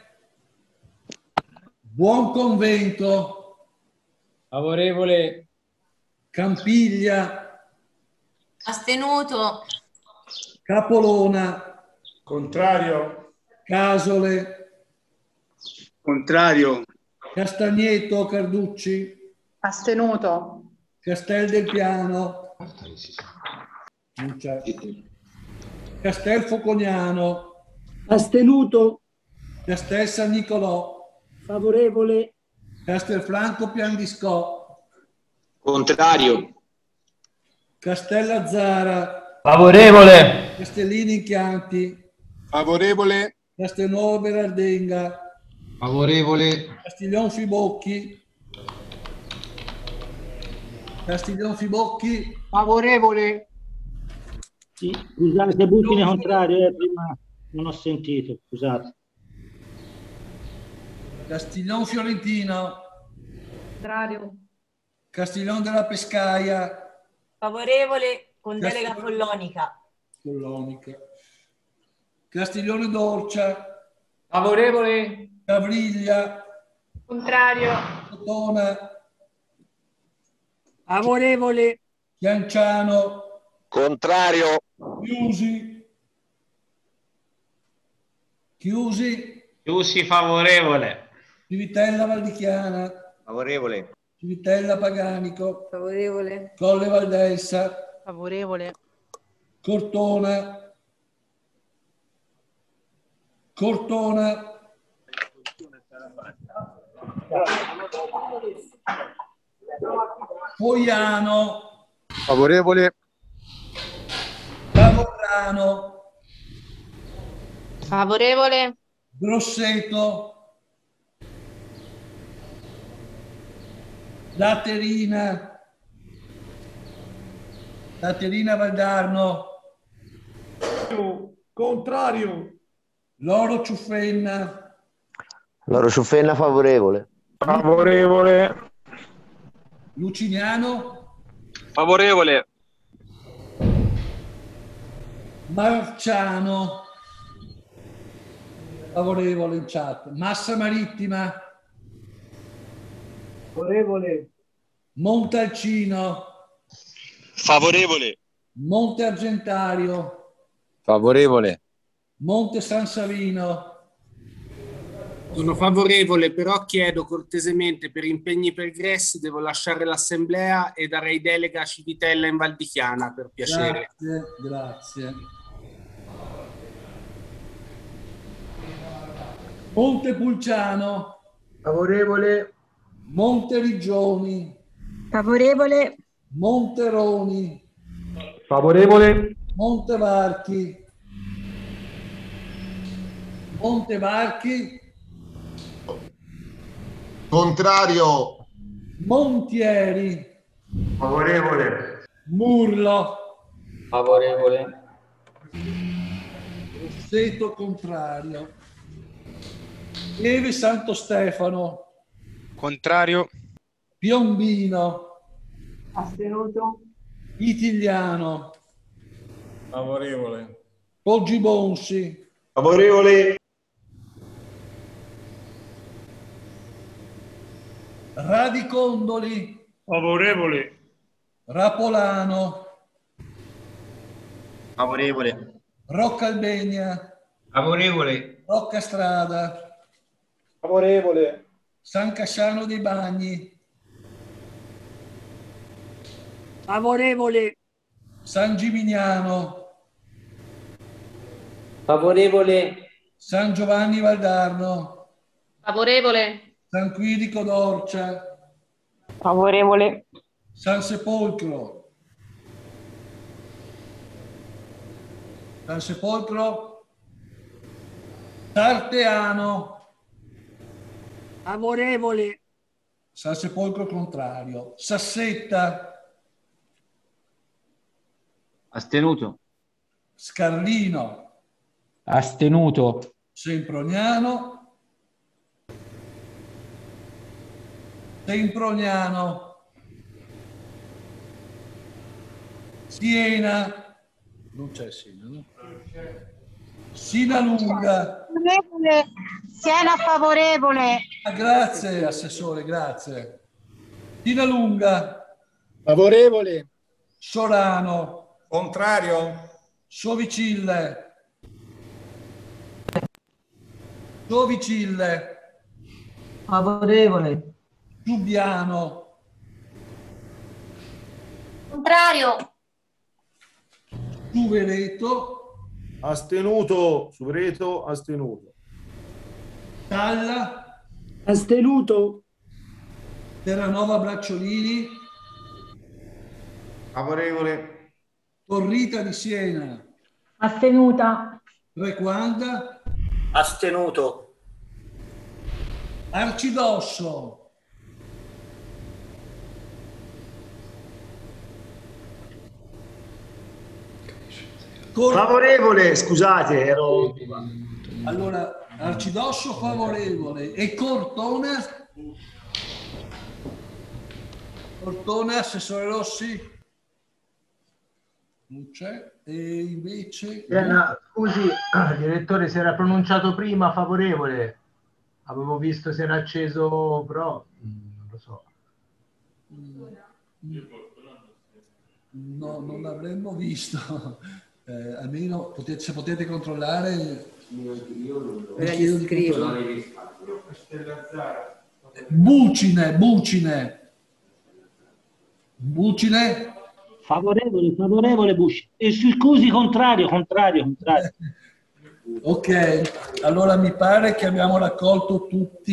Speaker 1: Buon Convento.
Speaker 7: Favorevole.
Speaker 1: Campiglia.
Speaker 6: Astenuto.
Speaker 1: Capolona.
Speaker 23: Contrario.
Speaker 1: Casole.
Speaker 24: Contrario.
Speaker 1: Castagneto Carducci.
Speaker 2: Astenuto.
Speaker 1: Castel del Piano. Non c'è. Castel Focognano.
Speaker 3: Astenuto.
Speaker 1: Castel San Nicolò.
Speaker 3: Favorevole.
Speaker 1: Castelfranco Piandiscò.
Speaker 11: Contrario.
Speaker 1: Castellazzara.
Speaker 7: Favorevole.
Speaker 1: Castellini in Chianti.
Speaker 24: Favorevole.
Speaker 1: Castelnuovo Berardenga.
Speaker 24: Favorevole.
Speaker 1: Castiglion Fibocchi. Castiglion Fibocchi.
Speaker 7: Favorevole.
Speaker 8: Sì, scusate, Bucine contrario, prima non ho sentito, scusate.
Speaker 1: Castiglion Fiorentino.
Speaker 2: Contrario.
Speaker 1: Castiglion della Pescaia.
Speaker 6: Favorevole con delega follonica.
Speaker 1: Follonica. Castiglione d'Orcia.
Speaker 7: Favorevole.
Speaker 1: Cavriglia.
Speaker 12: Contrario.
Speaker 1: Tona.
Speaker 3: Favorevole.
Speaker 1: Chianciano.
Speaker 15: Contrario.
Speaker 1: Chiusi. Chiusi.
Speaker 7: Chiusi favorevole.
Speaker 1: Civitella Valdichiana.
Speaker 10: Favorevole.
Speaker 1: Civitella Paganico.
Speaker 5: Favorevole.
Speaker 1: Colle Valdelsa.
Speaker 6: Favorevole.
Speaker 1: Cortona. Cortona. Foiano.
Speaker 24: Favorevole.
Speaker 1: Cavorrano.
Speaker 12: Favorevole.
Speaker 1: Grosseto. Laterina. Laterina Valdarno.
Speaker 23: Contrario.
Speaker 1: Loro Ciuffenna.
Speaker 17: Loro Ciuffenna favorevole.
Speaker 24: Favorevole.
Speaker 1: Luciniano.
Speaker 24: Favorevole.
Speaker 1: Marciano. Favorevole in chat. Massa Marittima.
Speaker 3: Favorevole.
Speaker 1: Montalcino.
Speaker 24: Favorevole.
Speaker 1: Monte Argentario.
Speaker 24: Favorevole.
Speaker 1: Monte San Savino.
Speaker 14: Sono favorevole, però chiedo cortesemente per impegni pregressi devo lasciare l'assemblea e darei delega a Civitella in Val di Chiana, per piacere.
Speaker 1: Grazie, grazie. Montepulciano.
Speaker 18: Favorevole.
Speaker 1: Monteriggioni.
Speaker 20: Favorevole.
Speaker 1: Monteroni.
Speaker 7: Favorevole.
Speaker 1: Montevarchi. Montevarchi.
Speaker 13: Contrario.
Speaker 1: Montieri.
Speaker 18: Favorevole.
Speaker 1: Murlo.
Speaker 7: Favorevole.
Speaker 1: Rosseto contrario. Pieve Santo Stefano.
Speaker 24: Contrario.
Speaker 1: Piombino.
Speaker 2: Astenuto.
Speaker 1: Itigliano.
Speaker 19: Favorevole.
Speaker 1: Poggibonsi.
Speaker 18: Favorevole.
Speaker 1: Radicondoli.
Speaker 23: Favorevole.
Speaker 1: Rapolano.
Speaker 18: Favorevole.
Speaker 1: Roccalbenia.
Speaker 7: Favorevole.
Speaker 1: Roccastrada.
Speaker 18: Favorevole.
Speaker 1: San Casciano dei Bagni.
Speaker 3: Favorevole.
Speaker 1: San Gimignano.
Speaker 18: Favorevole.
Speaker 1: San Giovanni Valdarno.
Speaker 12: Favorevole.
Speaker 1: San Quirico d'Orcia.
Speaker 20: Favorevole.
Speaker 1: San Sepolcro. San Sepolcro. Tarteano.
Speaker 3: Favorevole.
Speaker 1: San Sepolcro contrario. Sassetta.
Speaker 9: Astenuto.
Speaker 1: Scarlino.
Speaker 7: Astenuto.
Speaker 1: Semproniano. Semproniano. Siena. Non c'è Siena, no? Sinalunga.
Speaker 20: Favorevole. Siena favorevole.
Speaker 1: Grazie, Assessore, grazie. Sinalunga.
Speaker 18: Favorevole.
Speaker 1: Sorano.
Speaker 19: Contrario.
Speaker 1: Sovicille. Sovicille.
Speaker 20: Favorevole.
Speaker 1: Giubiano.
Speaker 6: Contrario.
Speaker 1: Suvereto.
Speaker 23: Astenuto. Suvereto, astenuto.
Speaker 1: Talla.
Speaker 3: Astenuto.
Speaker 1: Terranova Bracciolini.
Speaker 18: Favorevole.
Speaker 1: Torrita di Siena.
Speaker 2: Astenuta.
Speaker 1: Requanda.
Speaker 18: Astenuto.
Speaker 1: Arcidosso.
Speaker 18: Favorevole, scusate, ero...
Speaker 1: Allora, Arcidosso favorevole e Cortona. Cortona, Assessore Rossi. Non c'è. E invece...
Speaker 7: Scusi, direttore, si era pronunciato prima favorevole. Avevo visto se era acceso, però non lo so.
Speaker 1: No, non l'avremmo visto. Almeno se potete controllare.
Speaker 5: Ora gli scrivo.
Speaker 1: Bucine. Bucine.
Speaker 8: Favorevole Bush. Scusi, contrario.
Speaker 1: Ok, allora mi pare che abbiamo raccolto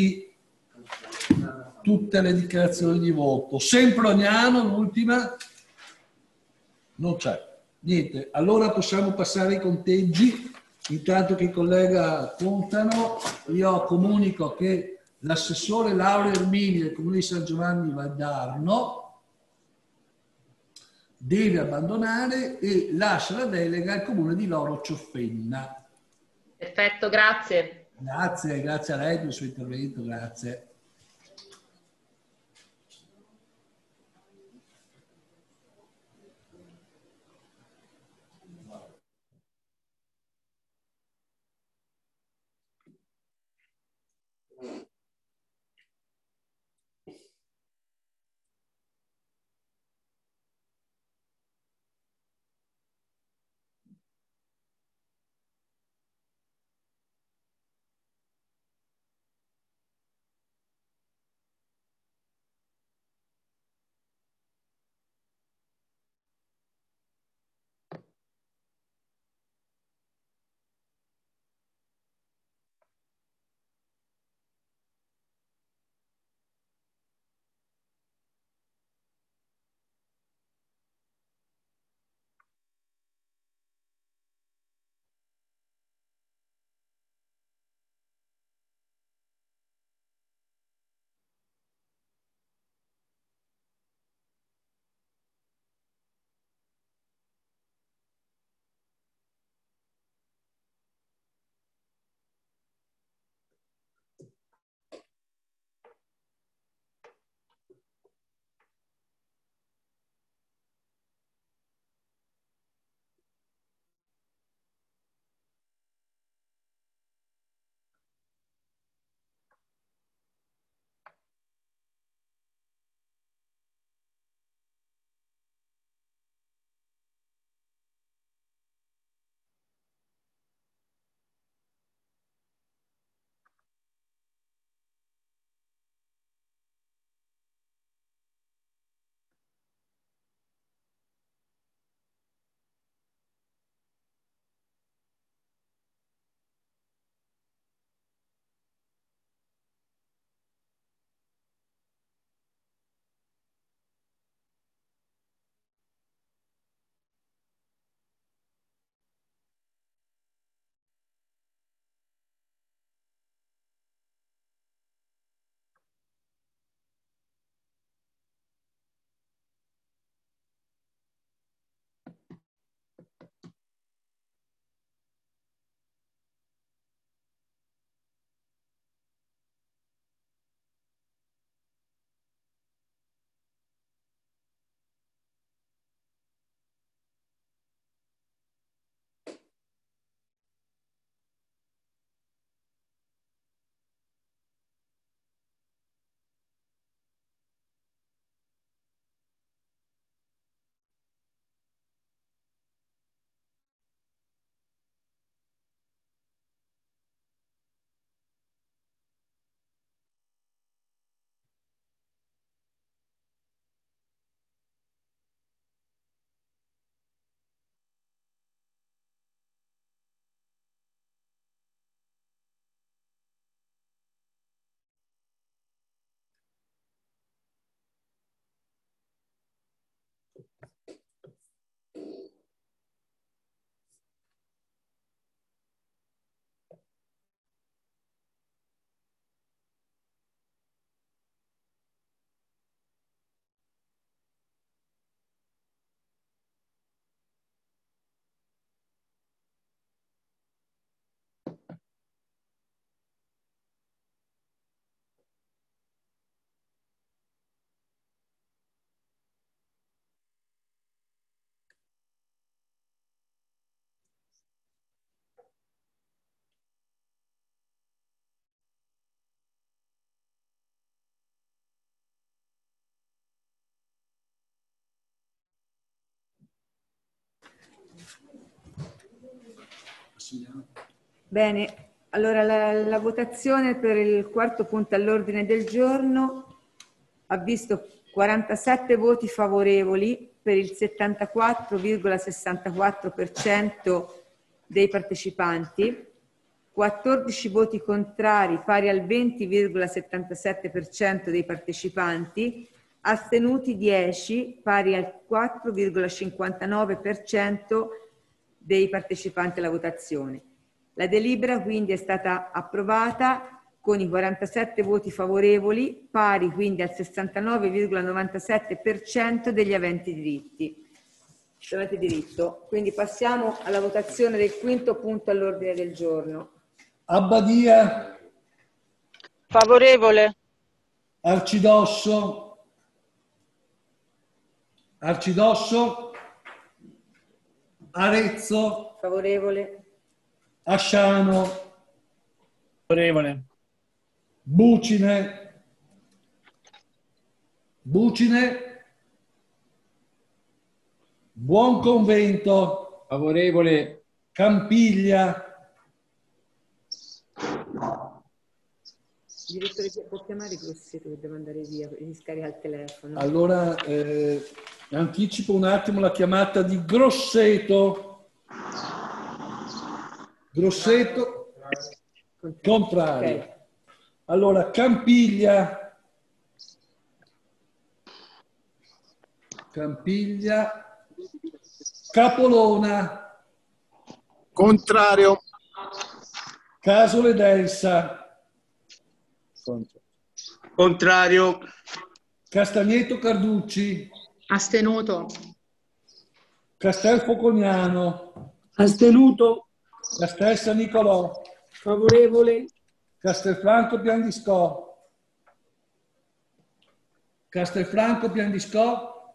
Speaker 1: tutte le dichiarazioni di voto. Semproniano, l'ultima. Non c'è. Niente, allora possiamo passare ai conteggi. Intanto che i collega contano, io comunico che l'assessore Laura Ermini del Comune di San Giovanni Valdarno deve abbandonare e lascia la delega al Comune di Loro Ciofenna.
Speaker 12: Perfetto, grazie.
Speaker 1: Grazie a lei per il suo intervento, grazie.
Speaker 5: Bene, allora la votazione per il quarto punto all'ordine del giorno ha visto 47 voti favorevoli per il 74,64% dei partecipanti, 14 voti contrari pari al 20,77% dei partecipanti, astenuti 10 pari al 4,59% dei partecipanti alla votazione. La delibera quindi è stata approvata con i 47 voti favorevoli, pari quindi al 69,97% degli aventi diritto. Quindi passiamo alla votazione del quinto punto all'ordine del giorno.
Speaker 1: Abbadia.
Speaker 6: Favorevole.
Speaker 1: Arcidosso. Arcidosso. Arezzo.
Speaker 5: Favorevole.
Speaker 1: Asciano.
Speaker 18: Favorevole.
Speaker 1: Bucine. Bucine. Buonconvento.
Speaker 18: Favorevole.
Speaker 1: Campiglia.
Speaker 5: Direttore, può chiamare Grosseto che deve andare via, mi scarica il telefono.
Speaker 1: Allora, anticipo un attimo la chiamata di Grosseto. Grosseto, contrario.
Speaker 5: Okay.
Speaker 1: Allora, Campiglia. Campiglia. Capolona.
Speaker 23: Contrario.
Speaker 1: Casole d'Elsa.
Speaker 18: Contrario.
Speaker 1: Castagneto Carducci.
Speaker 20: Astenuto.
Speaker 1: Castelfocognano.
Speaker 3: Astenuto.
Speaker 1: Castel San Nicolò.
Speaker 3: Favorevole.
Speaker 1: Castelfranco Piandiscò. Castelfranco Piandiscò.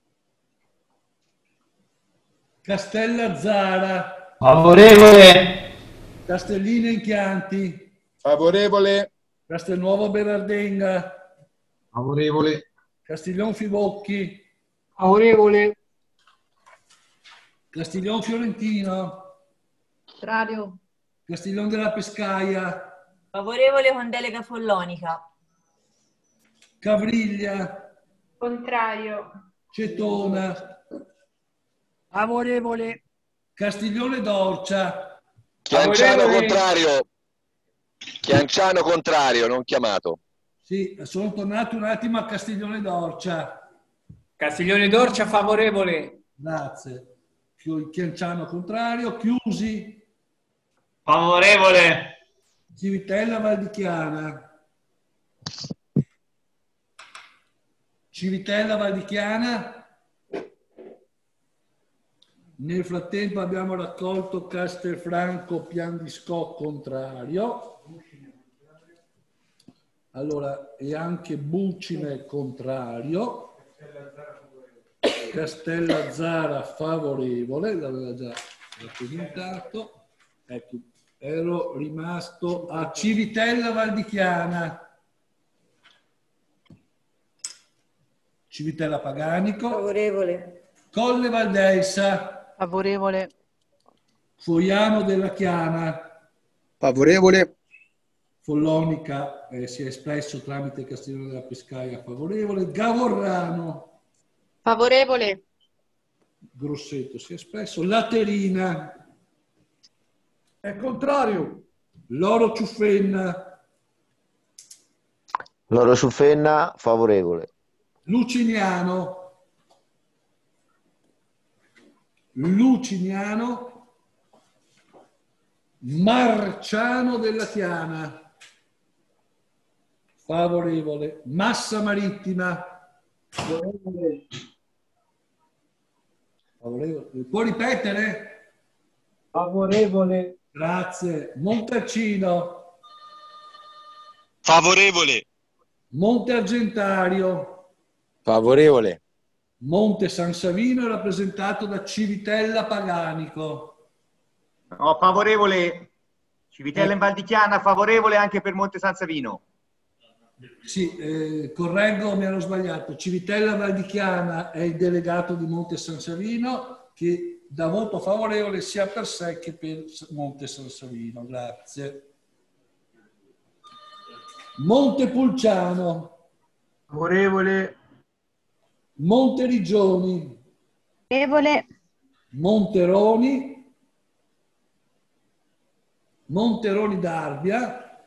Speaker 1: Castellazzara.
Speaker 18: Favorevole.
Speaker 1: Castellina in Chianti.
Speaker 23: Favorevole.
Speaker 1: Castelnuovo Berardenga.
Speaker 7: Favorevole.
Speaker 1: Castiglion Fibocchi.
Speaker 3: Favorevole.
Speaker 1: Castiglion Fiorentino.
Speaker 20: Contrario.
Speaker 1: Castiglion della Pescaia.
Speaker 6: Favorevole con delega follonica.
Speaker 1: Cavriglia.
Speaker 12: Contrario.
Speaker 1: Cetona.
Speaker 3: Favorevole.
Speaker 1: Castiglione d'Orcia.
Speaker 15: Chianciano contrario. Chianciano contrario, non chiamato.
Speaker 1: Sì, sono tornato un attimo a Castiglione d'Orcia.
Speaker 18: Castiglione d'Orcia favorevole.
Speaker 1: Grazie. Chianciano contrario. Chiusi.
Speaker 18: Favorevole.
Speaker 1: Civitella Valdichiana. Civitella Valdichiana. Nel frattempo abbiamo raccolto Castelfranco Piandiscò contrario. Allora, e anche Bucine contrario. Castellazzara favorevole, l'aveva già rappresentato. Ecco, ero rimasto a Civitella Valdichiana. Civitella Paganico.
Speaker 5: Favorevole.
Speaker 1: Colle Valdelsa.
Speaker 6: Favorevole.
Speaker 1: Foiano della Chiana.
Speaker 23: Favorevole.
Speaker 1: Follonica si è espresso tramite Castiglione della Pescaia favorevole. Gavorrano.
Speaker 20: Favorevole.
Speaker 1: Grosseto si è espresso. Laterina. È contrario. Loro Ciuffenna.
Speaker 17: Loro Ciuffenna favorevole.
Speaker 1: Luciniano. Luciniano. Marciano della Chiana. Favorevole. Massa Marittima. Favorevole. Favorevole. Può ripetere?
Speaker 3: Favorevole.
Speaker 1: Grazie. Montalcino.
Speaker 24: Favorevole.
Speaker 1: Monte Argentario.
Speaker 23: Favorevole.
Speaker 1: Monte San Savino è rappresentato da Civitella Paganico.
Speaker 10: No, favorevole. Civitella in Valdichiana, favorevole anche per Monte San Savino.
Speaker 1: Sì, correggo, mi ero sbagliato. Civitella Valdichiana è il delegato di Monte San Savino che dà voto favorevole sia per sé che per Monte San Savino. Grazie. Montepulciano.
Speaker 7: Favorevole.
Speaker 1: Monteriggioni.
Speaker 20: Favorevole.
Speaker 1: Monteroni. Monteroni d'Arbia.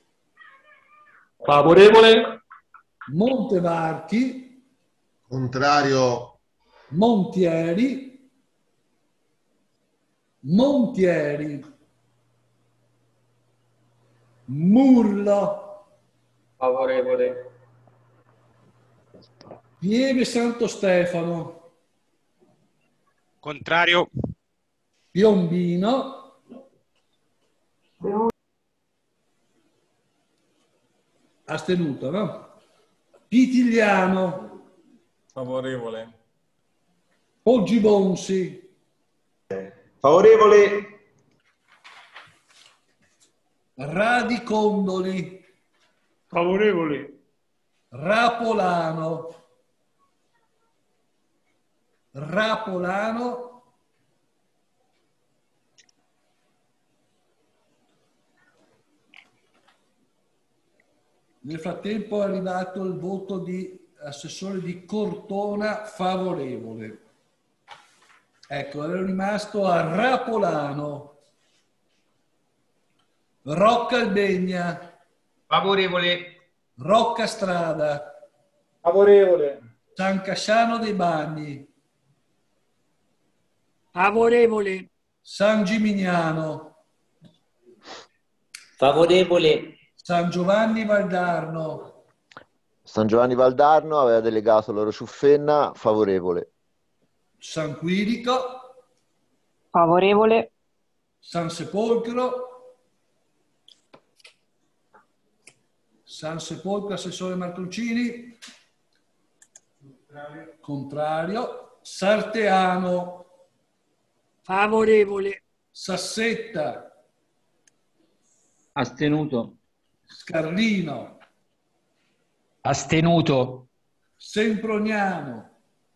Speaker 24: Favorevole.
Speaker 1: Montevarchi.
Speaker 13: Contrario.
Speaker 1: Montieri. Montieri. Murlo.
Speaker 18: Favorevole.
Speaker 1: Pieve Santo Stefano.
Speaker 24: Contrario.
Speaker 1: Piombino. Astenuto, no? Pitigliano.
Speaker 19: Favorevole.
Speaker 1: Poggibonsi.
Speaker 11: Favorevole.
Speaker 1: Radicondoli.
Speaker 23: Favorevole.
Speaker 1: Rapolano. Rapolano. Nel frattempo è arrivato il voto di assessore di Cortona favorevole. Ecco, ero rimasto a Rapolano. Rocca Albegna.
Speaker 14: Favorevole.
Speaker 1: Rocca Strada.
Speaker 23: Favorevole.
Speaker 1: San Casciano dei Bagni.
Speaker 3: Favorevole.
Speaker 1: San Gimignano.
Speaker 18: Favorevole.
Speaker 1: San Giovanni Valdarno.
Speaker 17: San Giovanni Valdarno aveva delegato Loro Ciuffenna, favorevole.
Speaker 1: San Quirico.
Speaker 2: Favorevole.
Speaker 1: San Sepolcro. San Sepolcro, assessore Marconcini. Contrario. Sarteano.
Speaker 3: Favorevole.
Speaker 1: Sassetta.
Speaker 18: Astenuto.
Speaker 1: Scarlino.
Speaker 18: Astenuto.
Speaker 1: Semproniano.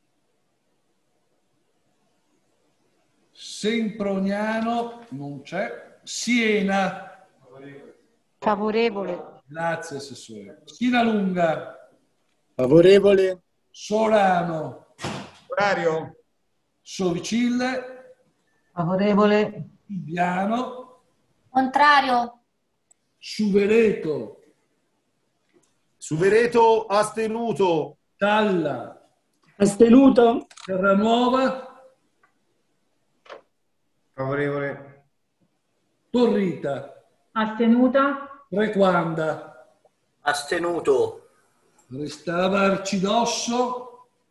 Speaker 1: Semproniano non c'è. Siena.
Speaker 20: Favorevole.
Speaker 1: Grazie, assessore. Sinalunga.
Speaker 23: Favorevole.
Speaker 1: Solano.
Speaker 19: Contrario.
Speaker 1: Sovicille.
Speaker 2: Favorevole.
Speaker 1: Ibiano.
Speaker 6: Contrario.
Speaker 1: Suvereto.
Speaker 23: Suvereto astenuto.
Speaker 1: Talla.
Speaker 3: Astenuto.
Speaker 1: Terranuova.
Speaker 7: Favorevole.
Speaker 1: Torrita.
Speaker 2: Astenuta.
Speaker 1: Requanda.
Speaker 18: Astenuto.
Speaker 1: Restava Arcidosso.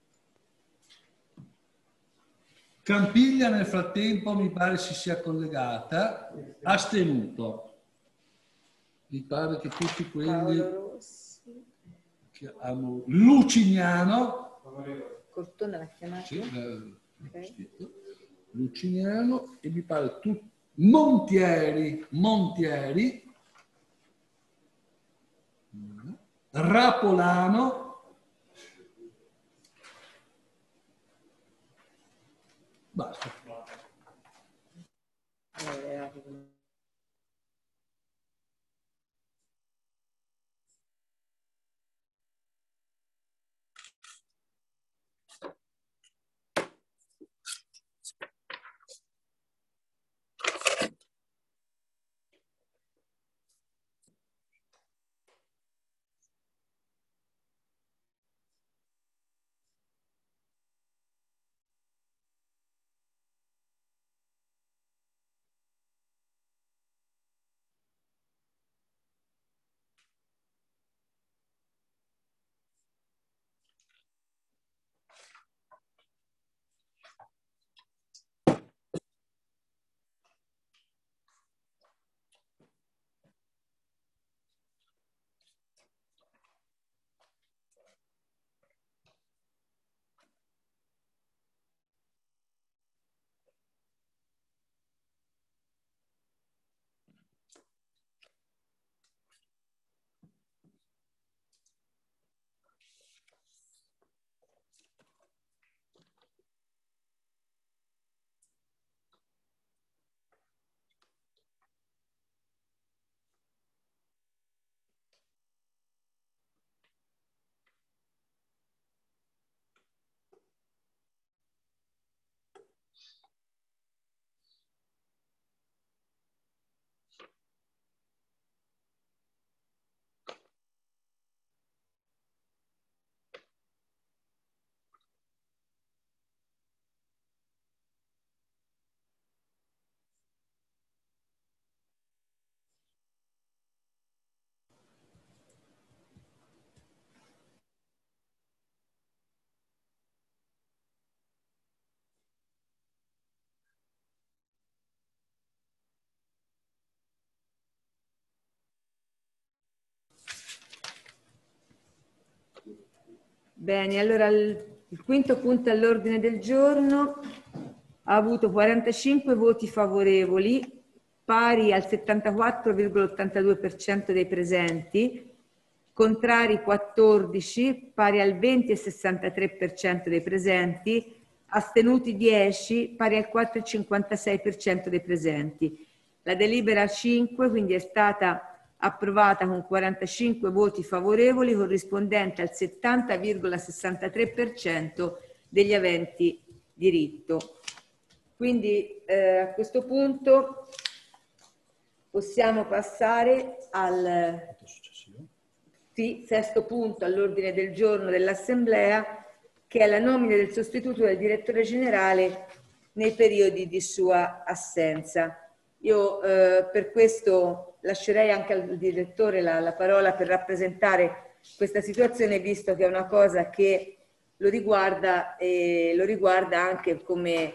Speaker 1: Campiglia nel frattempo mi pare si sia collegata. Astenuto. Mi pare che tutti quelli che hanno Lucignano.
Speaker 5: Cortona l'ha chiamato?
Speaker 1: Sì,
Speaker 5: Ok.
Speaker 1: Lucignano e mi pare tutti Montieri. Rapolano. Basta.
Speaker 5: Bene, allora il quinto punto all'ordine del giorno ha avuto 45 voti favorevoli, pari al 74,82% dei presenti, contrari 14, pari al 20,63% dei presenti, astenuti 10, pari al 4,56% dei presenti. La delibera 5 quindi è stata approvata con 45 voti favorevoli, corrispondente al 70,63% degli aventi diritto. Quindi a questo punto possiamo passare al sesto punto all'ordine del giorno dell'Assemblea, che è la nomina del sostituto del direttore generale nei periodi di sua assenza. Io per questo lascerei anche al direttore la parola per rappresentare questa situazione, visto che è una cosa che lo riguarda e lo riguarda anche come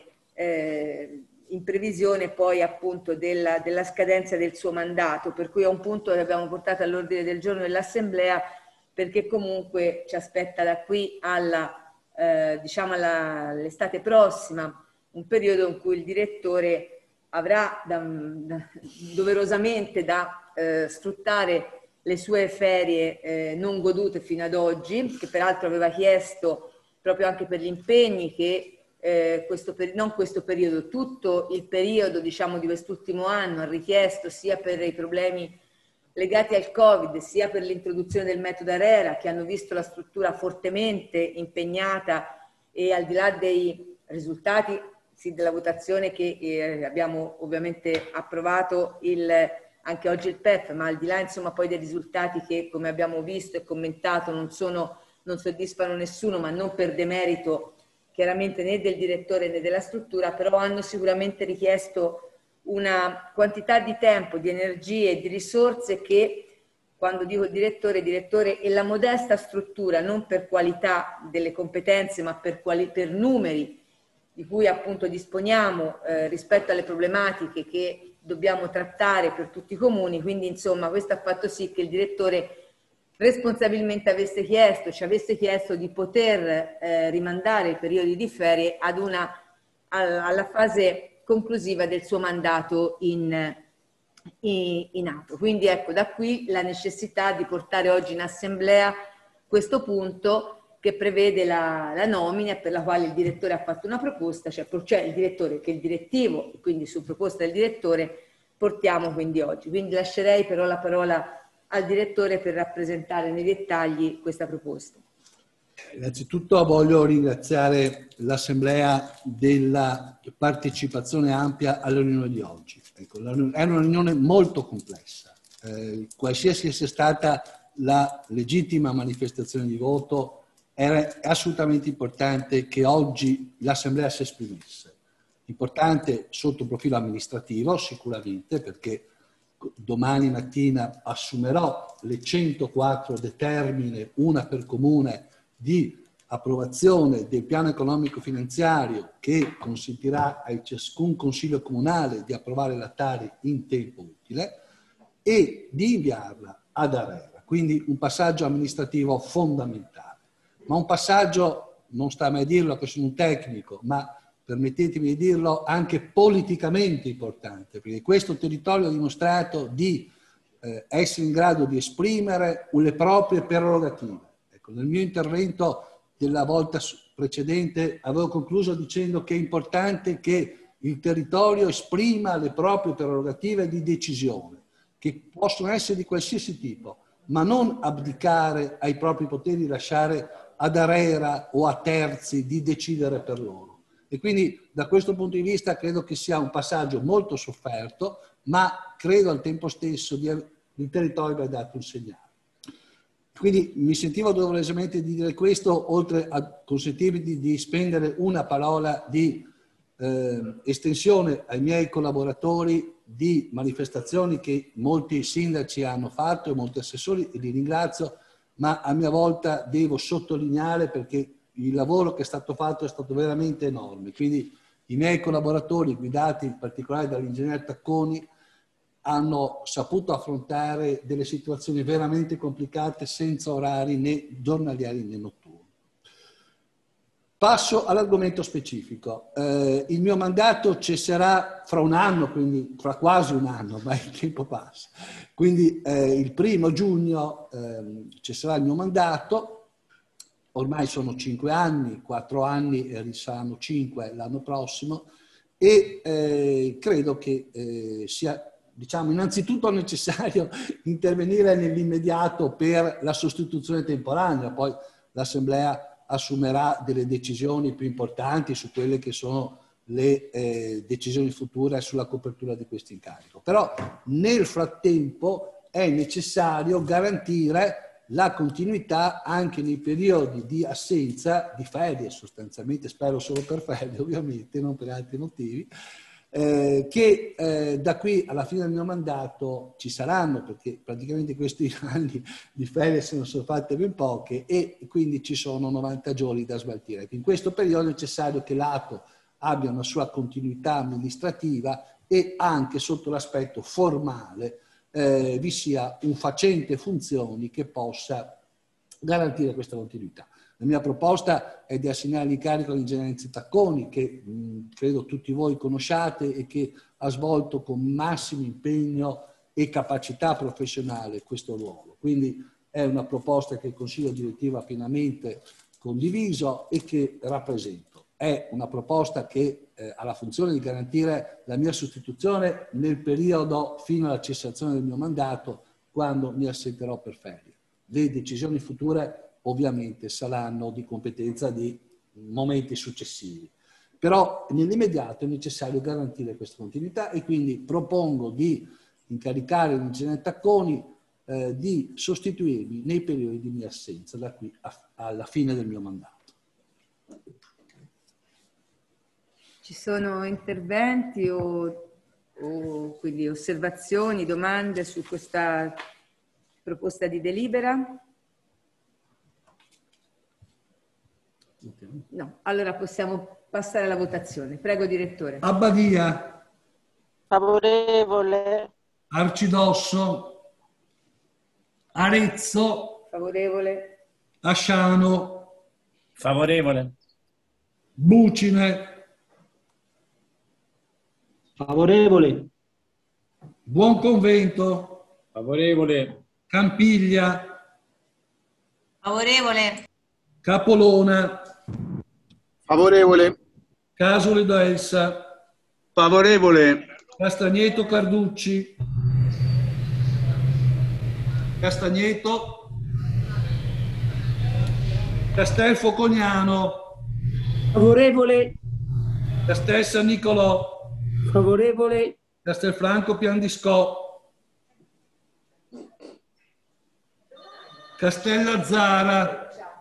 Speaker 5: in previsione poi appunto della scadenza del suo mandato, per cui è un punto che abbiamo portato all'ordine del giorno dell'Assemblea, perché comunque ci aspetta da qui diciamo all'estate prossima un periodo in cui il direttore avrà doverosamente da sfruttare le sue ferie non godute fino ad oggi, che peraltro aveva chiesto proprio anche per gli impegni che non questo periodo, tutto il periodo diciamo di quest'ultimo anno ha richiesto, sia per i problemi legati al Covid, sia per l'introduzione del metodo ARERA, che hanno visto la struttura fortemente impegnata, e al di là dei risultati della votazione che abbiamo ovviamente approvato anche oggi il PEF, ma al di là insomma poi dei risultati che, come abbiamo visto e commentato, non soddisfano nessuno, ma non per demerito chiaramente né del direttore né della struttura, però hanno sicuramente richiesto una quantità di tempo, di energie e di risorse che, quando dico il direttore e la modesta struttura, non per qualità delle competenze ma per numeri di cui appunto disponiamo rispetto alle problematiche che dobbiamo trattare per tutti i comuni. Quindi insomma questo ha fatto sì che il direttore responsabilmente ci avesse chiesto di poter rimandare i periodi di ferie alla fase conclusiva del suo mandato in atto. Quindi ecco, da qui la necessità di portare oggi in assemblea questo punto che prevede la nomina, per la quale il direttore ha fatto una proposta, cioè il direttore che è il direttivo, quindi su proposta del direttore portiamo quindi oggi. Quindi lascerei però la parola al direttore per rappresentare nei dettagli questa proposta.
Speaker 1: Innanzitutto voglio ringraziare l'Assemblea della partecipazione ampia alla riunione di oggi. Ecco, è una riunione molto complessa. Qualsiasi sia stata la legittima manifestazione di voto, era assolutamente importante che oggi l'Assemblea si esprimesse. Importante sotto il profilo amministrativo, sicuramente, perché domani mattina assumerò le 104 determine, una per comune, di approvazione del piano economico finanziario che consentirà a ciascun consiglio comunale di approvare la Tari in tempo utile e di inviarla ad ARERA. Quindi un passaggio amministrativo fondamentale. Ma un passaggio, non sta a me dirlo che sono un tecnico, ma permettetemi di dirlo, anche politicamente importante, perché questo territorio ha dimostrato di essere in grado di esprimere le proprie prerogative. Ecco, nel mio intervento della volta precedente avevo concluso dicendo che è importante che il territorio esprima le proprie prerogative di decisione, che possono essere di qualsiasi tipo, ma non abdicare ai propri poteri, lasciare ad ARERA o a terzi di decidere per loro. E quindi da questo punto di vista credo che sia un passaggio molto sofferto, ma credo al tempo stesso il territorio abbia dato un segnale. Quindi mi sentivo doverosamente di dire questo, oltre a consentirmi di spendere una parola di estensione ai miei collaboratori di manifestazioni che molti sindaci hanno fatto e molti assessori, e li ringrazio, ma a mia volta devo sottolineare, perché il lavoro che è stato fatto è stato veramente enorme. Quindi i miei collaboratori, guidati in particolare dall'ingegner Tacconi, hanno saputo affrontare delle situazioni veramente complicate senza orari né giornalieri né notturni. Passo all'argomento specifico. Il mio mandato cesserà fra un anno, quindi fra quasi un anno, ma il tempo passa. Quindi il 1° giugno cesserà il mio mandato. Ormai sono 5 anni, 4 anni e saranno 5 l'anno prossimo, e credo che sia, diciamo, innanzitutto necessario intervenire nell'immediato per la sostituzione temporanea. Poi l'Assemblea assumerà delle decisioni più importanti su quelle che sono le decisioni future sulla copertura di questo incarico. Però nel frattempo è necessario garantire la continuità anche nei periodi di assenza, di ferie sostanzialmente, spero solo per ferie ovviamente, non per altri motivi, che da qui alla fine del mio mandato ci saranno, perché praticamente questi anni di ferie se ne sono fatte ben poche e quindi ci sono 90 giorni da smaltire. In questo periodo è necessario che l'ATO abbia una sua continuità amministrativa e anche sotto l'aspetto formale vi sia un facente funzioni che possa garantire questa continuità. La mia proposta è di assegnare l'incarico all'ingegner Tacconi, che credo tutti voi conosciate e che ha svolto con massimo impegno e capacità professionale questo ruolo. Quindi è una proposta che il Consiglio direttivo ha pienamente condiviso e che rappresento. È una proposta che ha la funzione di garantire la mia sostituzione nel periodo fino alla cessazione del mio mandato, quando mi assenterò per ferie. Le decisioni future ovviamente saranno di competenza di momenti successivi. Però nell'immediato è necessario garantire questa continuità e quindi propongo di incaricare l'ingegner Tacconi di sostituirmi nei periodi di mia assenza da qui alla fine del mio mandato.
Speaker 5: Ci sono interventi o quindi osservazioni, domande su questa proposta di delibera? No, allora possiamo passare alla votazione. Prego, direttore.
Speaker 1: Abbadia.
Speaker 2: Favorevole.
Speaker 1: Arcidosso. Arezzo.
Speaker 5: Favorevole.
Speaker 1: Asciano.
Speaker 8: Favorevole.
Speaker 1: Bucine.
Speaker 8: Favorevole.
Speaker 1: Buonconvento.
Speaker 19: Favorevole.
Speaker 1: Campiglia.
Speaker 6: Favorevole.
Speaker 1: Capolona.
Speaker 24: Favorevole.
Speaker 1: Casole d'Elsa.
Speaker 24: Favorevole.
Speaker 1: Castagneto Carducci. Castagneto. Castelfocognano.
Speaker 3: Favorevole.
Speaker 1: Castel San Nicolò.
Speaker 3: Favorevole.
Speaker 1: Castelfranco Piandiscò. Castellazzara.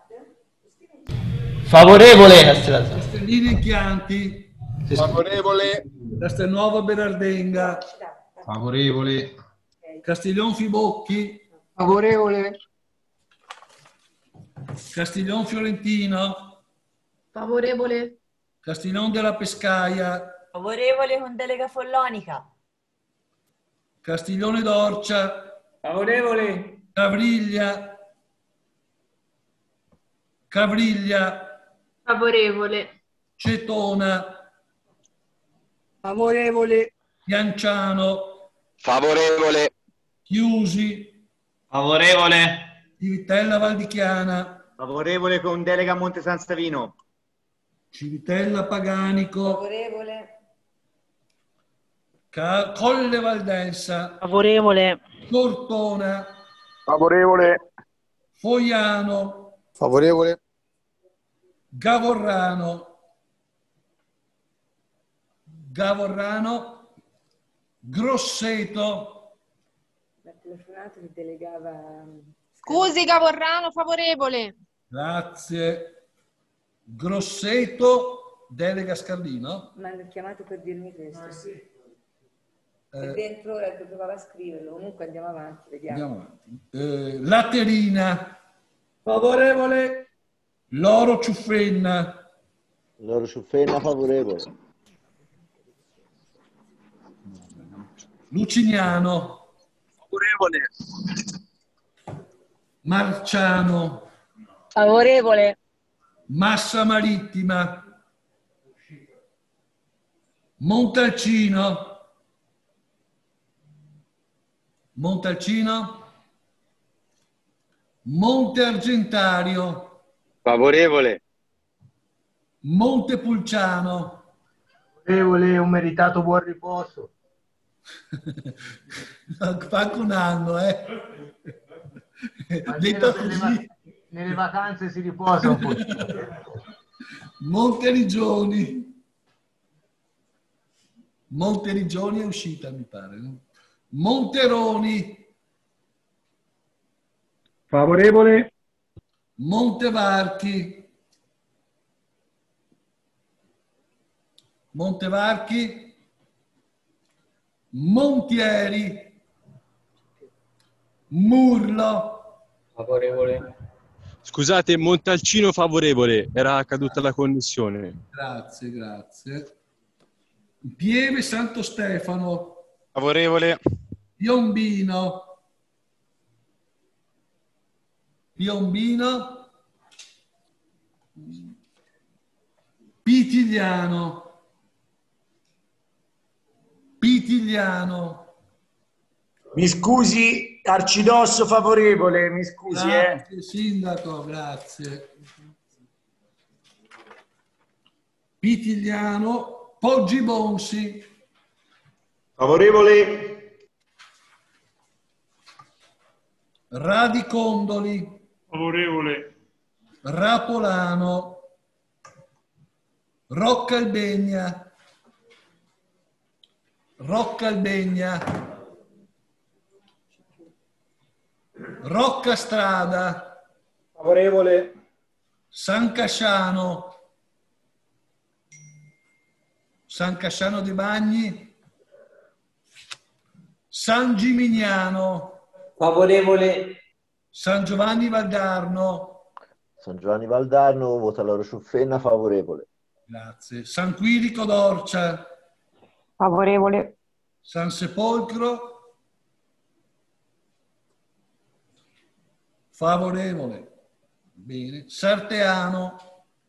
Speaker 18: Favorevole.
Speaker 1: Castellini in Chianti.
Speaker 24: Favorevole.
Speaker 1: Castelnuovo Berardenga.
Speaker 4: Favorevole.
Speaker 1: Castiglion Fibocchi.
Speaker 2: Favorevole.
Speaker 1: Castiglion Fiorentino.
Speaker 12: Favorevole.
Speaker 1: Castiglion della Pescaia.
Speaker 6: Favorevole con delega follonica.
Speaker 1: Castiglione d'Orcia.
Speaker 18: Favorevole.
Speaker 1: Cavriglia. Cavriglia.
Speaker 12: Favorevole.
Speaker 1: Cetona.
Speaker 3: Favorevole.
Speaker 1: Pianciano.
Speaker 15: Favorevole.
Speaker 1: Chiusi.
Speaker 18: Favorevole.
Speaker 1: Civitella Valdichiana.
Speaker 10: Favorevole con delega Monte San Savino.
Speaker 1: Civitella Paganico.
Speaker 5: Favorevole.
Speaker 1: Colle Valdelsa.
Speaker 2: Favorevole.
Speaker 1: Cortona.
Speaker 24: Favorevole.
Speaker 1: Foiano.
Speaker 24: Favorevole.
Speaker 1: Gavorrano. Gavorrano. Grosseto.
Speaker 5: La telefonata che delegava...
Speaker 20: Scusi, Gavorrano, favorevole.
Speaker 1: Grazie. Grosseto, delega Scardino.
Speaker 5: Mi hanno chiamato per dirmi questo. Sì. E dentro ora provava a scriverlo. Comunque andiamo avanti, vediamo.
Speaker 1: Andiamo avanti. Laterina.
Speaker 3: Favorevole.
Speaker 1: Loro Ciuffenna.
Speaker 17: Loro Ciuffenna, favorevole.
Speaker 1: Lucignano.
Speaker 24: Favorevole.
Speaker 1: Marciano.
Speaker 2: Favorevole.
Speaker 1: Massa Marittima, Montalcino, Monte Argentario,
Speaker 24: Favorevole.
Speaker 1: Montepulciano,
Speaker 7: Favorevole, un meritato buon riposo.
Speaker 1: Manco un anno,
Speaker 7: Almeno nelle vacanze si riposa un po'.
Speaker 1: Monteriggioni è uscita, mi pare, no? Monteroni,
Speaker 2: Favorevole.
Speaker 1: Montevarchi, Montieri, Murlo,
Speaker 9: Favorevole. Scusate, Montalcino favorevole, era caduta la connessione.
Speaker 1: grazie. Pieve Santo Stefano,
Speaker 9: Favorevole.
Speaker 1: Piombino, Pitigliano.
Speaker 23: Mi scusi, Arcidosso favorevole, mi scusi.
Speaker 1: Grazie, sindaco, grazie. Pitigliano, Poggi Bonsi,
Speaker 24: Favorevole.
Speaker 1: Radicondoli,
Speaker 23: Favorevole.
Speaker 1: Rapolano, Roccalbegna, Roccastrada,
Speaker 23: Favorevole.
Speaker 1: San Casciano dei Bagni, San Gimignano,
Speaker 18: Favorevole.
Speaker 1: San Giovanni Valdarno,
Speaker 17: San Giovanni Valdarno, vota Loro Ciuffenna, favorevole.
Speaker 1: grazie. San Quirico d'Orcia,
Speaker 2: Favorevole.
Speaker 1: San Sepolcro, favorevole. Bene. Sarteano,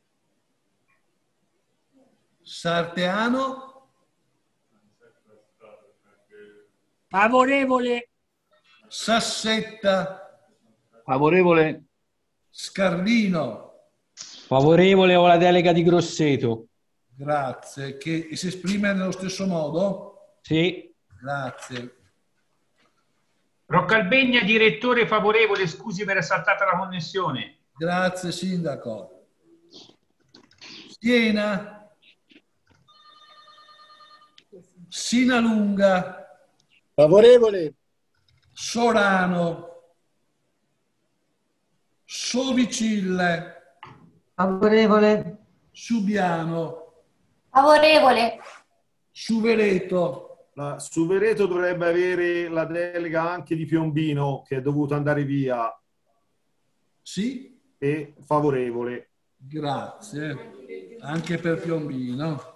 Speaker 2: Favorevole.
Speaker 1: Sassetta,
Speaker 18: Favorevole.
Speaker 1: Scarlino,
Speaker 18: Favorevole o la delega di Grosseto.
Speaker 1: grazie, che si esprime nello stesso modo?
Speaker 18: Sì.
Speaker 1: Grazie.
Speaker 16: Roccalbegna, direttore favorevole, scusi per essere saltata la connessione.
Speaker 1: Grazie, sindaco. Siena, Sinalunga,
Speaker 23: Favorevole.
Speaker 1: Sorano, Sovicille,
Speaker 2: Favorevole.
Speaker 1: Subiano,
Speaker 6: Favorevole.
Speaker 1: Suvereto,
Speaker 23: Suvereto dovrebbe avere la delega anche di Piombino, che è dovuto andare via.
Speaker 1: Sì.
Speaker 23: E favorevole.
Speaker 1: Grazie. Anche per Piombino.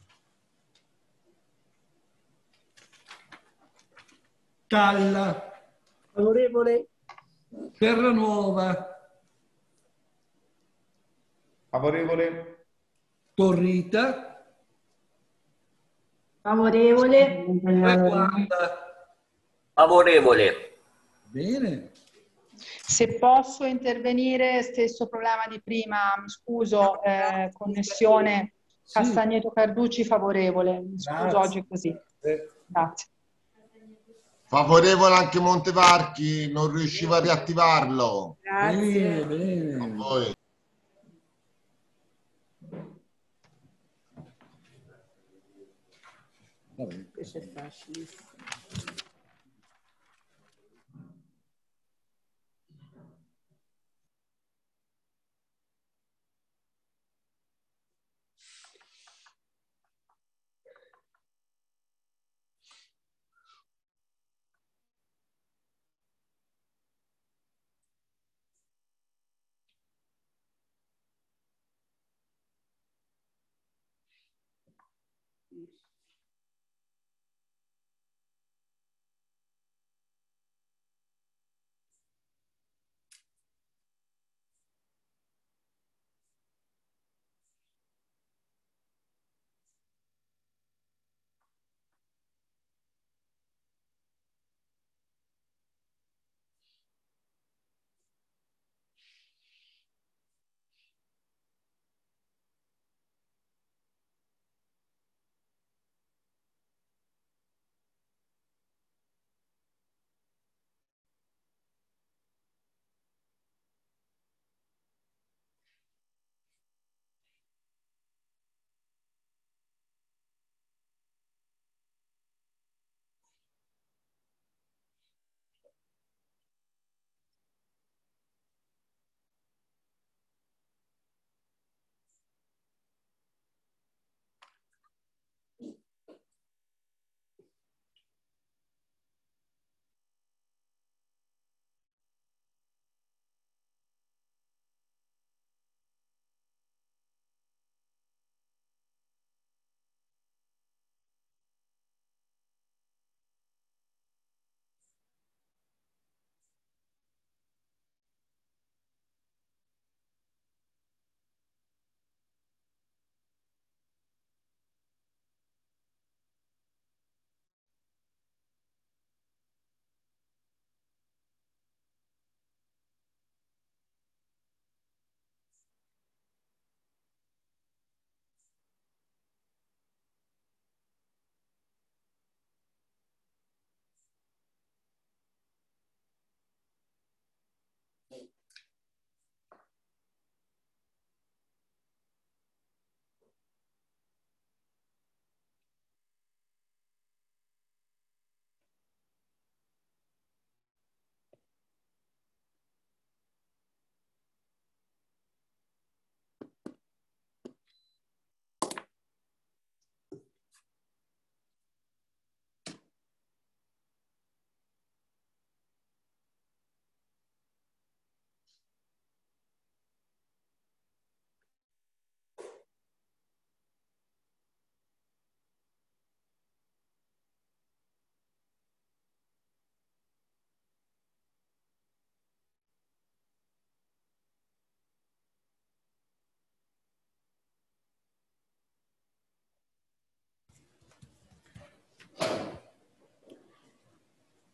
Speaker 1: Talla,
Speaker 3: Favorevole.
Speaker 1: Terranuova,
Speaker 23: Favorevole.
Speaker 1: Torrita,
Speaker 6: Favorevole.
Speaker 18: Favorevole.
Speaker 1: Bene.
Speaker 21: Se posso intervenire, stesso problema di prima, mi scuso, connessione Castagneto Carducci, favorevole. Mi scuso, oggi è così. Grazie.
Speaker 13: Favorevole anche Montevarchi, non riusciva a riattivarlo.
Speaker 1: Grazie. Bene.
Speaker 13: A voi.
Speaker 5: Questo è facilissimo.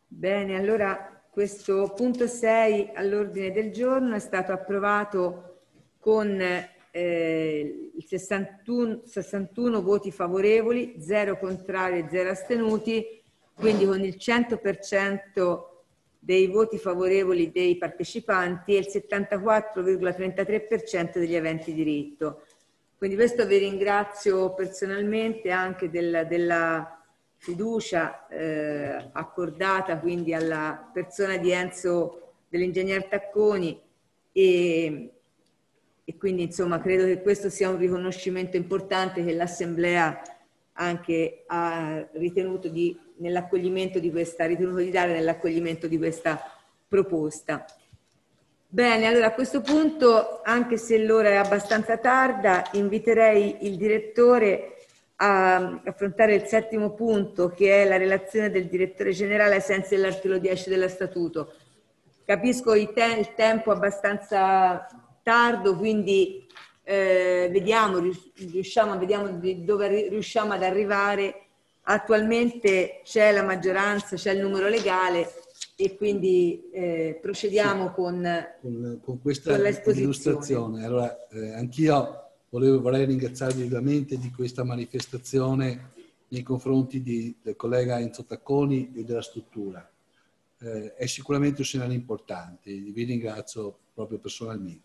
Speaker 5: Bene, allora questo punto 6 all'ordine del giorno è stato approvato con il 61 voti favorevoli, 0 contrari e 0 astenuti, quindi con il 100% dei voti favorevoli dei partecipanti e il 74,33% degli aventi diritto. Quindi questo vi ringrazio personalmente anche della fiducia accordata quindi alla persona di Enzo, dell'ingegner Tacconi, e quindi insomma credo che questo sia un riconoscimento importante che l'Assemblea anche ha ritenuto nell'accoglimento di questa, ritenuto di dare nell'accoglimento di questa proposta. Bene, allora a questo punto, anche se l'ora è abbastanza tarda, inviterei il direttore a affrontare il 7° punto, che è la relazione del direttore generale ai sensi dell'articolo 10 dello Statuto. Capisco il tempo abbastanza tardo, quindi vediamo di dove riusciamo ad arrivare. Attualmente c'è la maggioranza, c'è il numero legale e quindi procediamo con
Speaker 1: questa illustrazione. Allora, anch'io vorrei ringraziarvi vivamente di questa manifestazione nei confronti del collega Enzo Tacconi e della struttura. È sicuramente un segnale importante, vi ringrazio proprio personalmente.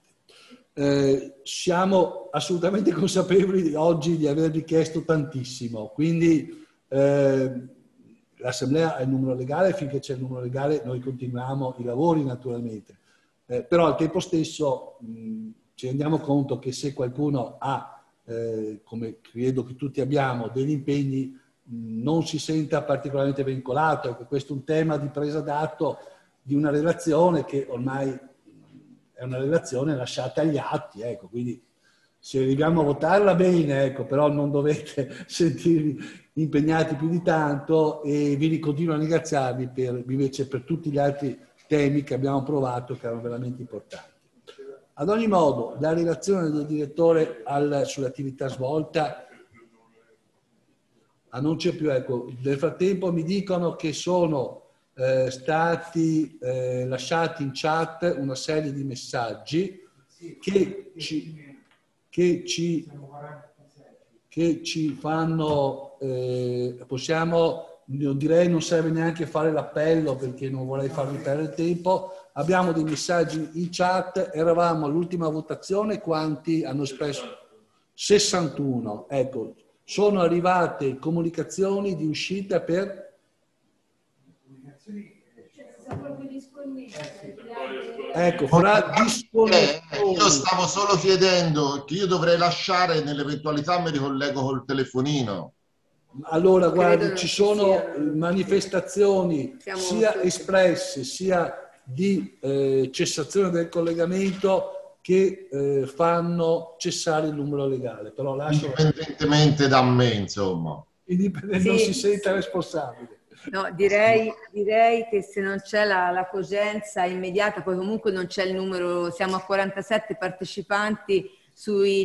Speaker 1: Siamo assolutamente consapevoli oggi di avervi chiesto tantissimo, quindi l'Assemblea ha il numero legale, finché c'è il numero legale noi continuiamo i lavori naturalmente, però al tempo stesso ci rendiamo conto che se qualcuno ha, come credo che tutti abbiamo, degli impegni, non si senta particolarmente vincolato. Ecco, questo è un tema di presa d'atto di una relazione che ormai è una relazione lasciata agli atti, ecco, quindi se arriviamo a votarla bene, ecco, però non dovete sentirvi impegnati più di tanto, e vi continuo a ringraziarvi invece per tutti gli altri temi che abbiamo provato, che erano veramente importanti. Ad ogni modo, la relazione del direttore sull'attività svolta non c'è più. Ecco, nel frattempo mi dicono che sono stati lasciati in chat una serie di messaggi che ci fanno, direi non serve neanche fare l'appello perché non vorrei farvi perdere tempo. Abbiamo dei messaggi in chat, eravamo all'ultima votazione, quanti hanno espresso? 61, ecco, sono arrivate comunicazioni di uscita per... Ecco, fra disposizioni.
Speaker 13: Io stavo solo chiedendo che io dovrei lasciare, nell'eventualità mi ricollego col telefonino.
Speaker 1: Allora, guardi, ci sono manifestazioni sia espresse sia di cessazione del collegamento che fanno cessare il numero legale. Però lascio...
Speaker 13: Indipendentemente da me, insomma.
Speaker 1: Non si senta responsabile.
Speaker 5: No, direi che se non c'è la cogenza immediata, poi comunque non c'è il numero, siamo a 47 partecipanti sui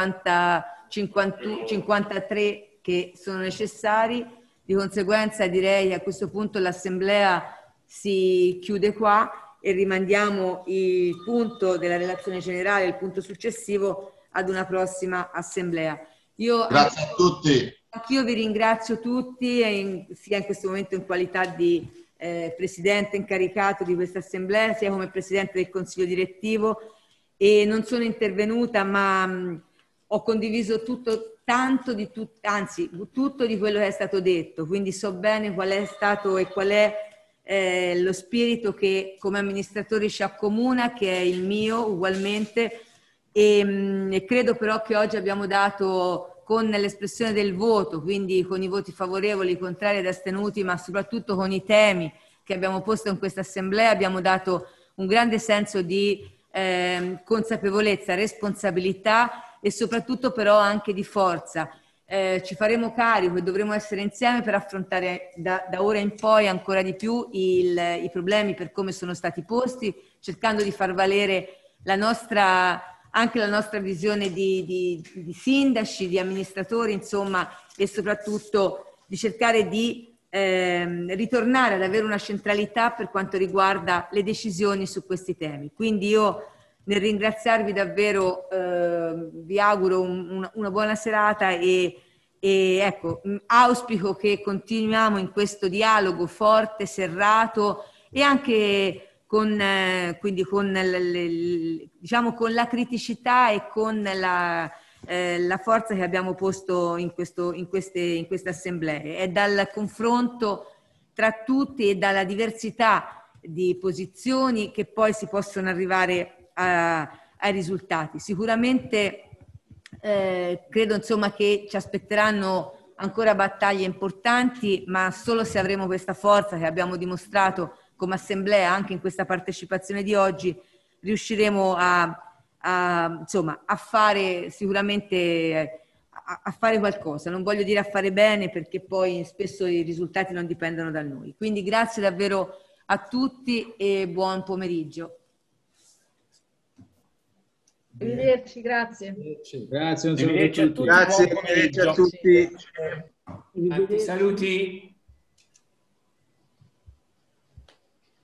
Speaker 5: 53 che sono necessari, di conseguenza direi a questo punto l'Assemblea si chiude qua e rimandiamo il punto della relazione generale, il punto successivo, ad una prossima Assemblea.
Speaker 13: Grazie a tutti.
Speaker 5: Anch'io vi ringrazio tutti, sia in questo momento in qualità di Presidente incaricato di questa Assemblea, sia come Presidente del Consiglio Direttivo, e non sono intervenuta ma ho condiviso tutto di quello che è stato detto, quindi so bene qual è stato e qual è lo spirito che come amministratori ci accomuna, che è il mio ugualmente, e credo però che oggi abbiamo dato, con l'espressione del voto, quindi con i voti favorevoli, contrari ed astenuti, ma soprattutto con i temi che abbiamo posto in questa Assemblea, abbiamo dato un grande senso di consapevolezza, responsabilità e soprattutto però anche di forza. Ci faremo carico e dovremo essere insieme per affrontare da ora in poi ancora di più i problemi per come sono stati posti, cercando di far valere anche la nostra visione di sindaci, di amministratori, insomma, e soprattutto di cercare di ritornare ad avere una centralità per quanto riguarda le decisioni su questi temi. Quindi io, nel ringraziarvi davvero, vi auguro una buona serata e ecco, auspico che continuiamo in questo dialogo forte, serrato e anche quindi diciamo con la criticità e con la forza che abbiamo posto in queste assemblee. È dal confronto tra tutti e dalla diversità di posizioni che poi si possono arrivare ai risultati. Sicuramente credo insomma che ci aspetteranno ancora battaglie importanti, ma solo se avremo questa forza che abbiamo dimostrato come assemblea anche in questa partecipazione di oggi, riusciremo insomma, a fare sicuramente a fare qualcosa. Non voglio dire a fare bene, perché poi spesso i risultati non dipendono da noi. Quindi grazie davvero a tutti e buon pomeriggio.
Speaker 20: Arrivederci, grazie.
Speaker 18: Grazie,
Speaker 23: Arrivederci a tutti.
Speaker 10: Grazie, arrivederci a tutti.
Speaker 23: Tanti saluti.